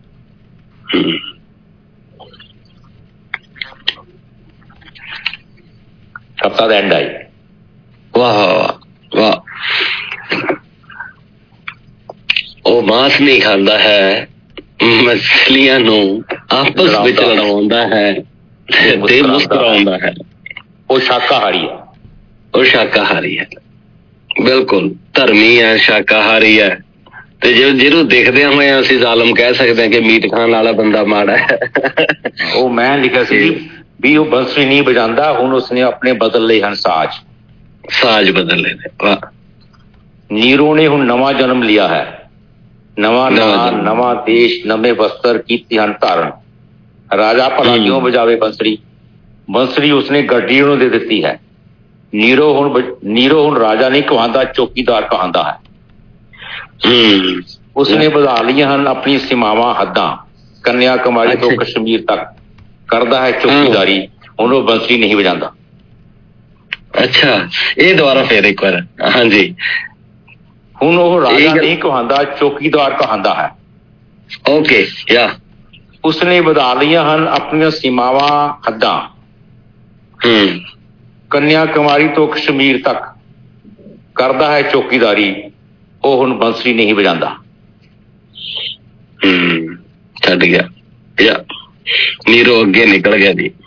ਕਵਿਤਾ ਦਾ ਐਂਡ ਆਈ। ਵਾਹ ਵਾਹ। ਉਹ ਮਾਸ ਨਹੀਂ ਖਾਂਦਾ ਹੈ, ਮਛਲੀਆਂ ਨੂੰ ਆਪਸ ਵਿੱਚ ਲੜਾਉਂਦਾ ਹੈ ਤੇ ਮੁਸਕਰਾਉਂਦਾ ਹੈ। ਉਹ ਸ਼ਾਕਾਹਾਰੀ ਹੈ। ਉਹ ਸ਼ਾਕਾਹਾਰੀ ਹੈ, ਬਿਲਕੁਲ ਧਰਮੀ ਹੈ, ਸ਼ਾਕਾਹਾਰੀ ਹੈ। ਤੇ ਜੇ ਜਿਹਨੂੰ ਦੇਖਦੇ ਹੋਏ ਅਸੀਂ ਜ਼ਾਲਮ ਕਹਿ ਸਕਦੇ ਹਾਂ ਕਿ ਮੀਟ ਖਾਣ ਵਾਲਾ ਬੰਦਾ ਮਾੜਾ ਹੈ। ਉਹ ਮੈਂ ਲਿਖਿਆ ਸੀ ਵੀ ਉਹ ਬੰਸਰੀ ਨਹੀਂ ਵਜਾਉਂਦਾ, ਹੁਣ ਉਸਨੇ ਆਪਣੇ ਬਦਲ ਲਏ ਹਨ ਸਾਜ਼ ਸਾਜ਼ ਬਦਲ ਲਏ ਨੇ। ਵਾਹ। ਨੀਰੋ ਨੇ ਹੁਣ ਨਵਾਂ ਜਨਮ ਲਿਆ ਹੈ, ਨਵਾਂ ਨਾਂ, ਨਵਾਂ ਦੇਸ਼, ਨਵੇਂ ਵਸਤਰ ਕੀਤੇ ਹਨ ਧਾਰਨ। ਰਾਜਾ ਭਲਾ ਕਿਉਂ ਵਜਾਵੇ ਬੰਸਰੀ, ਬੰਸਰੀ ਉਸਨੇ ਗੱਡੀ ਨੂੰ ਦੇ ਦਿੱਤੀ ਹੈ। ਨੀਰੋ ਹੁਣ ਨੀਰੋ ਹੁਣ ਰਾਜਾ ਨਹੀਂ ਕਹਾਉਂਦਾ, ਚੌਕੀਦਾਰ ਕਹਾਉਂਦਾ ਹੈ। ਉਸਨੇ ਵਧਾ ਲਈਆਂ ਹਨ ਆਪਣੀ ਸੀਮਾਵਾਂ ਹੱਦਾਂ, ਕੰਨਿਆ ਕੁਮਾਰੀ ਤੋਂ ਕਸ਼ਮੀਰ ਤੱਕ ਕਰਦਾ ਹੈ ਚੌਕੀਦਾਰੀ, ਹੁਣ ਉਹ ਬੰਸਰੀ ਨਹੀਂ ਵਜਾਉਂਦਾ। ਅੱਛਾ, ਇਹ ਦੁਬਾਰਾ ਫੇਰ ਇੱਕ ਵਾਰ। ਹਾਂਜੀ। ਹੁਣ ਉਹ ਰਾਜਾ ਨਹੀਂ ਕਹਾਉਂਦਾ, ਚੌਕੀਦਾਰ ਕਹਾਉਂਦਾ ਹੈ। ਓਕੇ, ਯਾ। ਉਸਨੇ ਵਧਾ ਲਈਆਂ ਹਨ ਆਪਣੀਆਂ ਸੀਮਾਵਾਂ ਹੱਦਾਂ, ਕੰਨਿਆ ਕੁਮਾਰੀ ਤੋਂ ਕਸ਼ਮੀਰ ਤੱਕ ਕਰਦਾ ਹੈ ਚੌਕੀਦਾਰੀ, ਉਹ ਹੁਣ ਬੰਸਰੀ ਨਹੀਂ ਵਜਾਉਂਦਾ। ਹਮ ਛੱਡ ਗਿਆ, ਯਾ ਨੀਰੋ ਅੱਗੇ ਨਿਕਲ ਗਿਆ ਜੀ।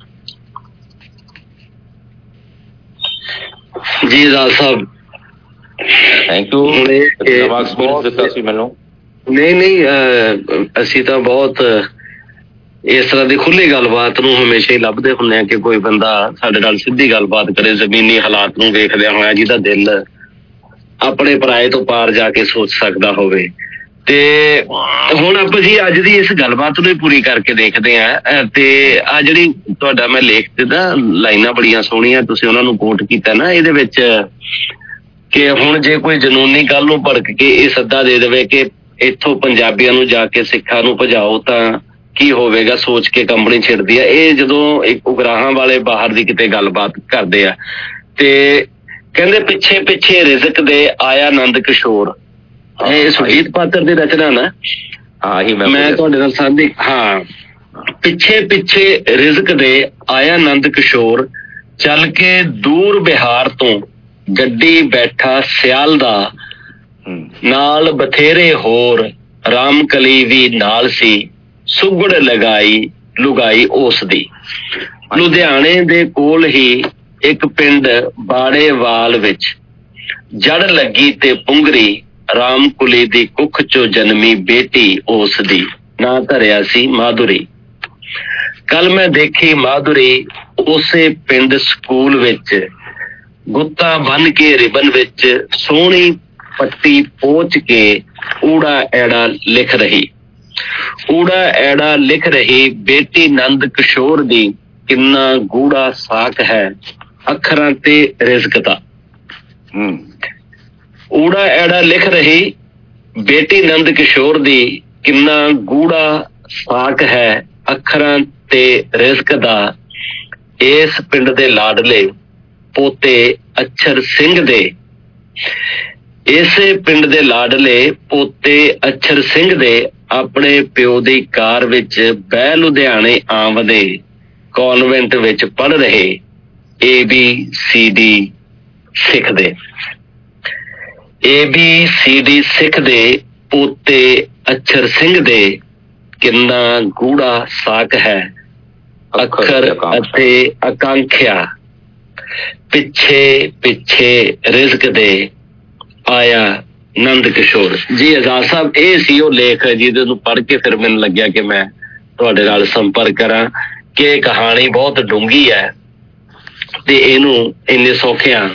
ਜੀ ਰਾਜ ਸਾਹਿਬ, ਥੈਂਕ ਯੂ। ਨਵਾਂ ਐਕਸਪੀਰੀਅੰਸ ਦਿੱਤਾ ਸੀ ਮੈਨੂੰ। ਨਹੀਂ ਨਹੀਂ, ਅਸੀਂ ਤਾਂ ਬਹੁਤ ਇਸ ਤਰ੍ਹਾਂ ਦੀ ਖੁੱਲੀ ਗੱਲਬਾਤ ਨੂੰ ਹਮੇਸ਼ਾ ਹੀ ਲੱਭਦੇ ਹੁੰਦੇ ਹਾਂ ਕਿ ਕੋਈ ਬੰਦਾ ਸਾਡੇ ਨਾਲ ਸਿੱਧੀ ਗੱਲਬਾਤ ਕਰੇ, ਜ਼ਮੀਨੀ ਹਾਲਾਤ ਨੂੰ ਵੇਖਦਿਆਂ ਹੋਇਆ, ਜਿਹਦਾ ਦਿਲ ਆਪਣੇ ਪਰਾਏ ਤੋਂ ਪਾਰ ਜਾ ਕੇ ਸੋਚ ਸਕਦਾ ਹੋਵੇ। ਤੇ ਹੁਣ ਆਪਾਂ ਜੀ ਅੱਜ ਦੀ ਇਸ ਗੱਲਬਾਤ ਨੂੰ ਪੂਰੀ ਕਰਕੇ ਦੇਖਦੇ ਹਾਂ। ਤੇ ਆ ਜਿਹੜੀ ਤੁਹਾਡਾ ਮੈਂ ਲੇਖ ਦਿੱਤਾ, ਲਾਈਨਾਂ ਬੜੀਆਂ ਸੋਹਣੀਆਂ ਤੁਸੀਂ ਉਹਨਾਂ ਨੂੰ ਕੋਟ ਕੀਤਾ ਨਾ, ਇਹਦੇ ਵਿੱਚ ਕਿ ਹੁਣ ਜੇ ਕੋਈ ਜਨੂਨੀ ਗੱਲ ਨੂੰ ਭੜਕ ਕੇ ਇਹ ਸੱਦਾ ਦੇ ਦੇਵੇ ਕਿ ਇੱਥੋਂ ਪੰਜਾਬੀਆਂ ਨੂੰ ਜਾ ਕੇ ਸਿੱਖਾਂ ਨੂੰ ਭਜਾਓ ਤਾਂ ਕੀ ਹੋਵੇਗਾ, ਸੋਚ ਕੇ ਕੰਬਣੀ ਛਿੜਦੀ ਆ। ਇਹ ਜਦੋਂ ਇੱਕ ਉਗਰਾਹਾਂ ਵਾਲੇ ਬਾਹਰ ਦੀ ਕਿਤੇ ਗੱਲਬਾਤ ਕਰਦੇ ਆ ਤੇ ਕਹਿੰਦੇ ਪਿੱਛੇ ਪਿੱਛੇ ਰਿਜ਼ਕ ਦੇ ਆਇਆ ਨੰਦ ਕਿਸ਼ੋਰ, ਇਹ ਸੁਰਜੀਤ ਪਾਤਰ ਦੀ ਰਚਨਾ ਨਾ। ਹਾਂ ਹੀ ਮੈਂ ਤੁਹਾਡੇ ਨਾਲ ਸਾਂਝੀ। ਹਾਂ, ਪਿੱਛੇ ਪਿੱਛੇ ਰਿਜ਼ਕ ਦੇ ਆਇਆ ਨੰਦ ਕਿਸ਼ੋਰ, ਚੱਲ ਕੇ ਦੂਰ ਬਿਹਾਰ ਤੋਂ ਗੱਡੀ ਬੈਠਾ ਸਿਆਲ ਦਾ, ਨਾਲ ਬਥੇਰੇ ਹੋਰ, ਰਾਮਕਲੀ ਵੀ ਨਾਲ ਸੀ, ਸੁਗੜ ਲਗਾਈ ਲੁਗਾਈ ਉਸ ਦੀ। ਲੁਧਿਆਣੇ ਦੇ ਕੋਲ ਹੀ ਇੱਕ ਪਿੰਡ ਬਾੜੇਵਾਲ ਵਿੱਚ ਜੜ ਲੱਗੀ ਤੇ ਪੁੰਗਰੀ, ਰਾਮਕੁਲੀ ਦੀ ਕੁੱਖ ਚੋਂ ਜਨਮੀ ਬੇਟੀ ਉਸ ਦੀ, ਨਾਂ ਧਰਿਆ ਸੀ ਮਾਧੁਰੀ। ਕੱਲ ਮੈਂ ਦੇਖੀ ਮਾਧੁਰੀ ਉਸੇ ਪਿੰਡ ਸਕੂਲ ਵਿੱਚ, ਗੁੱਤਾ ਬੰਨ ਕੇ ਰਿਬਨ ਵਿੱਚ ਸੋਹਣੀ ਪੱਟੀ ਪੋਚ ਕੇ ਊੜਾ ਐੜਾ ਲਿਖ ਰਹੀ। ਊੜਾ ਐੜਾ ਲਿਖ ਰਹੀ ਬੇਟੀ ਨੰਦ ਕਿਸ਼ੋਰ ਦੀ, ਕਿੰਨਾ ਗੂੜਾ ਸਾਕ ਹੈ ਅੱਖਰਾਂ ਤੇ ਰਿਜ਼ਕ ਦਾ। ਊੜਾ ਐੜਾ ਲਿਖ ਰਹੀ ਬੇਟੀ ਨੰਦ ਕਿਸ਼ੋਰ ਦੀ, ਕਿੰਨਾ ਗੂੜਾ ਸਾਕ ਹੈ ਅੱਖਰਾਂ ਤੇ ਰਿਜ਼ਕ ਦਾ। ਇਸ ਪਿੰਡ ਦੇ ਲਾਡਲੇ ਪੋਤੇ ਅਛਰ ਸਿੰਘ ਦੇ, ਇਸੇ ਪਿੰਡ ਦੇ ਲਾਡਲੇ ਪੋਤੇ ਅਛਰ ਸਿੰਘ ਦੇ ਆਪਣੇ ਪਿਓ ਦੀ ਕਾਰ ਵਿੱਚ ਬਹਿ ਲੁਧਿਆਣੇ ਆਮਦੇ ਕਾਨਵੈਂਟ ਵਿੱਚ ਪੜ੍ਹ ਰਹੇ ਏ ਬੀ ਸੀ ਡੀ ਸਿੱਖਦੇ। ਏ ਬੀ ਸੀ ਡੀ ਸਿੱਖਦੇ ਪੋਤੇ ਅਛਰ ਸਿੰਘ ਦੇ, ਕਿੰਨਾ ਗੂੜਾ ਸਾਕ ਹੈ ਅੱਖਰ ਅਤੇ ਆਕਾਂਖਿਆ। ਪਿੱਛੇ ਪਿੱਛੇ ਰਿਜ਼ਕ ਦੇ ਆਇਆ ਨੰਦ ਕਿਸ਼ੋਰ। ਜੀ ਆਜ਼ਾਦ ਸਾਹਿਬ, ਇਹ ਸੀ ਉਹ ਲੇਖ ਜਿਹਦੇ ਨੂੰ ਪੜ੍ਹ ਕੇ ਫਿਰ ਮੈਨੂੰ ਲੱਗਿਆ ਕਿ ਮੈਂ ਤੁਹਾਡੇ ਨਾਲ ਸੰਪਰਕ ਕਰਾਂ ਕਿ ਇਹ ਕਹਾਣੀ ਬਹੁਤ ਡੂੰਘੀ ਹੈ ਤੇ ਇਹਨੂੰ ਇੰਨੇ ਸੌਖਿਆਂ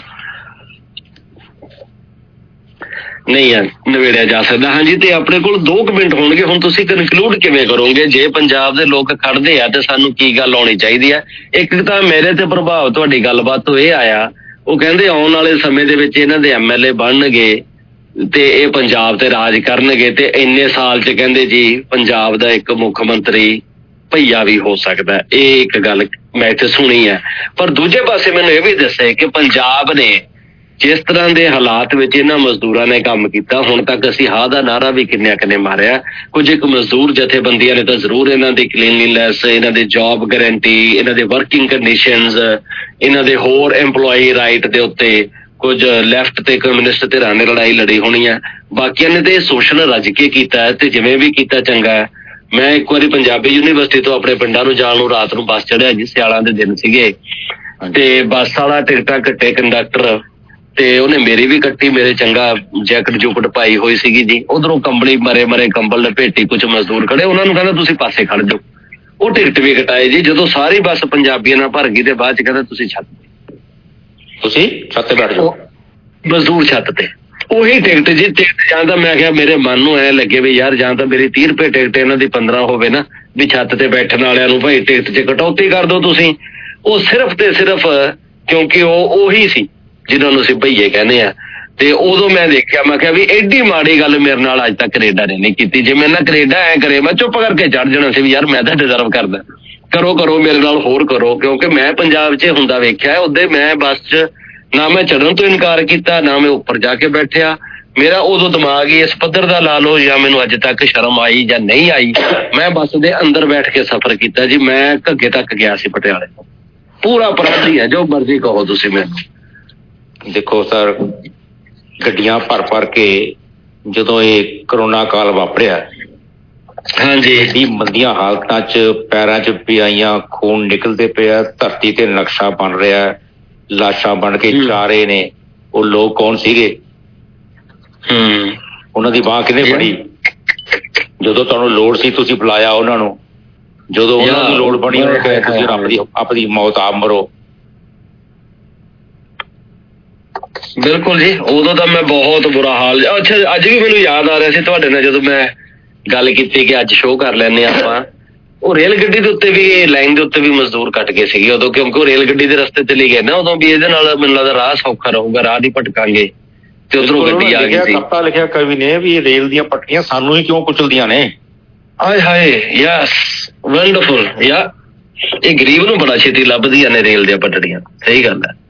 ਨਹੀਂ ਆ ਨਵੇੜਿਆ ਜਾ ਸਕਦਾ। ਹਾਂਜੀ, ਤੇ ਆਪਣੇ ਕੋਲ ਦੋ ਕੁ ਮਿੰਟ ਹੋਣਗੇ। ਹੁਣ ਤੁਸੀਂ ਕਨਕਲੂਡ ਕਿਵੇਂ ਕਰੋਗੇ ਜੇ ਪੰਜਾਬ ਦੇ ਲੋਕ ਖੜਦੇ ਆ ਤੇ ਸਾਨੂੰ ਕੀ ਗੱਲ ਆਉਣੀ ਚਾਹੀਦੀ ਹੈ? ਇੱਕ ਤਾਂ ਮੇਰੇ ਤੇ ਪ੍ਰਭਾਵ ਤੁਹਾਡੀ ਗੱਲਬਾਤ ਤੋਂ ਇਹ ਆਇਆ, ਉਹ ਕਹਿੰਦੇ ਆਉਣ ਵਾਲੇ ਸਮੇਂ ਦੇ ਵਿੱਚ ਇਹਨਾਂ ਦੇ ਐਮ ਐਲ ਏ ਬਣਨਗੇ ਤੇ ਇਹ ਪੰਜਾਬ ਤੇ ਰਾਜ ਕਰਨਗੇ ਤੇ ਇੰਨੇ ਸਾਲ ਚ ਕਹਿੰਦੇ ਜੀ ਪੰਜਾਬ ਦਾ ਇੱਕ ਮੁੱਖ ਮੰਤਰੀ ਭਈਆ ਵੀ ਹੋ ਸਕਦਾ। ਇਹ ਇੱਕ ਗੱਲ ਮੈਂ ਇੱਥੇ ਸੁਣੀ ਹੈ। ਪਰ ਦੂਜੇ ਪਾਸੇ ਮੈਨੂੰ ਇਹ ਵੀ ਦੱਸੇ ਕਿ ਪੰਜਾਬ ਨੇ ਜਿਸ ਤਰ੍ਹਾਂ ਦੇ ਹਾਲਾਤ ਵਿੱਚ ਇਹਨਾਂ ਮਜ਼ਦੂਰਾਂ ਨੇ ਕੰਮ ਕੀਤਾ, ਹੁਣ ਤੱਕ ਅਸੀਂ ਹਾਂ ਦਾ ਨਾਰਾ ਵੀ ਕਿੰਨਿਆਂ ਕਿੰਨੇ ਮਾਰਿਆ। ਕੁਝ ਇੱਕ ਮਜ਼ਦੂਰ ਜਥੇਬੰਦੀਆਂ ਨੇ ਤਾਂ ਜ਼ਰੂਰ ਇਹਨਾਂ ਦੀ ਕਲੀਨਲੀਨੈਸ, ਇਹਨਾਂ ਦੇ ਜੌਬ ਗਰੰਟੀ, ਇਹਨਾਂ ਦੇ ਵਰਕਿੰਗ ਕੰਡੀਸ਼ਨਸ, ਇਹਨਾਂ ਦੇ ਹੋਰ EMPLOYEE ਰਾਈਟ ਦੇ ਉੱਤੇ ਕੁਝ ਲੈਫਟ ਤੇ ਕਮਿਊਨਿਸਟ ਧਿਰਾਂ ਨੇ ਲੜਾਈ ਲੜੀ ਹੋਣੀ ਹੈ। ਬਾਕੀਆਂ ਨੇ ਤੇ ਸੋਸ਼ਲ ਰੱਜ ਕੇ ਕੀਤਾ ਹੈ ਤੇ ਜਿਵੇਂ ਵੀ ਕੀਤਾ ਚੰਗਾ ਹੈ। ਮੈਂ ਇੱਕ ਵਾਰੀ ਪੰਜਾਬੀ ਯੂਨੀਵਰਸਿਟੀ ਤੋਂ ਆਪਣੇ ਪਿੰਡਾਂ ਨੂੰ ਜਾਣ ਨੂੰ ਰਾਤ ਨੂੰ ਬੱਸ ਚੜਿਆ ਜੀ, ਸਿਆਲਾਂ ਦੇ ਦਿਨ ਸੀਗੇ ਤੇ ਬੱਸ ਵਾਲਾ ਟਿਕਟਾਂ ਕੱਟੇ ਕੰਡਕਟਰ, ਤੇ ਉਹਨੇ ਮੇਰੀ ਵੀ ਕੱਟੀ, ਮੇਰੇ ਚੰਗਾ ਜੈਕਟ ਜੁਕਟ ਪਾਈ ਹੋਈ ਸੀਗੀ ਜੀ। ਉਧਰੋਂ ਕੰਬਲੀ ਮਰੇ ਮਰੇ ਕੰਬਲ ਲਪੇਟੀ ਕੁਝ ਮਜ਼ਦੂਰ ਖੜੇ, ਉਹਨਾਂ ਨੂੰ ਕਹਿੰਦਾ ਤੁਸੀਂ ਪਾਸੇ ਖੜ ਜਾਓ। ਉਹ ਟਿਕਟ ਵੀ ਕਟਾਏ ਜੀ। ਜਦੋਂ ਸਾਰੀ ਬੱਸ ਪੰਜਾਬੀਆਂ ਨਾਲ ਭਰ ਗਈ ਤੇ ਬਾਅਦ ਚ ਕਹਿੰਦਾ ਤੁਸੀਂ ਛੱਤ ਤੁਸੀਂ ਛੱਤ ਤੇ ਬੈਠ ਜਾਓ, ਮਜ਼ਦੂਰ ਛੱਤ ਤੇ। ਉਹੀ ਟਿਕਟ ਜੀ, ਟਿਕਟ ਜਾਂ ਤਾਂ ਮੈਂ ਕਿਹਾ ਮੇਰੇ ਮਨ ਨੂੰ ਐ ਲੱਗੇ ਵੀ ਯਾਰ ਜਾਂ ਤਾਂ ਮੇਰੀ ਤੀਹ ਰੁਪਏ ਟਿਕਟ ਇਹਨਾਂ ਦੀ ਪੰਦਰਾਂ ਹੋਵੇ ਨਾ, ਵੀ ਛੱਤ ਤੇ ਬੈਠਣ ਵਾਲਿਆਂ ਨੂੰ ਭਾਈ ਟਿਕਟ ਚ ਕਟੌਤੀ ਕਰ ਦਿਓ ਤੁਸੀਂ। ਉਹ ਸਿਰਫ ਤੇ ਸਿਰਫ ਕਿਉਂਕਿ ਉਹ ਉਹੀ ਸੀ ਜਿਹਨਾਂ ਨੂੰ ਅਸੀਂ ਭਈਏ ਕਹਿੰਦੇ ਆ। ਤੇ ਉਦੋਂ ਮੈਂ ਦੇਖਿਆ, ਮੈਂ ਕਿਹਾ ਵੀ ਐਡੀ ਮਾੜੀ ਗੱਲ ਮੇਰੇ ਨਾਲ ਅੱਜ ਤੱਕ ਕੈਨੇਡਾ ਨੇ ਨਹੀਂ ਕੀਤੀ। ਜੇ ਮੇਰੇ ਨਾਲ ਕੈਨੇਡਾ ਐ ਕਰੇ ਮੈਂ ਚੁੱਪ ਕਰਕੇ ਚੜ ਜਾਣਾ ਸੀ ਵੀ ਯਾਰ ਮੈਂ ਤਾਂ ਡਿਜ਼ਰਵ ਕਰਦਾ, ਕਰੋ ਕਰੋ ਮੇਰੇ ਨਾਲ ਹੋਰ ਕਰੋ। ਕਿਉਂਕਿ ਮੈਂ ਪੰਜਾਬ 'ਚ ਹੁੰਦਾ ਵੇਖਿਆ, ਉਹਦੇ ਮੈਂ ਬੱਸ 'ਚ ਨਾ ਮੈਂ ਚੜ੍ਹਨ ਤੋਂ ਇਨਕਾਰ ਕੀਤਾ, ਨਾ ਮੈਂ ਉੱਪਰ ਜਾ ਕੇ ਬੈਠਿਆ। ਮੇਰਾ ਉਦੋਂ ਦਿਮਾਗ ਹੀ ਇਸ ਪੱਧਰ ਦਾ ਲਾ ਲਓ, ਜਾਂ ਮੈਨੂੰ ਅੱਜ ਤੱਕ ਸ਼ਰਮ ਆਈ ਜਾਂ ਨਹੀਂ ਆਈ, ਮੈਂ ਬੱਸ ਦੇ ਅੰਦਰ ਬੈਠ ਕੇ ਸਫ਼ਰ ਕੀਤਾ ਜੀ। ਮੈਂ ਘੱਗੇ ਤੱਕ ਗਿਆ ਸੀ ਪਟਿਆਲੇ, ਪੂਰਾ ਅਪਰਾਧੀ ਹੈ ਜੋ ਮਰਜ਼ੀ ਕਹੋ ਤੁਸੀਂ ਮੈਨੂੰ। ਦੇਖੋ ਸਰ, ਗੱਡੀਆਂ ਭਰ ਭਰ ਕੇ ਜਦੋਂ ਇਹ ਕਰੋਨਾ ਕਾਲ ਵਾਪਰਿਆ, ਹਾਂਜੀ, ਇੰਨੀ ਮੰਦੀਆਂ ਹਾਲਤਾਂ 'ਚ ਪੈਰਾਂ 'ਚ ਪਿਆਈਆਂ, ਖੂਨ ਨਿਕਲਦੇ ਪਿਆ, ਧਰਤੀ ਤੇ ਨਕਸ਼ਾ ਬਣ ਰਿਹਾ, ਲਾਸ਼ਾਂ ਬਣ ਕੇ ਜਾ ਰਹੇ ਨੇ। ਉਹ ਲੋਕ ਕੌਣ ਸੀਗੇ? ਹੂੰ, ਉਹਨਾਂ ਦੀ ਬਾਂਹ ਕਿਹਨੇ ਫੜੀ? ਜਦੋਂ ਤੁਹਾਨੂੰ ਲੋੜ ਸੀ ਤੁਸੀਂ ਬੁਲਾਇਆ ਉਹਨਾਂ ਨੂੰ, ਜਦੋਂ ਉਹਨਾਂ ਦੀ ਲੋੜ ਬਣੀ ਉਹਨਾਂ ਕਹੇ ਤੁਸੀਂ ਆਪਣੀ ਆਪਣੀ ਮੌਤ ਆਪ ਮਰੋ। ਬਿਲਕੁਲ ਜੀ, ਉਦੋਂ ਤਾਂ ਮੈਂ ਬਹੁਤ ਬੁਰਾ ਹਾਲ। ਅੱਛਾ, ਅੱਜ ਵੀ ਮੈਨੂੰ ਯਾਦ ਆ ਰਿਹਾ ਸੀ ਤੁਹਾਡੇ ਨਾਲ ਜਦੋਂ ਮੈਂ ਗੱਲ ਕੀਤੀ ਕਿ ਅੱਜ ਸ਼ੋਅ ਕਰ ਲੈਂਦੇ ਹਾਂ ਆਪਾਂ, ਉਹ ਰੇਲ ਗੱਡੀ ਦੇ ਉੱਤੇ ਵੀ, ਲਾਈਨ ਦੇ ਉੱਤੇ ਵੀ ਮਜ਼ਦੂਰ ਕੱਟ ਗਏ ਸੀਗੇ ਉਦੋਂ, ਕਿਉਂਕਿ ਉਹ ਰੇਲ ਗੱਡੀ ਦੇ ਰਸਤੇ ਤੇ ਲੈ ਗਏ ਨਾ ਉਦੋਂ ਵੀ ਇਹਦੇ ਨਾਲ ਮੈਨੂੰ ਲੱਗਦਾ ਰਾਹ ਸੌਖਾ ਰਹੂਗਾ, ਰਾਹ ਨਹੀਂ ਭਟਕਾਂਗੇ। ਤੇ ਉਧਰੋਂ ਗੱਡੀ ਆ ਗਈ ਸੀ। ਕੱਪੜਾ ਲਿਖਿਆ ਕਵੀ ਨੇ ਵੀ ਇਹ ਰੇਲ ਦੀਆਂ ਪੱਟੀਆਂ ਸਾਨੂੰ ਹੀ ਕਿਉਂ ਕੁਚਲਦੀਆਂ ਨੇ। ਹਾਏ ਹਾਏ, ਯਸ, ਵੰਡਰਫੁਲ। ਯਾ ਇਹ ਗਰੀਬ ਨੂੰ ਬੜਾ ਛੇਤੀ ਲੱਭਦੀਆਂ ਨੇ ਰੇਲ ਦੀਆਂ ਪੱਟੜੀਆਂ, ਸਹੀ ਗੱਲ ਹੈ।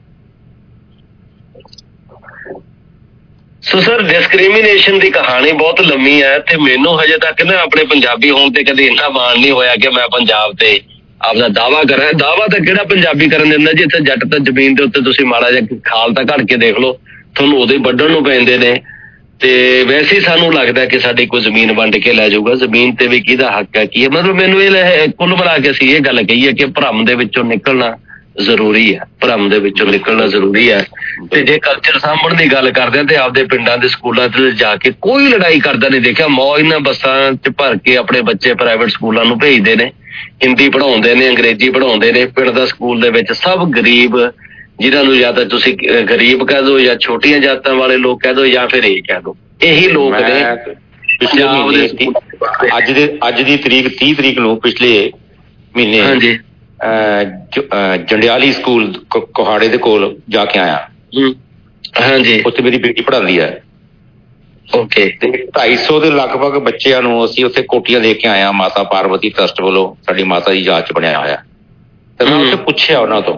ਸੋ ਸਰ, ਡਿਸਕ੍ਰਿਮੀਨੇਸ਼ਨ ਦੀ ਕਹਾਣੀ ਬਹੁਤ ਲੰਮੀ ਹੈ ਤੇ ਮੈਨੂੰ ਹਜੇ ਤੱਕ ਨਾ ਆਪਣੇ ਪੰਜਾਬੀ ਹੋਣ ਤੇ ਕਦੇ ਇੰਨਾ ਮਾਣ ਨਹੀਂ ਹੋਇਆ ਕਿ ਮੈਂ ਪੰਜਾਬ ਤੇ ਆਪਦਾ ਦਾਵਾ ਕਰਾਂ। ਦਾਵਾ ਤਾਂ ਕਿਹੜਾ ਪੰਜਾਬੀ ਕਰਨ ਦਿੰਦਾ ਜੀ, ਇੱਥੇ ਜੱਟ ਤਾਂ ਜ਼ਮੀਨ ਦੇ ਉੱਤੇ ਤੁਸੀਂ ਮਾੜਾ ਜਿਹਾ ਖਾਲ ਤਾਂ ਘੜ ਕੇ ਦੇਖ ਲਓ, ਤੁਹਾਨੂੰ ਉਦੋਂ ਹੀ ਵੱਢਣ ਨੂੰ ਪੈਂਦੇ ਨੇ। ਤੇ ਵੈਸੇ ਹੀ ਸਾਨੂੰ ਲੱਗਦਾ ਕਿ ਸਾਡੀ ਕੋਈ ਜ਼ਮੀਨ ਵੰਡ ਕੇ ਲੈ ਜਾਊਗਾ। ਜ਼ਮੀਨ ਤੇ ਵੀ ਕਿਹਦਾ ਹੱਕ ਹੈ, ਕੀ ਹੈ? ਮਤਲਬ ਮੈਨੂੰ ਇਹ ਕੁੱਲ ਮਿਲਾ ਕੇ ਅਸੀਂ ਇਹ ਗੱਲ ਕਹੀ ਹੈ ਕਿ ਭਰਮ ਦੇ ਵਿੱਚੋਂ ਨਿਕਲਣਾ ਜ਼ਰੂਰੀ ਹੈ, ਭਰਮ ਦੇ ਵਿੱਚੋਂ ਨਿਕਲਣਾ ਜ਼ਰੂਰੀ ਹੈ। ਤੇ ਜੇ ਕਲਚਰ ਸਾਂਭਣ ਦੀ ਗੱਲ ਕਰਦੇ ਆ ਤੇ ਆਪਦੇ ਪਿੰਡਾਂ ਦੇ ਸਕੂਲਾਂ ਤੇ ਜਾ ਕੇ ਕੋਈ ਲੜਾਈ ਕਰਦਾ ਨਹੀਂ ਦੇਖਿਆ। ਮੌਜ ਨਾਲ ਬੱਸਾਂ 'ਚ ਭਰ ਕੇ ਆਪਣੇ ਬੱਚੇ ਪ੍ਰਾਈਵੇਟ ਸਕੂਲਾਂ ਨੂੰ ਭੇਜਦੇ ਨੇ, ਹਿੰਦੀ ਪੜ੍ਹਾਉਂਦੇ ਨੇ, ਅੰਗਰੇਜ਼ੀ ਪੜ੍ਹਾਉਂਦੇ ਨੇ। ਪਿੰਡ ਦਾ ਸਕੂਲ ਦੇ ਵਿੱਚ ਸਭ ਗਰੀਬ, ਜਿਨ੍ਹਾਂ ਨੂੰ ਜਾਂ ਤਾਂ ਤੁਸੀਂ ਗਰੀਬ ਕਹਿ ਦੋ ਜਾਂ ਛੋਟੀਆਂ ਜਾਤਾਂ ਵਾਲੇ ਲੋਕ ਕਹਿ ਦੋ ਜਾਂ ਫਿਰ ਇਹ ਕਹਿ ਦੋ, ਇਹੀ ਲੋਕ ਨੇ। ਅੱਜ ਦੇ ਅੱਜ ਦੀ ਤਰੀਕ ਤੀਹ ਤਰੀਕ ਨੂੰ ਪਿਛਲੇ ਮਹੀਨੇ ਹਾਂਜੀ ਜੰਡਿਆਲੀ ਸਕੂਲ ਕੋਹਾੜੇ ਦੇ ਕੋਲ ਜਾ ਕੇ ਆਇਆ। ਹਾਂਜੀ, ਉੱਥੇ ਮੇਰੀ ਬੇਟੀ ਪੜ੍ਹਾਉਂਦੀ ਹੈ। ਓਕੇ, ਤੇ ਢਾਈ ਸੌ ਦੇ ਲਗਭਗ ਬੱਚਿਆਂ ਨੂੰ ਅਸੀਂ ਉੱਥੇ ਕੋਟੀਆਂ ਦੇ ਕੇ ਆਇਆ ਮਾਤਾ ਪਾਰਵਤੀ ਟਰਸਟ ਵੱਲੋਂ, ਸਾਡੀ ਮਾਤਾ ਦੀ ਯਾਦ 'ਚ ਬਣਿਆ ਹੋਇਆ। ਤੇ ਮੈਂ ਉੱਥੇ ਪੁੱਛਿਆ ਉਹਨਾਂ ਤੋਂ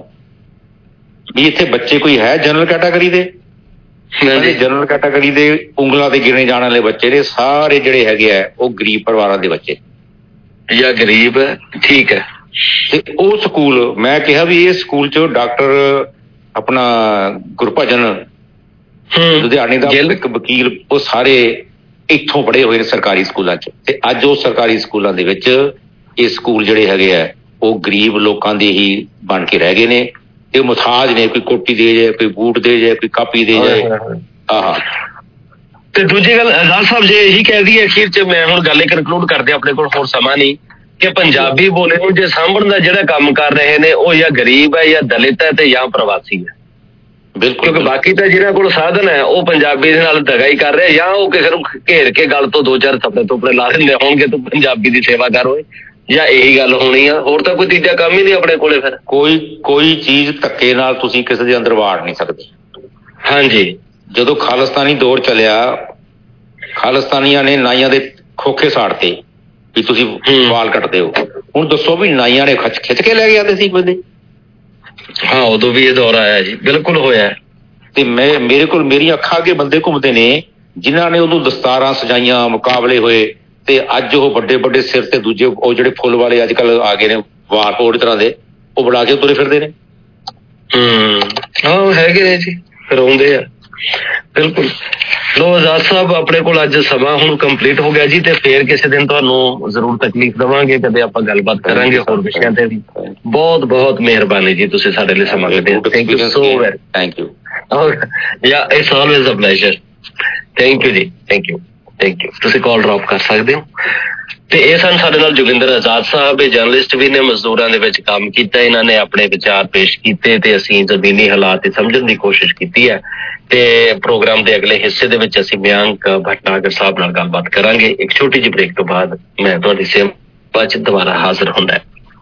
ਵੀ ਇੱਥੇ ਬੱਚੇ ਕੋਈ ਹੈ ਜਨਰਲ ਕੈਟਾਗਰੀ ਦੇ? ਜਨਰਲ ਕੈਟਾਗਰੀ ਦੇ ਉਂਗਲਾਂ ਤੇ ਗਿਣੇ ਜਾਣ ਵਾਲੇ ਬੱਚੇ ਨੇ, ਸਾਰੇ ਜਿਹੜੇ ਹੈਗੇ ਆ ਉਹ ਗਰੀਬ ਪਰਿਵਾਰਾਂ ਦੇ ਬੱਚੇ ਜਾਂ ਗਰੀਬ, ਠੀਕ ਹੈ। ਤੇ ਉਹ ਸਕੂਲ, ਮੈਂ ਕਿਹਾ ਵੀ ਇਹ ਸਕੂਲ 'ਚ ਡਾਕਟਰ ਆਪਣਾ ਗੁਰਭਜਨ ਲੁਧਿਆਣੇ ਦਾ ਇੱਕ ਵਕੀਲ, ਉਹ ਸਾਰੇ ਇੱਥੋਂ ਪੜ੍ਹੇ ਹੋਏ ਨੇ ਸਰਕਾਰੀ ਸਕੂਲਾਂ 'ਚ। ਤੇ ਅੱਜ ਉਹ ਸਰਕਾਰੀ ਸਕੂਲਾਂ ਦੇ ਵਿੱਚ ਇਹ ਸਕੂਲ ਜਿਹੜੇ ਹੈਗੇ ਆ ਉਹ ਗਰੀਬ ਲੋਕਾਂ ਦੇ ਹੀ ਬਣ ਕੇ ਰਹਿ ਗਏ ਨੇ। ਇਹ ਮੁਥਾਜ ਨੇ, ਕੋਈ ਕੋਟੀ ਦੇ ਜਾਏ, ਕੋਈ ਬੂਟ ਦੇ ਜਾਏ, ਕੋਈ ਕਾਪੀ ਦੇ ਜਾਏ। ਆਹ ਤੇ ਦੂਜੀ ਗੱਲ ਰਾਜ ਸਾਹਿਬ, ਜੇ ਇਹੀ ਕਹਿ ਦਈਏ ਅਖੀਰ 'ਚ, ਮੈਂ ਹੁਣ ਗੱਲ ਕਨਕਲੂਡ ਕਰਦੇ, ਆਪਣੇ ਕੋਲ ਹੋਰ ਸਮਾਂ ਨਹੀਂ, ਕਿ ਪੰਜਾਬੀ ਬੋਲੇ ਨੂੰ ਜੇ ਸਾਂਭਣ ਦਾ ਜਿਹੜਾ ਕੰਮ ਕਰ ਰਹੇ ਨੇ ਉਹ ਜਾਂ ਗਰੀਬ ਹੈ ਜਾਂ ਦਲਿਤ ਹੈ ਤੇ ਜਾਂ ਪ੍ਰਵਾਸੀ ਹੈ। ਬਿਲਕੁਲ, ਕਿਉਂਕਿ ਬਾਕੀ ਤਾਂ ਜਿਹਨਾਂ ਕੋਲ ਸਾਧਨ ਹੈ ਉਹ ਪੰਜਾਬੀ ਦੇ ਨਾਲ ਦਗਾ ਹੀ ਕਰ ਰਹੇ, ਜਾਂ ਉਹ ਕਿਸੇ ਨੂੰ ਘੇਰ ਕੇ ਗੱਲ ਤੋਂ ਦੋ ਚਾਰ ਥੱਪੜੇ ਥੁੱਪੜੇ ਲਾ ਦਿੰਦੇ ਹੋਣਗੇ ਤੂੰ ਪੰਜਾਬੀ ਦੀ ਸੇਵਾ ਕਰ ਓਏ, ਜਾਂ ਇਹੀ ਗੱਲ ਹੋਣੀ ਆ। ਹੋਰ ਤਾਂ ਕੋਈ ਤੀਜਾ ਕੰਮ ਹੀ ਨਹੀਂ ਆਪਣੇ ਕੋਲੇ। ਫਿਰ ਕੋਈ ਕੋਈ ਚੀਜ਼ ਧੱਕੇ ਨਾਲ ਤੁਸੀਂ ਕਿਸੇ ਦੇ ਅੰਦਰ ਵਾੜ ਨਹੀਂ ਸਕਦੇ। ਹਾਂਜੀ, ਜਦੋਂ ਖਾਲਿਸਤਾਨੀ ਦੌਰ ਚੱਲਿਆ, ਖਾਲਿਸਤਾਨੀਆਂ ਨੇ ਨਾਈਆਂ ਦੇ ਖੋਖੇ ਸਾੜਤੇ ਵੀ ਤੁਸੀਂ ਵਾਲ ਕੱਟਦੇ ਹੋ। ਹੁਣ ਦੱਸੋ ਵੀ ਨਾਈਆਂ ਨੇ ਖਿੱਚ ਖਿੱਚ ਕੇ ਲੈ ਕੇ ਆਉਂਦੇ ਸੀ ਬੰਦੇ। ਹਾਂ, ਉਦੋਂ ਵੀ ਇਹ ਦੌਰ ਆਇਆ ਜੀ, ਬਿਲਕੁਲ ਹੋਇਆ। ਤੇ ਮੈਂ ਮੇਰੇ ਕੋਲ ਮੇਰੀਆਂ ਅੱਖਾਂ ਅੱਗੇ ਬੰਦੇ ਘੁੰਮਦੇ ਨੇ ਜਿਨ੍ਹਾਂ ਨੇ ਉਦੋਂ ਦਸਤਾਰਾਂ ਸਜਾਈਆਂ, ਮੁਕਾਬਲੇ ਹੋਏ, ਤੇ ਅੱਜ ਉਹ ਵੱਡੇ ਵੱਡੇ ਸਿਰ ਤੇ ਦੂਜੇ ਉਹ ਜਿਹੜੇ ਫੁੱਲ ਵਾਲੇ ਅੱਜ ਕੱਲ ਆ ਗਏ ਨੇ ਵਾਰਕੋਟ ਤਰ੍ਹਾਂ ਦੇ, ਉਹ ਬਣਾ ਕੇ ਤੁਰੇ ਫਿਰਦੇ ਨੇ। ਹੂੰ, ਹਾਂ ਹੈਗੇ ਨੇ ਜੀ, ਫਿਰ ਆਉਂਦੇ ਆ। ਬਿਲਕੁਲ। ਲੋ ਆਜ਼ਾਦ ਸਾਹਿਬ, ਆਪਣੇ ਕੋਲ ਅੱਜ ਸਮਾਂ ਹੁਣ ਕੰਪਲੀਟ ਹੋ ਗਿਆ ਜੀ, ਤੇ ਫੇਰ ਕਿਸੇ ਦਿਨ ਤੁਹਾਨੂੰ ਜ਼ਰੂਰ ਤਕਲੀਫ ਦੇਵਾਂਗੇ, ਕਦੇ ਆਪਾਂ ਗੱਲਬਾਤ ਕਰਾਂਗੇ ਹੋਰ ਵਿਸ਼ਿਆਂ ਤੇ ਵੀ। ਬਹੁਤ ਬਹੁਤ ਮਿਹਰਬਾਨੀ ਜੀ, ਤੁਸੀਂ ਸਾਡੇ ਲਈ ਸਮਾਂ ਕੱਢਿਆ। Thank you so very, thank you. Yeah it's always a pleasure. Thank you ਜੀ, ਥੈਂਕ ਯੂ, ਥੈਂਕ ਯੂ। ਤੁਸੀਂ ਕਾਲ ਡ੍ਰੌਪ ਕਰ ਸਕਦੇ ਹੋ। ਤੇ ਇਹ ਸਨ ਸਾਡੇ ਨਾਲ ਜੋਗਿੰਦਰ ਆਜ਼ਾਦ ਸਾਹਿਬ, ਇਹ ਜਰਨਲਿਸਟ ਵੀ ਨੇ, ਮਜ਼ਦੂਰਾਂ ਦੇ ਵਿੱਚ ਕੰਮ ਕੀਤਾ, ਇਹਨਾਂ ਨੇ ਆਪਣੇ ਵਿਚਾਰ ਪੇਸ਼ ਕੀਤੇ ਤੇ ਅਸੀਂ ਜ਼ਮੀਨੀ ਹਾਲਾਤ ਸਮਝਣ ਦੀ ਕੋਸ਼ਿਸ਼ ਕੀਤੀ ਹੈ। ਤੇ ਪ੍ਰੋਗਰਾਮ ਦੇ ਅਗਲੇ ਹਿੱਸੇ ਦੇ ਵਿੱਚ ਅਸੀਂ ਮਯੰਕ ਭਟਨਾਗਰ ਸਾਹਿਬ ਨਾਲ ਗੱਲਬਾਤ ਕਰਾਂਗੇ। ਇੱਕ ਛੋਟੀ ਜਿਹੀ ਬ੍ਰੇਕ ਤੋਂ ਬਾਅਦ ਮੈਂ ਤੁਹਾਡੀ ਸੇਵਾ 'ਚ ਦੁਬਾਰਾ ਹਾਜ਼ਰ ਹੁੰਦਾ।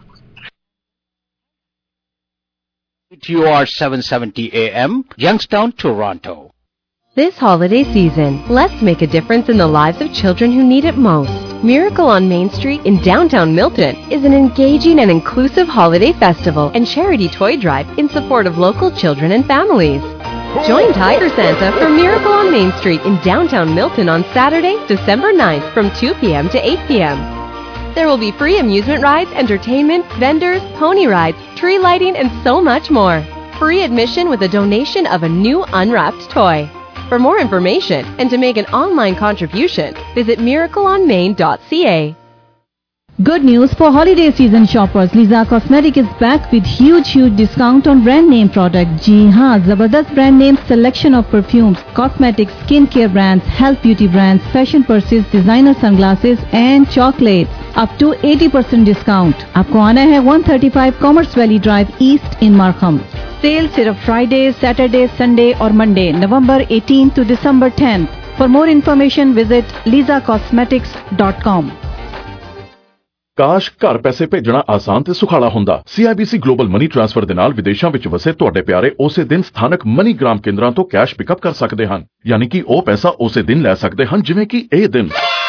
T O R seven seventy A M, Youngstown, Toronto. This holiday season, let's make a difference in the lives of children who need it most. Miracle on Main Street in downtown Milton is an engaging and inclusive holiday festival and charity toy drive in support of local children and families. Join Tiger Santa for Miracle on Main Street in downtown Milton on Saturday, December ninth from two p.m. to eight p.m. There will be free amusement rides, entertainment, vendors, pony rides, tree lighting, and so much more. Free admission with a donation of a new unwrapped toy. For more information and to make an online contribution, visit miracle on main dot c a. Good news for holiday season shoppers. Lisa Cosmetic is back with huge, huge discount on brand name products. जी हाँ, जबरदस्त brand name selection of perfumes, cosmetics, skincare brands, health beauty brands, fashion purses, designer sunglasses and chocolates. Up to eighty percent discount. आपको आना है one thirty-five Commerce Valley Drive East in Markham. Sale सिर्फ फ्राइडे, सैटरडे, संडे और Monday, November eighteenth to December tenth. For more information, visit lisa cosmetics dot com. ਕਾਸ਼ ਘਰ ਪੈਸੇ ਭੇਜਣਾ ਆਸਾਨ ਤੇ ਸੁਖਾਲਾ ਹੁੰਦਾ। C I B C global money transfer ਦੇ ਨਾਲ ਵਿਦੇਸ਼ਾਂ ਵਿੱਚ ਵਸੇ ਤੁਹਾਡੇ ਪਿਆਰੇ ਉਸੇ ਦਿਨ ਸਥਾਨਕ ਮਨੀਗ੍ਰਾਮ ਕੇਂਦਰਾਂ ਤੋਂ ਕੈਸ਼ ਪਿਕਅਪ ਕਰ ਸਕਦੇ ਹਨ। ਯਾਨੀ ਕਿ ਉਹ ਪੈਸਾ ਉਸੇ ਦਿਨ ਲੈ ਸਕਦੇ ਹਨ ਜਿਵੇਂ ਕਿ ਇਹ ਦਿਨ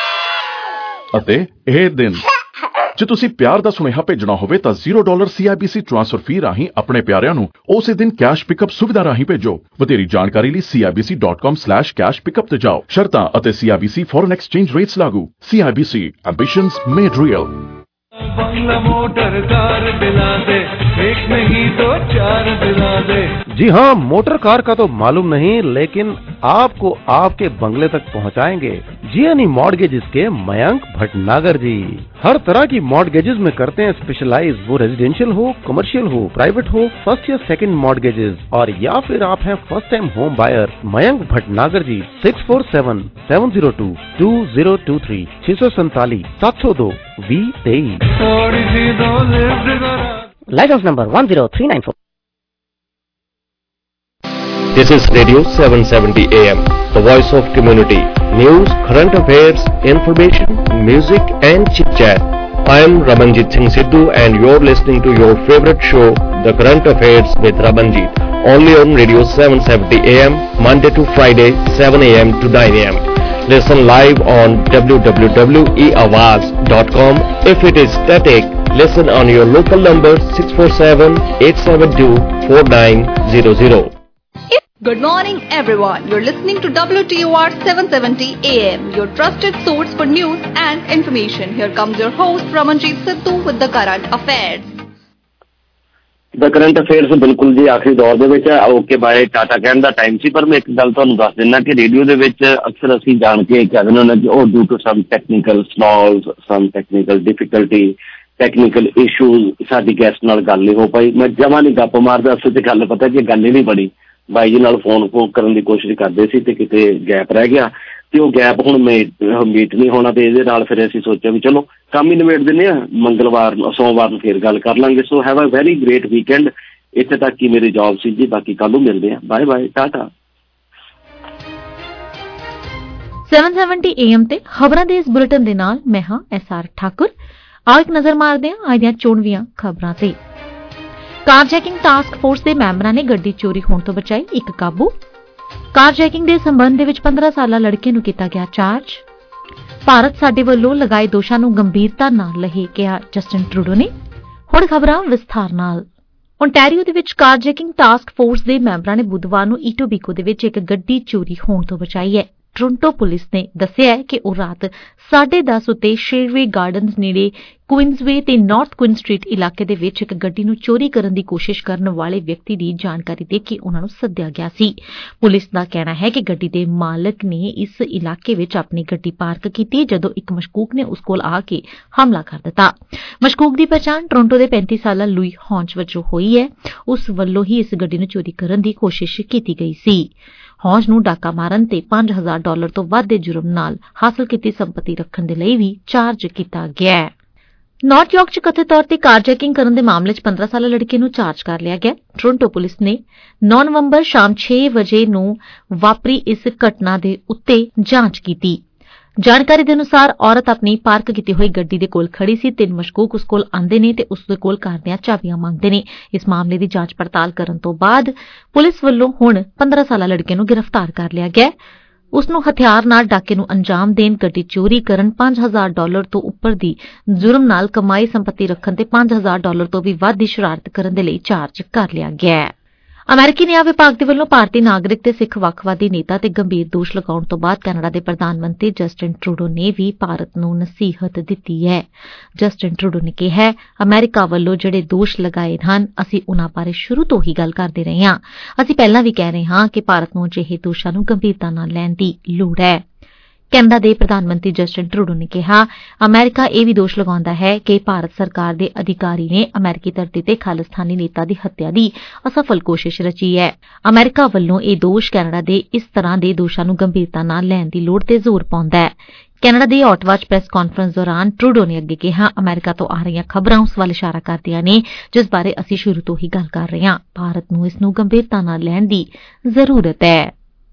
ਅਤੇ ਇਹ ਦਿਨ। ਜੇ ਤੁਸੀਂ ਪਿਆਰ ਦਾ ਸੁਨੇਹਾ ਭੇਜਣਾ ਹੋਵੇ ਤਾਂ zero dollar C I B C transfer fee ਰਾਹੀਂ ਆਪਣੇ ਪਿਆਰਿਆਂ ਨੂੰ ਉਸੇ ਦਿਨ ਕੈਸ਼ ਪਿਕਅਪ ਸੁਵਿਧਾ ਰਾਹੀਂ ਭੇਜੋ। ਵਧੇਰੀ ਜਾਣਕਾਰੀ ਲਈ C I B C dot com slash cash pickup ਤੇ ਜਾਓ। ਸ਼ਰਤਾਂ ਅਤੇ C I B C foreign exchange rates ਲਾਗੂ। C I B C, ambitions made real। बंगला मोटर कार दिला दे, एक नहीं तो चार दिला दे। जी हाँ, मोटर कार का तो मालूम नहीं, लेकिन आपको आपके बंगले तक पहुँचाएंगे जियानी मॉर्गेजेस के मयंक भटनागर जी। हर तरह की मॉर्गेजेस में करते हैं स्पेशलाइज, वो रेजिडेंशियल हो, कमर्शियल हो, प्राइवेट हो, फर्स्ट या सेकंड मॉर्गेजेस, और या फिर आप हैं first time home buyer. Mayank Bhatnagar ji six four seven seven zero two two zero two three छह सौ सैतालीस सात सौ दो वी तेईस। License number one zero three nine four. This is Radio seven seventy A M, the voice of community. News, current affairs, information, music and chit-chat. I am Ramanjit Singh Sidhu and you're listening to your favorite show, The Current Affairs with Ramanjit, only on Radio seven seventy A M, Monday to Friday, seven A M to nine A M. Listen live on w w w dot e awaz dot com. If it is static, listen on your local number six four seven eight seven two four nine zero zero. Good morning, everyone. You're listening to W T O R seven seventy A M, your trusted source for news and information. Here comes your host, Ramanjit Sidhu, with the current affairs. The current affairs ਬਿਲਕੁਲ ਜੀ ਆਖਰੀ ਦੌਰ ਦੇ ਵਿੱਚ ਹੈ। ਓਕੇ ਬਾਏ ਟਾਟਾ ਕਹਿਣ ਦਾ ਟਾਈਮ ਸੀ, ਪਰ ਮੈਂ ਇੱਕ ਗੱਲ ਤੁਹਾਨੂੰ ਦੱਸ ਦਿੰਦਾ ਕਿ ਰੇਡੀਓ ਦੇ ਵਿੱਚ ਅਕਸਰ ਅਸੀਂ ਜਾਣ ਕੇ ਕਹਿ ਦਿੰਦੇ ਹੁੰਦੇ ਕਿ ਉਹ due to some technical flaws, some technical difficulty, technical issues ਸਾਡੀ ਗੈਸਟ ਨਾਲ ਗੱਲ ਨਹੀਂ ਹੋ ਪਾਈ। ਮੈਂ ਜਮਾਂ ਨਹੀਂ ਗੱਪ ਮਾਰਦਾ, ਅਸਲ 'ਚ ਗੱਲ ਪਤਾ ਕਿ ਗੱਲ ਹੀ ਨਹੀਂ ਬਣੀ। ਬਾਈ ਜੀ ਨਾਲ ਫੋਨ ਫੋਨ ਕਰਨ ਦੀ ਕੋਸ਼ਿਸ਼ ਕਰਦੇ ਸੀ ਤੇ ਕਿਤੇ ਗੈਪ ਰਹਿ ਗਿਆ ਤੇ ਉਹ ਗੈਪ ਹੁਣ ਮੀਟ ਨਹੀਂ ਹੋਣਾ ਤੇ ਇਹਦੇ ਨਾਲ ਫਿਰ ਅਸੀਂ ਸੋਚਿਆ ਵੀ ਚਲੋ ਕੰਮ ਹੀ ਨਿਬੇੜ ਦਿੰਦੇ ਆ, ਮੰਗਲਵਾਰ ਸੋਮਵਾਰ ਨੂੰ ਫਿਰ ਗੱਲ ਕਰ ਲਾਂਗੇ। So have a very great weekend. ਇੱਥੇ ਤੱਕ ਹੀ ਮੇਰੀ ਜੌਬ ਸੀ ਜੀ, ਬਾਕੀ ਕੱਲ੍ਹ ਨੂੰ ਮਿਲਦੇ ਆ। Bye bye, tata. seven seventy A M ਤੇ ਖਬਰਾਂ ਦੇ ਇਸ ਬੁਲੇਟਿਨ ਦੇ ਨਾਲ ਮੈਂ ਹਾਂ ਐਸ ਆਰ ਠਾਕੁਰ। ਆਓ ਇੱਕ ਨਜ਼ਰ ਮਾਰਦੇ ਹਾਂ ਅੱਜ ਦੀਆਂ ਚੋਣਵੀਆਂ ਖਬਰਾਂ ਤੇ। ਕਾਰਜੈਕਿੰਗ ਟਾਸਕ ਫੋਰਸ ਦੇ ਮੈਂਬਰਾਂ ਨੇ ਗੱਡੀ ਚੋਰੀ ਹੋਣ ਤੋਂ ਬਚਾਈ ਇੱਕ ਕਾਬੂ। ਕਾਰਜੈਕਿੰਗ ਦੇ ਸੰਬੰਧ ਦੇ ਵਿੱਚ ਪੰਦਰਾਂ ਸਾਲਾ ਲੜਕੇ ਨੂੰ ਕੀਤਾ ਗਿਆ ਚਾਰਜ। ਭਾਰਤ ਸਾਡੇ ਵੱਲੋਂ ਲਗਾਏ ਦੋਸ਼ਾਂ ਨੂੰ ਗੰਭੀਰਤਾ ਨਾਲ ਲਹੇ, ਕਿਹਾ ਜਸਟਿਨ ਟਰੂਡੋ ਨੇ। ਹੁਣ ਖਬਰਾਂ ਵਿਸਥਾਰ ਨਾਲ। ਓਨਟਾਰੀਓ ਦੇ ਵਿੱਚ ਕਾਰਜੈਕਿੰਗ ਟਾਸਕ ਫੋਰਸ ਦੇ ਮੈਂਬਰਾਂ ਨੇ ਬੁੱਧਵਾਰ ਨੂੰ ਈਟੋਬੀਕੋ ਦੇ ਵਿੱਚ ਇੱਕ ਗੱਡੀ ਚੋਰੀ ਹੋਣ ਤੋਂ ਬਚਾਈ ਹੈ। ਟੋਰਾਂਟੋ ਪੁਲਿਸ ਨੇ ਦੱਸਿਆ ਕਿ ਉਹ ਰਾਤ ਸਾਢੇ ਦਸ ਉੱਤੇ ਸ਼ੇਰਵੇ ਗਾਰਡਨਜ਼ ਨੇੜੇ ਕੁਇਨਜ਼ਵੇ ਤੇ ਨਾਰਥ ਕੁਇਨ ਸਟਰੀਟ ਇਲਾਕੇ ਦੇ ਵਿੱਚ ਇੱਕ ਗੱਡੀ ਨੂੰ ਚੋਰੀ ਕਰਨ ਦੀ ਕੋਸ਼ਿਸ਼ ਕਰਨ ਵਾਲੇ ਵਿਅਕਤੀ ਦੀ ਜਾਣਕਾਰੀ ਦੇ ਕੇ ਉਹਨਾਂ ਨੂੰ ਸੱਦਿਆ ਗਿਆ ਸੀ। ਪੁਲਿਸ ਦਾ ਕਹਿਣਾ ਹੈ ਕਿ ਗੱਡੀ ਦੇ ਮਾਲਕ ਨੇ ਇਸ ਇਲਾਕੇ ਵਿੱਚ ਆਪਣੀ ਗੱਡੀ ਪਾਰਕ ਕੀਤੀ ਜਦੋਂ ਇੱਕ ਮਸ਼ਕੂਕ ਨੇ ਉਸ ਕੋਲ ਆ ਕੇ ਹਮਲਾ ਕਰ ਦਿੱਤਾ। ਮਸ਼ਕੂਕ ਦੀ ਪਛਾਣ ਟੋਰਾਂਟੋ ਦੇ ਪੈਂਤੀ ਸਾਲਾ ਲੂਈ ਹੌਂਚ ਵਜੋਂ ਹੋਈ ਹੈ। ਉਸ ਵੱਲੋਂ ਹੀ ਇਸ ਗੱਡੀ ਨੂੰ ਚੋਰੀ ਕਰਨ ਦੀ ਕੋਸ਼ਿਸ਼ ਕੀਤੀ ਗਈ ਸੀ। ਹੌਜ ਨੂੰ ਡਾਕਾ ਮਾਰਨ ਤੇ ਪੰਜ ਹਜ਼ਾਰ ਡਾਲਰ ਤੋਂ ਵੱਧ ਦੇ ਜੁਰਮ ਨਾਲ ਹਾਸਲ ਕੀਤੀ ਸੰਪਤੀ ਰੱਖਣ ਦੇ ਲਈ ਵੀ ਚਾਰਜ ਕੀਤਾ ਗਿਆ ਹੈ। ਨਾਰਥ ਯਾਰਕ 'ਚ ਕਥਿਤ ਤੌਰ ਤੇ ਕਾਰਜੈਕਿੰਗ ਕਰਨ ਦੇ ਮਾਮਲੇ 'ਚ ਪੰਦਰਾਂ ਸਾਲਾ ਲੜਕੇ ਨੂੰ ਚਾਰਜ ਕਰ ਲਿਆ ਗਿਆ। ਟੋਰਾਂਟੋ ਪੁਲਿਸ ਨੇ ਨੌਂ ਨਵੰਬਰ ਸ਼ਾਮ ਛੇ ਵਜੇ ਨੂੰ ਵਾਪਰੀ ਇਸ ਘਟਨਾ ਦੇ ਉੱਤੇ ਜਾਂਚ ਕੀਤੀ। ਜਾਣਕਾਰੀ ਦੇ ਅਨੁਸਾਰ ਔਰਤ ਆਪਣੀ ਪਾਰਕ ਕੀਤੀ ਹੋਈ ਗੱਡੀ ਦੇ ਕੋਲ ਖੜੀ ਸੀ। ਤਿੰਨ ਮਸ਼ਕੂਕ ਉਸ ਕੋਲ ਆਉਂਦੇ ਨੇ ਤੇ ਉਸ ਦੇ ਕੋਲ ਕਾਰ ਦੀਆਂ ਚਾਬੀਆਂ ਮੰਗਦੇ ਨੇ। ਇਸ ਮਾਮਲੇ ਦੀ ਜਾਂਚ ਪੜਤਾਲ ਕਰਨ ਤੋਂ ਬਾਅਦ ਪੁਲਿਸ ਵੱਲੋਂ ਹੁਣ ਪੰਦਰਾਂ ਸਾਲਾ ਲੜਕੇ ਨੂੰ ਗ੍ਰਿਫਤਾਰ ਕਰ ਲਿਆ ਗਿਆ। ਉਸ ਨੂੰ ਹਥਿਆਰ ਨਾਲ ਡਾਕੇ ਨੂੰ ਅੰਜਾਮ ਦੇਣ, ਗੱਡੀ ਚੋਰੀ ਕਰਨ, ਪੰਜ ਹਜ਼ਾਰ ਡਾਲਰ ਤੋਂ ਉੱਪਰ ਦੀ ਜੁਰਮ ਨਾਲ ਕਮਾਈ ਸੰਪਤੀ ਰੱਖਣ ਤੇ ਪੰਜ ਹਜ਼ਾਰ ਡਾਲਰ ਤੋਂ ਵੀ ਵੱਧ ਦੀ ਸ਼ਰਾਰਤ ਕਰਨ ਦੇ ਲਈ ਚਾਰਜ ਕਰ ਲਿਆ ਗਿਆ ਹੈ। ਅਮਰੀਕੀ ਨਿਆਂ ਵਿਭਾਗ ਦੇ ਵੱਲੋਂ ਭਾਰਤੀ ਨਾਗਰਿਕ ਤੇ ਸਿੱਖ ਵੱਖਵਾਦੀ ਨੇਤਾ ਤੇ ਗੰਭੀਰ ਦੋਸ਼ ਲਗਾਉਣ ਤੋਂ ਬਾਅਦ ਕੈਨੇਡਾ ਦੇ ਪ੍ਰਧਾਨ ਮੰਤਰੀ ਜਸਟਿਨ ਟਰੂਡੋ ਨੇ ਵੀ ਭਾਰਤ ਨੂੰ ਨਸੀਹਤ ਦਿੱਤੀ ਹੈ। ਜਸਟਿਨ ਟਰੂਡੋ ਨੇ ਕਿਹਾ, ਅਮਰੀਕਾ ਵੱਲੋਂ ਜਿਹੜੇ ਦੋਸ਼ ਲਗਾਏ ਹਨ, ਅਸੀਂ ਉਨ੍ਹਾਂ ਬਾਰੇ ਸ਼ੁਰੂ ਤੋਂ ਹੀ ਗੱਲ ਕਰਦੇ ਰਹੇ ਹਾਂ। ਅਸੀਂ ਪਹਿਲਾਂ ਵੀ ਕਹਿ ਰਹੇ ਹਾਂ ਕਿ ਭਾਰਤ ਨੂੰ ਅਜਿਹੇ ਦੋਸ਼ਾਂ ਨੂੰ ਗੰਭੀਰਤਾ ਨਾਲ ਲੈਣ ਦੀ ਲੋੜ ਹੈ। ਕੈਨੇਡਾ ਦੇ ਪ੍ਰਧਾਨ ਮੰਤਰੀ ਜਸਟਿਨ ਟਰੂਡੋ ਨੇ ਕਿਹਾ, ਅਮਰੀਕਾ ਇਹ ਵੀ ਦੋਸ਼ ਲਗਾਉਂਦਾ ਹੈ ਕਿ ਭਾਰਤ ਸਰਕਾਰ ਦੇ ਅਧਿਕਾਰੀ ਨੇ ਅਮਰੀਕੀ ਧਰਤੀ ਤੇ ਖਾਲਿਸਤਾਨੀ ਨੇਤਾ ਦੀ ਹੱਤਿਆ ਦੀ ਅਸਫਲ ਕੋਸ਼ਿਸ਼ ਰਚੀ ਹੈ। ਅਮਰੀਕਾ ਵੱਲੋਂ ਇਹ ਦੋਸ਼ ਕੈਨੇਡਾ ਦੇ ਇਸ ਤਰ੍ਹਾਂ ਦੇ ਦੋਸ਼ਾਂ ਨੂੰ ਗੰਭੀਰਤਾ ਨਾਲ ਲੈਣ ਦੀ ਲੋੜ ਤੇ ਜ਼ੋਰ ਪਾਉਂਦਾ ਹੈ। ਕੈਨੇਡਾ ਦੇ ਓਟਵਾ 'ਚ ਪ੍ਰੈਸ ਕਾਨਫਰੰਸ ਦੌਰਾਨ ਟਰੂਡੋ ਨੇ ਅੱਗੇ ਕਿਹਾ, ਅਮਰੀਕਾ ਤੋਂ ਆ ਰਹੀਆਂ ਖਬਰਾਂ ਉਸ ਵੱਲ ਇਸ਼ਾਰਾ ਕਰਦੀਆਂ ਨੇ ਜਿਸ ਬਾਰੇ ਅਸੀਂ ਸ਼ੁਰੂ ਤੋਂ ਹੀ ਗੱਲ ਕਰ ਰਹੇ ਹਾਂ। ਭਾਰਤ ਨੂੰ ਇਸ ਨੂੰ ਗੰਭੀਰਤਾ ਨਾਲ ਲੈਣ ਦੀ ਜ਼ਰੂਰਤ ਹੈ।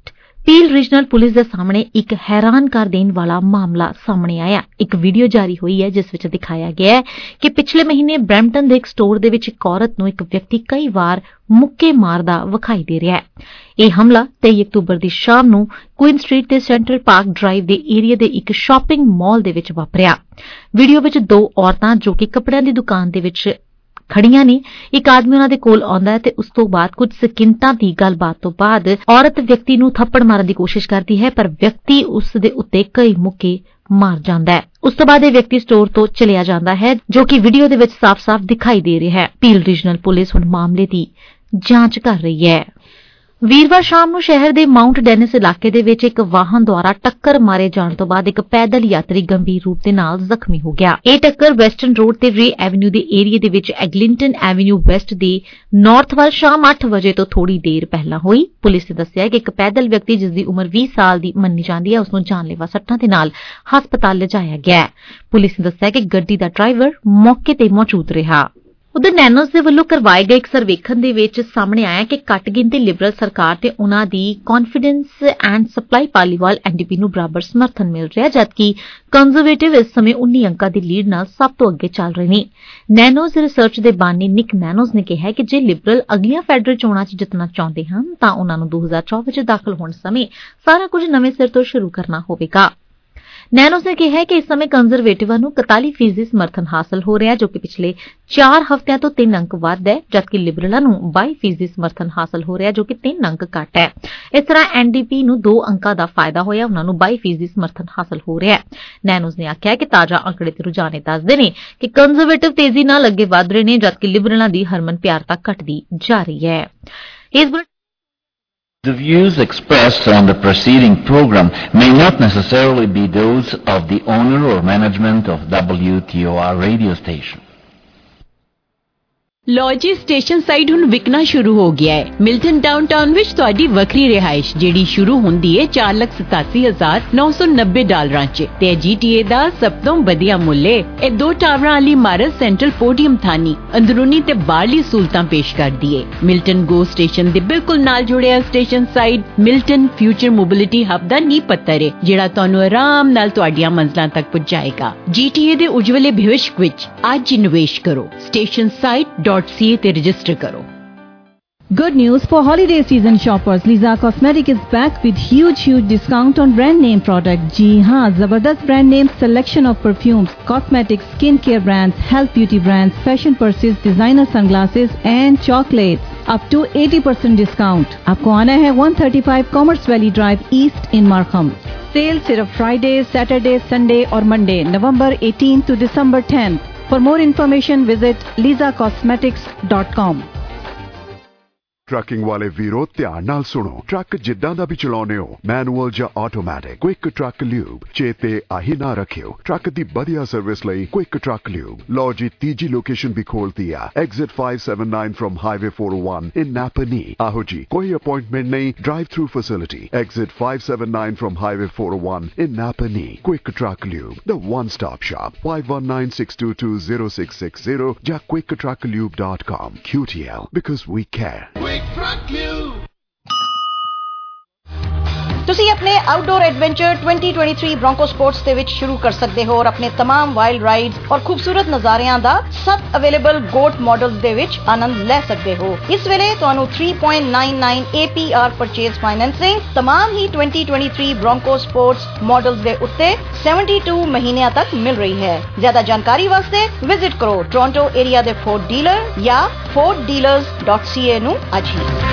ਪੀਲ ਰੀਜਨਲ ਪੁਲਿਸ ਦੇ ਸਾਹਮਣੇ ਇੱਕ ਹੈਰਾਨ ਕਰ ਦੇਣ ਵਾਲਾ ਮਾਮਲਾ ਸਾਹਮਣੇ ਆਇਆ। ਇੱਕ ਵੀਡੀਓ ਜਾਰੀ ਹੋਈ ਹੈ ਜਿਸ ਵਿੱਚ ਦਿਖਾਇਆ ਗਿਆ ਹੈ ਕਿ ਪਿਛਲੇ ਮਹੀਨੇ ਬਰੈਂਪਟਨ ਦੇ ਇੱਕ ਸਟੋਰ ਦੇ ਵਿੱਚ ਇੱਕ ਔਰਤ ਨੂੰ ਇੱਕ ਵਿਅਕਤੀ ਕਈ ਵਾਰ ਮੁੱਕੇ ਮਾਰਦਾ ਵਿਖਾਈ ਦੇ ਰਿਹਾ ਹੈ। ਇਹ ਹਮਲਾ ਤੇਈ ਅਕਤੂਬਰ ਦੀ ਸ਼ਾਮ ਨੂੰ ਕੁਈਨ ਸਟਰੀਟ ਤੇ ਸੈਂਟਰਲ ਪਾਰਕ ਡਰਾਈਵ ਦੇ ਏਰੀਆ ਦੇ ਇੱਕ ਸ਼ਾਪਿੰਗ ਮਾਲ ਦੇ ਵਿੱਚ ਵਾਪਰਿਆ। ਵੀਡੀਓ ਵਿੱਚ ਦੋ ਔਰਤਾਂ ਜੋ ਕਿ ਕੱਪੜਿਆਂ ਦੀ ਦੁਕਾਨ ਦੇ ਵਿੱਚ ਖੜੀਆਂ ਨੇ, ਇੱਕ ਆਦਮੀ ਉਹਨਾਂ ਦੇ ਕੋਲ ਆਉਂਦਾ ਹੈ ਤੇ ਉਸ ਤੋਂ ਬਾਅਦ ਕੁਝ ਸਕਿੰਟਾਂ ਦੀ ਗੱਲਬਾਤ ਤੋਂ ਬਾਅਦ ਔਰਤ ਵਿਅਕਤੀ ਨੂੰ ਥੱਪੜ ਮਾਰਨ ਦੀ ਕੋਸ਼ਿਸ਼ ਕਰਦੀ ਹੈ, ਪਰ ਵਿਅਕਤੀ ਉਸ ਦੇ ਉੱਤੇ ਕਈ ਮੁੱਕੇ ਮਾਰ ਜਾਂਦਾ ਹੈ। ਉਸ ਤੋਂ ਬਾਅਦ ਇਹ ਵਿਅਕਤੀ ਸਟੋਰ ਤੋਂ ਚਲਿਆ ਜਾਂਦਾ ਹੈ, ਜੋ ਕਿ ਵੀਡੀਓ ਦੇ ਵਿੱਚ ਸਾਫ਼-ਸਾਫ਼ ਦਿਖਾਈ ਦੇ ਰਿਹਾ ਹੈ। ਪੀਲ ਰੀਜਨਲ ਪੁਲਿਸ ਹੁਣ ਮਾਮਲੇ ਦੀ ਜਾਂਚ ਕਰ ਰਹੀ ਹੈ। ਵੀਰਵਾਰ ਸ਼ਾਮ ਨੂੰ ਸ਼ਹਿਰ ਦੇ ਮਾਊਂਟ ਡੈਨਿਸ ਇਲਾਕੇ ਦੇ ਵਿੱਚ ਇੱਕ ਵਾਹਨ ਦੁਆਰਾ ਟੱਕਰ ਮਾਰੇ ਜਾਣ ਤੋਂ ਬਾਅਦ ਇੱਕ ਪੈਦਲ ਯਾਤਰੀ ਗੰਭੀਰ ਰੂਪ ਦੇ ਨਾਲ ਜ਼ਖਮੀ ਹੋ ਗਿਆ। ਇਹ ਟੱਕਰ ਵੈਸਟਰਨ ਰੋਡ ਤੇ ਰੇ ਐਵਨਿਊ ਦੇ ਏਰੀਆ ਦੇ ਵਿੱਚ ਐਗਲਿੰਟਨ ਐਵਨਿਊ ਵੈਸਟ ਦੇ ਨਾਰਥ ਵੱਲ ਸ਼ਾਮ ਅੱਠ ਵਜੇ ਤੋਂ ਥੋੜੀ ਦੇਰ ਪਹਿਲਾਂ ਹੋਈ। ਪੁਲਿਸ ਨੇ ਦੱਸਿਆ ਕਿ ਇੱਕ ਪੈਦਲ ਵਿਅਕਤੀ ਜਿਸ ਦੀ ਉਮਰ ਵੀਹ ਸਾਲ ਦੀ ਮੰਨੀ ਜਾਂਦੀ ਹੈ, ਉਸ ਨੂੰ ਜਾਨਲੇਵਾ ਸੱਟਾਂ ਦੇ ਨਾਲ ਹਸਪਤਾਲ ਲਿਜਾਇਆ ਗਿਆ। ਪੁਲਿਸ ਨੇ ਦੱਸਿਆ ਕਿ ਗੱਡੀ ਦਾ ਡਰਾਈਵਰ ਮੌਕੇ ਤੇ ਮੌਜੂਦ ਰਿਹਾ। ਉਧਰ ਨੈਨੋਸ ਦੇ ਵੱਲੋਂ ਕਰਵਾਏ ਗਏ ਇੱਕ ਸਰਵੇਖਣ ਦੇ ਵਿੱਚ ਸਾਹਮਣੇ ਆਇਆ ਕਿ ਘੱਟ ਗਿਣਤੀ ਲਿਬਰਲ ਸਰਕਾਰ ਤੇ ਉਨ੍ਹਾਂ ਦੀ ਕੌਨਫੀਡੈਂਸ ਐਂਡ ਸਪਲਾਈ ਪਾਲੀਵਾਲ ਐਨਡੀਪੀ ਨੂੰ ਬਰਾਬਰ ਸਮਰਥਨ ਮਿਲ ਰਿਹਾ, ਜਦਕਿ ਕੰਜ਼ਰਵੇਟਿਵ ਇਸ ਸਮੇਂ ਉੱਨੀ ਅੰਕਾਂ ਦੀ ਲੀਡ ਨਾਲ ਸਭ ਤੋਂ ਅੱਗੇ ਚੱਲ ਰਹੇ ਨੇ। ਨੈਨੋਸ ਰਿਸਰਚ ਦੇ ਬਾਨੀ ਨਿਕ ਨੈਨੋਸ ਨੇ ਕਿਹਾ ਕਿ ਜੇ ਲਿਬਰਲ ਅਗਲੀਆਂ ਫੈਡਰਲ ਚੋਣਾਂ 'ਚ ਜਿੱਤਣਾ ਚਾਹੁੰਦੇ ਹਨ ਤਾਂ ਉਨ੍ਹਾਂ ਨੂੰ ਦੋ ਹਜ਼ਾਰ ਚੌਵੀ 'ਚ ਦਾਖਲ ਹੋਣ ਸਮੇਂ ਸਾਰਾ ਕੁਝ ਨਵੇਂ ਸਿਰ ਤੋਂ ਸ਼ੁਰੂ ਕਰਨਾ ਹੋਵੇਗਾ। ਨੈਨੋਸ ਨੇ ਕਿਹਾ ਕਿ ਇਸ ਸਮੇਂ ਕੰਜ਼ਰਵੇਟਿਵਾਂ ਨੂੰ ਇਕਤਾਲੀ ਫੀਸਦੀ ਸਮਰਥਨ ਹਾਸਲ ਹੋ ਰਿਹਾ, ਜੋ ਕਿ ਪਿਛਲੇ ਚਾਰ ਹਫ਼ਤਿਆਂ ਤੋਂ ਤਿੰਨ ਅੰਕ ਵੱਧ ਹੈ, ਜਦਕਿ ਲਿਬਰਲਾਂ ਨੂੰ ਬਾਈ ਫੀਸਦੀ ਸਮਰਥਨ ਹਾਸਲ ਹੋ ਰਿਹਾ, ਜੋ ਕਿ ਤਿੰਨ ਅੰਕ ਘੱਟ ਹੈ। ਇਸ ਤਰ੍ਹਾਂ ਐਨਡੀਪੀ ਨੂੰ ਦੋ ਅੰਕਾਂ ਦਾ ਫਾਇਦਾ ਹੋਇਆ, ਉਨ੍ਹਾਂ ਨੂੰ ਬਾਈ ਫੀਸਦੀ ਸਮਰਥਨ ਹਾਸਲ ਹੋ ਰਿਹਾ ਹੈ। ਨੈਨੋਸ ਨੇ ਆਖਿਆ ਕਿ ਤਾਜ਼ਾ ਅੰਕੜੇ ਤੇ ਰੁਝਾਨ ਦੱਸਦੇ ਨੇ ਕਿ ਕੰਜ਼ਰਵੇਟਿਵ ਤੇਜ਼ੀ ਨਾਲ ਅੱਗੇ ਵਧ ਰਹੇ ਨੇ, ਜਦਕਿ ਲਿਬਰਲਾਂ ਦੀ ਹਰਮਨ ਪਿਆਰਤਾ ਘਟਦੀ ਜਾ ਰਹੀ ਹੈ। ਇਸ The views expressed on the preceding program may not necessarily be those of the owner or management of W T O R radio station. ਲੋ ਜੀ ਸਟੇਸ਼ਨ ਸਾਈਡ ਹੁਣ ਵਿਕਣਾ ਸ਼ੁਰੂ ਹੋ ਗਿਆ ਹੈ। ਮਿਲਟਨ ਡਾਊਨਟਾਊਨ ਵਿੱਚ ਤੁਹਾਡੀ ਵੱਖਰੀ ਰਿਹਾਇਸ਼ ਜਿਹੜੀ ਸ਼ੁਰੂ ਹੁੰਦੀ ਹੈ ਚਾਰ ਲੱਖ ਸਤਾਸੀ ਹਜ਼ਾਰ ਨੌ ਸੌ ਨੱਬੇ ਡਾਲਰਾਂ 'ਚ ਤੇ ਜੀਟੀਏ ਦਾ ਸਭ ਤੋਂ ਵਧੀਆ ਮੁੱਲ ਹੈ। ਇਹ ਦੋ ਟਾਵਰਾਂ ਵਾਲੀ ਇਮਾਰਤ ਸੈਂਟਰਲ ਪੋਡੀਅਮ ਥਾਨੀ ਅੰਦਰੂਨੀ ਤੇ ਬਾਹਰਲੀ ਸਹੂਲਤਾਂ ਪੇਸ਼ ਕਰਦੀ ਹੈ। ਮਿਲਟਨ ਗੋ ਸਟੇਸ਼ਨ ਦੇ ਬਿਲਕੁਲ ਨਾਲ ਜੁੜਿਆ station side Milton future mobility hub ਦਾ ਨੀਂਹ ਪੱਥਰ ਹੈ, ਜਿਹੜਾ ਤੁਹਾਨੂੰ ਆਰਾਮ ਨਾਲ ਤੁਹਾਡੀਆਂ ਮੰਜ਼ਲਾਂ ਤੱਕ ਪਹੁੰਚਾਏਗਾ। ਜੀਟੀਏ ਦੇ ਉਜਵਲੇ ਭਵਿੱਖ ਵਿੱਚ ਅੱਜ ਹੀ ਨਿਵੇਸ਼ ਕਰੋ। ਸਟੇਸ਼ਨ ਸਾਈਟ .ca ਤੇ ਰਜਿਸਟਰ ਕਰੋ। Good news for holiday season shoppers. Liza Cosmetic is back with huge, huge discount on brand name products. जी हाँ, जबरदस्त brand name selection of perfumes, cosmetics, skincare brands, health beauty brands, fashion purses, designer sunglasses and chocolates. Up to eighty percent discount. आपको आना है one thirty-five Commerce Valley Drive East in Markham. Sale सिर्फ फ्राइडे, सैटरडे, संडे और Monday, November eighteenth to December tenth. For more information, visit liza cosmetics dot com. Trucking ਵਾਲੇ ਵੀਰੋ ਧਿਆਨ ਨਾਲ ਸੁਣੋ। ਟਰੱਕ ਜਿੱਦਾਂ ਦਾ ਵੀ ਚਲਾਉਣੇ ਹੋ, ਮੈਨੂਅਲ ਜਾਂ ਆਟੋਮੈਟਿਕ, ਕੁਇਕ ਟਰੱਕ ਲਿਊਬ ਚੇਤੇ ਆਹੀ ਨਾ ਰੱਖਿਓ। ਟਰੱਕ ਦੀ ਵਧੀਆ ਸਰਵਿਸ ਲਈ ਕੁਇਕ ਟਰੱਕ ਲਿਊਬ। ਲਓ ਜੀ ਤੀਜੀ ਲੋਕੇਸ਼ਨ ਵੀ ਖੋਲਤੀ ਆ, exit five seventy-nine from Highway four oh one in Napanee। ਆਹੋ ਜੀ, ਕੋਈ ਅਪਾਇੰਟਮੈਂਟ ਨਹੀਂ, drive through facility. Exit five seventy-nine from Highway four oh one in Napanee। Quick Truck Lube, the one-stop shop। five one nine, six two two, zero six six zero ਜਾਂ quick truck lube dot com। Q T L, because we care। Quick Truck Lube। ਤੁਸੀਂ ਆਪਣੇ outdoor adventure twenty twenty-three Bronco Sports ਦੇ ਵਿੱਚ ਸ਼ੁਰੂ ਕਰ ਸਕਦੇ ਹੋ ਔਰ ਆਪਣੇ तमाम ਵਾਈਲਡ ਰਾਈਡਸ ਔਰ ਖੂਬਸੂਰਤ ਨਜ਼ਾਰਿਆਂ ਦਾ ਸਭ ਅਵੇਲੇਬਲ ਗੋਟ ਮਾਡਲਸ ਦੇ ਵਿੱਚ ਆਨੰਦ ਲੈ ਸਕਦੇ ਹੋ। ਇਸ ਵੇਲੇ ਤੁਹਾਨੂੰ three point nine nine A P R purchase financing तमाम ਹੀ twenty twenty-three Bronco Sports models ਦੇ ਉੱਤੇ seventy-two ਮਹੀਨਿਆਂ ਤੱਕ ਮਿਲ ਰਹੀ ਹੈ। ਜ਼ਿਆਦਾ ਜਾਣਕਾਰੀ ਵਾਸਤੇ ਵਿਜ਼ਿਟ ਕਰੋ ਟੋਰਾਂਟੋ ਏਰੀਆ ਦੇ ਫੋਰਡ ਡੀਲਰ ਜਾਂ ford dealers dot c a ਨੂੰ ਅੱਜ ਹੀ।